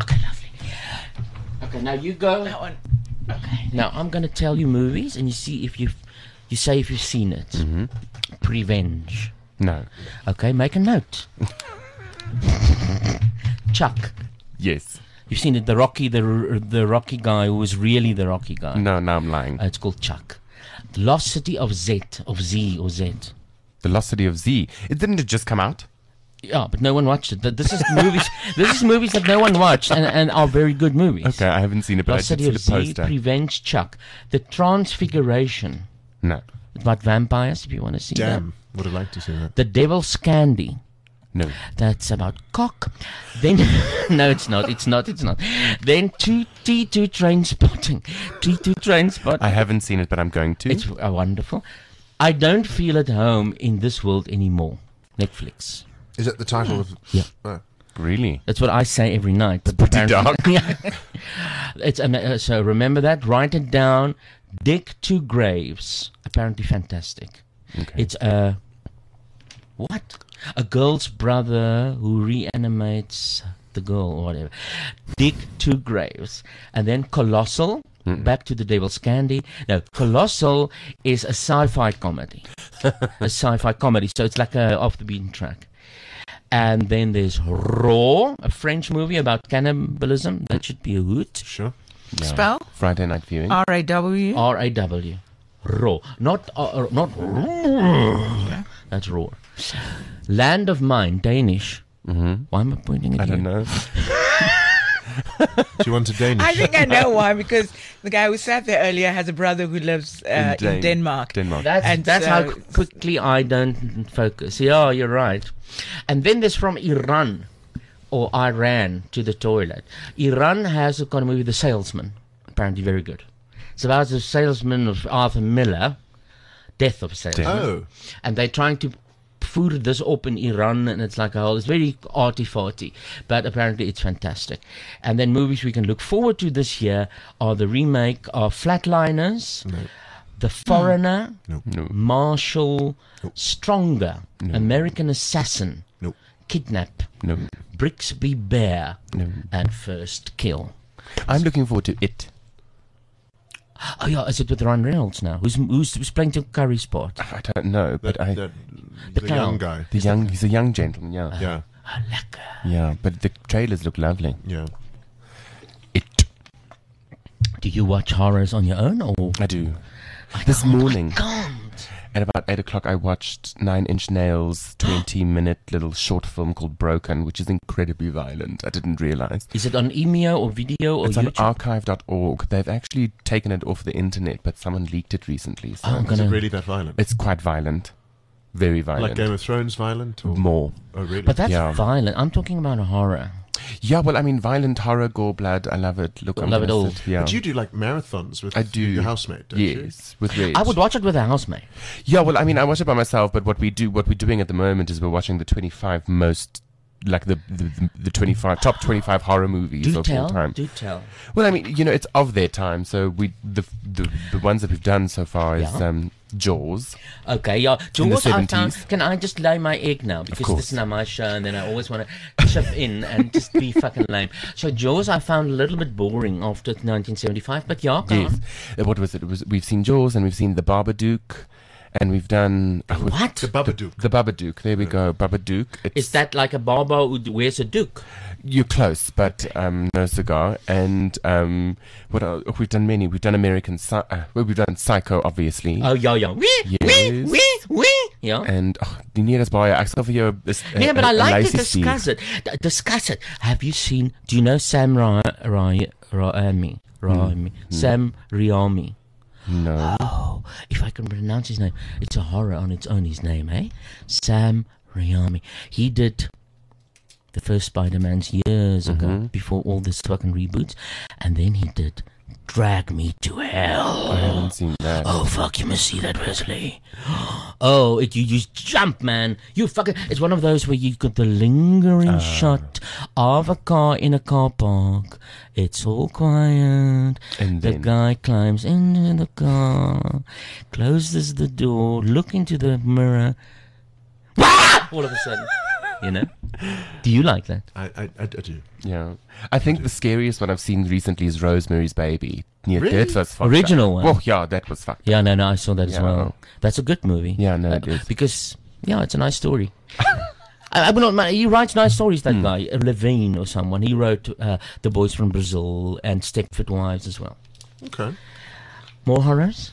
Okay, now you go. That one. Now I'm going to tell you movies, and you see if you've, you say if you've seen it. Mm-hmm. Prevenge. No. Okay, make a note. Chuck. Yes. You've seen it, the Rocky, the the Rocky guy who was really the Rocky guy. No, now I'm lying. Uh, it's called Chuck. The Lost City of Z, of Z or Z. The Lost City of Z. It didn't it just come out? Yeah, but no one watched it. Th- This is movies. This is movies that no one watched and, and are very good movies. Okay, I haven't seen it, but Lost I did City see of the Z, poster. Prevenge, Chuck. The Transfiguration. No. It's about vampires, if you want to see Damn, that. would have liked to see that. The Devil's Candy. No. That's about cock. Then, no, it's not. It's not. It's not. Then two T two Train Spotting. T two Train Spotting. I haven't seen it, but I'm going to. It's uh, wonderful. I don't feel at home in this world anymore. Netflix. Is it the title of? Yeah. Oh. Really? That's what I say every night. But pretty apparently- dark. Yeah. It's um, uh, so remember that. Write it down. Dick to Graves. Apparently fantastic. Okay. It's a what? A girl's brother who reanimates the girl or whatever. Dick to Graves, and then Colossal. Mm. Back to the Devil's Candy. No, Colossal is a sci-fi comedy. a sci-fi comedy, so it's like a off the beaten track. And then there's Raw, a French movie about cannibalism. That should be a hoot. Sure. Yeah. Spell? Friday night viewing. R A W. R A W. Raw. Not, uh, uh, not That's Raw. Land of Mine, Danish. Mm-hmm. Why am I pointing at I you? don't know. Do you want a Danish? I think I know why, because the guy who sat there earlier has a brother who lives uh, in, Dan- Denmark. Denmark. That's, And that's so- how quickly I don't focus. Yeah, you're right. And then there's from Iran, or Iran, to the toilet. Iran has a kind of movie, The Salesman. Apparently very good. It's about the salesman of Arthur Miller, Death of a Salesman. Oh. And they're trying to food this up in Iran, and it's like a whole, it's very arty-farty, but apparently it's fantastic. And then movies we can look forward to this year are the remake of Flatliners, No. The Foreigner, No. No. Marshall, Nope. Stronger, No. American Assassin, Nope. Kidnap, No. Brixby Bear, No. and First Kill. I'm looking forward to it. Oh yeah, is it with Ryan Reynolds now? Who's who's, who's playing to Curry Sport? I don't know, but That, I that, The the clown. young guy. the young he's a young gentleman, yeah. Yeah. Oh, lekker. Yeah, but the trailers look lovely. Yeah. It Do you watch horrors on your own, or I do. This morning can't? at about eight o'clock I watched Nine Inch Nails twenty minute little short film called Broken, which is incredibly violent. I didn't realise. Is it on Emio or video or It's on YouTube? archive dot org. They've actually taken it off the internet, but someone leaked it recently. So Oh, I'm Is it gonna. really that violent? it's quite violent. Very violent. Like Game of Thrones violent? Or? More. Oh, really? But that's Yeah. violent. I'm talking about horror. Yeah, well, I mean, violent horror, gore, blood. I love it. Look, I I'm love it gonna all. sit- Yeah. But you do like marathons with I do. your housemate, don't you? Yes, with Reg. I would watch it with a housemate. Yeah, well, I mean, I watch it by myself, but what we do, what we're doing at the moment is we're watching the twenty-five most, like the the, the twenty-five top twenty-five horror movies Do of tell. all time. Do tell. Well, I mean, you know, it's of their time, so we the the, the ones that we've done so far is Yeah. um, Jaws. Okay, yeah. In the Jaws, I found, seventies. can I just lay my egg now? Because course. this is not my show, and then I always want to chip in and just be fucking lame. So Jaws, I found a little bit boring after nineteen seventy-five, but yeah, go Yes. on. Uh, What was it? It was we've seen Jaws and we've seen The Babadook, and we've done uh, we- What? The Babadook. The Babadook. There we go. Babadook. It's, Is that like a barber who wears a duke? You're close, but um, no cigar. And um, what else? We've done many. We've done American. Psy- uh, well, we've done Psycho, obviously. Oh, yeah, yeah. Wee, Yes. wee, wee, wee. Yeah. And oh, die neer is baie. Ek sal vir jou 'n- 'n- Yeah, but I 'n like to lysie discuss stuur. it. D- discuss it. Have you seen? Do you know Sam Ra- Ra- Raimi? Raimi. Sam Raimi. No. Oh, if I can pronounce his name, it's a horror on its own. His name, eh? Sam Raimi. He did the first Spider-Man's years ago, Mhm. before all this fucking reboots, and then he did Drag Me to Hell. I haven't seen that. Oh fuck! You must see that, Wesley. Oh, it, you you jump, man. You fucking. It's one of those where you got the lingering Ah. shot of a car in a car park. It's all quiet. And the then- guy climbs into the car, closes the door, look into the mirror. Wah! All of a sudden, you know. Do you like that? I, I, I, I do. Yeah. I think the scariest one I've seen recently is Rosemary's Baby. Yeah, Really? that was fucked Original up. one? Well, yeah, that was fucked. Yeah, no, no, I saw that as Yeah. well. That's a good movie. Yeah, no, Uh, it is. Because, yeah, it's a nice story. I, I will not, man, he writes nice stories, that Hmm. guy, uh, Levine or someone. He wrote uh, The Boys from Brazil and Stepford Wives as well. Okay. More horrors?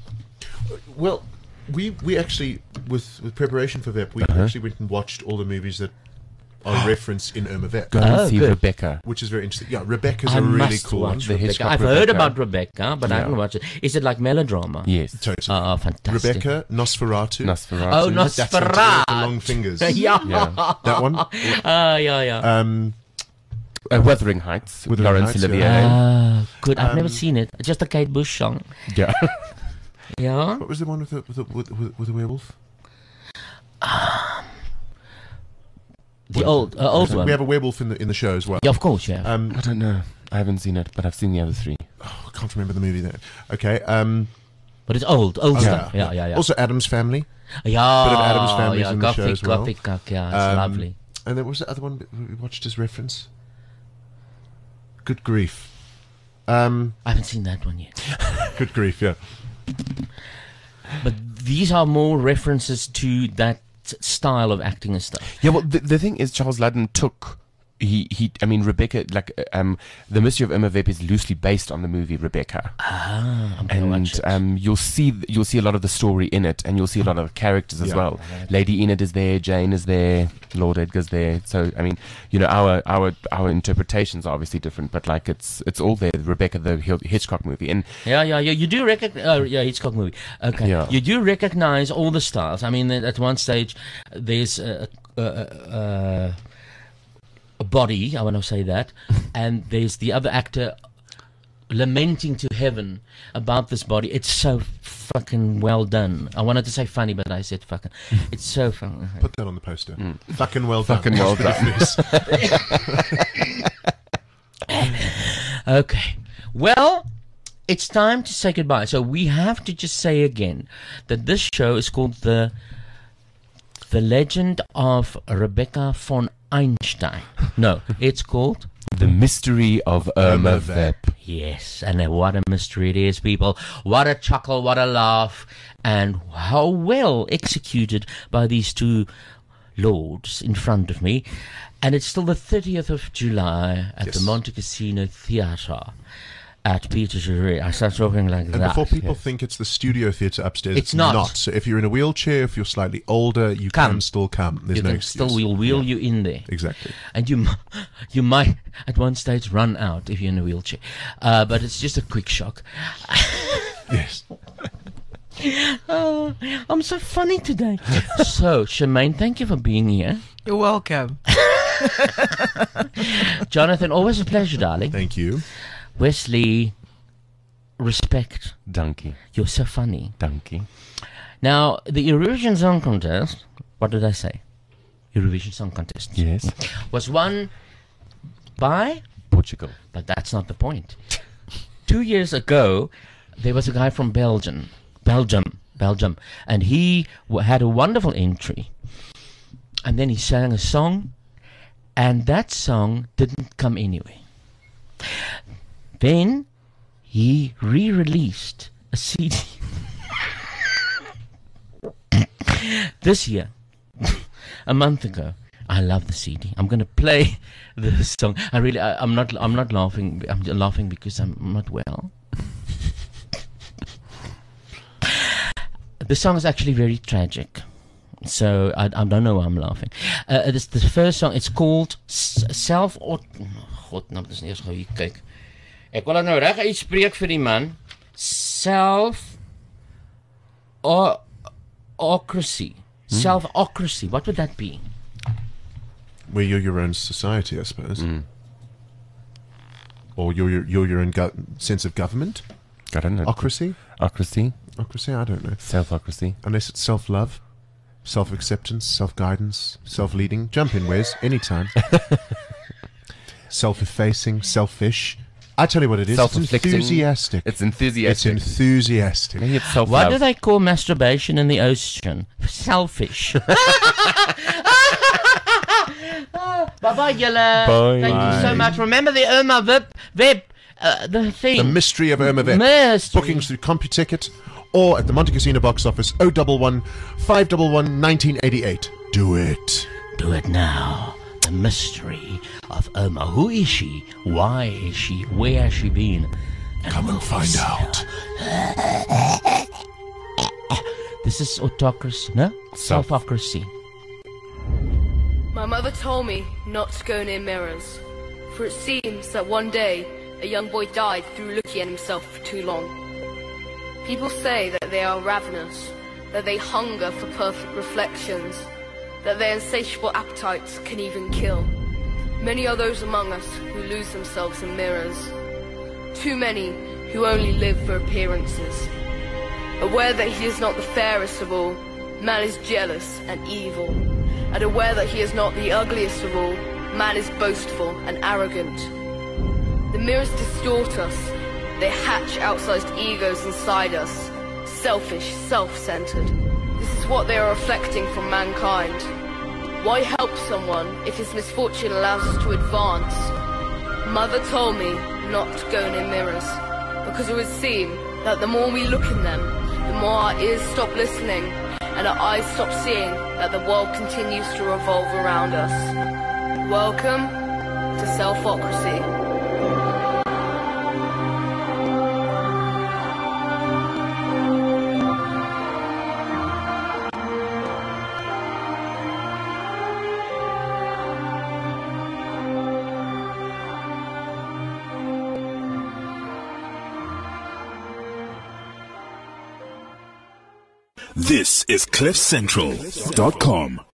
Well, we we actually with with preparation for V E P, we Uh-huh. actually went and watched all the movies that are referenced in Irma V E P. Go and Oh, see good. Rebecca. Which is very interesting. Yeah, Rebecca's I a really must cool one. watch The Rebecca. Hitchcock I've heard Rebecca. about Rebecca, but I Yeah. haven't watched it. Is it like melodrama? Yes. Totally. Oh, fantastic. Rebecca, Nosferatu. Nosferatu. Oh, That's the one with Nosferatu. the long fingers. yeah. Yeah. That one. Ah, yeah, yeah. Um, Uh, Wuthering Heights. Wuthering Laurence Heights, Olivier. yeah. Ah, good. I've Um, never seen it. It's just a Kate Bush song. Yeah. Yeah. what was the one with the with the, with, with, with the werewolf? The old, uh, old one. We have a werewolf in the in the show as well. Yeah, of course, yeah. Um, I don't know. I haven't seen it, but I've seen the other three. oh, I can't remember the movie there. Okay. Um, But it's old, old oh, stuff. Yeah, yeah, yeah. Also, Adam's Family. yeah, bit of Addams Family's yeah, in the show Gothic, as well. Gothic, Gothic, yeah, it's Um, lovely. And then what was the other one we watched as reference? Good grief. Um, I haven't seen that one yet. good grief. Yeah. But these are more references to that style of acting and stuff. Yeah, well, the, the thing is, Charles Ludden took. He, he, I mean, Rebecca, like, uh, um, The Mystery of Irma Vep is loosely based on the movie Rebecca. Ah, I'm gonna watch And it. um, you'll see you'll see a lot of the story in it, and you'll see a lot of the characters as Yeah. well. Lady Enid is there, Jane is there, Lord Edgar's there. So I mean, you know, our our our interpretations are obviously different, but like it's it's all there. Rebecca, the Hi- Hitchcock movie, and Yeah, yeah, yeah. You do recognize, uh, yeah, Hitchcock movie. Okay, Yeah. you do recognize all the styles. I mean, at one stage, there's a, a, a, a body. I want to say that, and there's the other actor lamenting to heaven about this body. It's so fucking well done. I wanted to say funny, but I said fucking. It's so fun. Put that on the poster. Fucking well done. Fucking well done. Okay. Well, it's time to say goodbye. So we have to just say again that this show is called the The Legend of Rebecca von Einstein. No, it's called The Mystery of Irma Vep. Yes, and what a mystery it is, people. What a chuckle, what a laugh, and how well executed by these two lords in front of me. And it's still the thirtieth of July at Yes. the Monte Cassino Theatre at Petersbury. I start talking like And that. before people think it's the studio theatre upstairs, It's not. So if you're in a wheelchair, if you're slightly older, you Come. can still come. There's you no can excuse. still we'll wheel you in there. Exactly. And you m- you might at one stage run out if you're in a wheelchair. Uh, but it's just a quick shock. Yes. Oh, I'm so funny today. So, Shemaine, thank you for being here. You're welcome. Jonathan, always a pleasure, darling. Thank you. Wesley, respect. Dankie. You're so funny. Dankie. Now, the Eurovision Song Contest, what did I say? Eurovision Song Contest. Yes. Was won by Portugal. But that's not the point. Two years ago, there was a guy from Belgium, Belgium, Belgium, and he w- had a wonderful entry. And then he sang a song, and that song didn't come anyway. Then he re-released a C D this year, a month ago. I love the C D. I'm going to play the song. I really, I, I'm not, I'm not laughing. I'm laughing because I'm not well. The song is actually very tragic. So I, I don't know why I'm laughing. Uh, it's the first song. It's called S- Self. God, nou dis nie eers gou hier kyk. Ek wil dit nou reg uitspreek vir die man. Self ocracy. Hmm. Self-ocracy. What would that be? Where you're your own society, I suppose. Mm. Or you're your, you're your own go- sense of government? I don't know. Ocracy? Ocracy? Ocracy? I don't know. Self-ocracy. Unless it's self-love, self-acceptance, self-guidance, self-leading. Jump in, Wes, anytime. Self-effacing, selfish. I tell you what it is. It's Self-inflicting. enthusiastic. It's enthusiastic. It's enthusiastic. Maybe it's self-love. What do they call masturbation in the ocean? Selfish. Bye-bye, Yella. Bye. Thank you so Bye. much. Remember the Irma Web, web uh, the thing. The mystery of Irma Vep. Mystery. Bookings through CompuTicket or at the Monte Casino box office oh one one, five one one, nineteen eighty-eight. Do it. Do it now. The mystery of Irma. Who is she? Why is she? Where has she been? And Come and find out. This is autocracy, no? Self- Self-ocracy. My mother told me not to go near mirrors, for it seems that one day a young boy died through looking at himself for too long. People say that they are ravenous, that they hunger for perfect reflections, that their insatiable appetites can even kill. Many are those among us who lose themselves in mirrors. Too many who only live for appearances. Aware that he is not the fairest of all, man is jealous and evil. And aware that he is not the ugliest of all, man is boastful and arrogant. The mirrors distort us. They hatch outsized egos inside us. Selfish, self-centered. This is what they are reflecting from mankind. Why help someone if his misfortune allows us to advance? Mother told me not to go near mirrors, because it would seem that the more we look in them, the more our ears stop listening and our eyes stop seeing that the world continues to revolve around us. Welcome to Self-ocracy. This is cliff central dot com.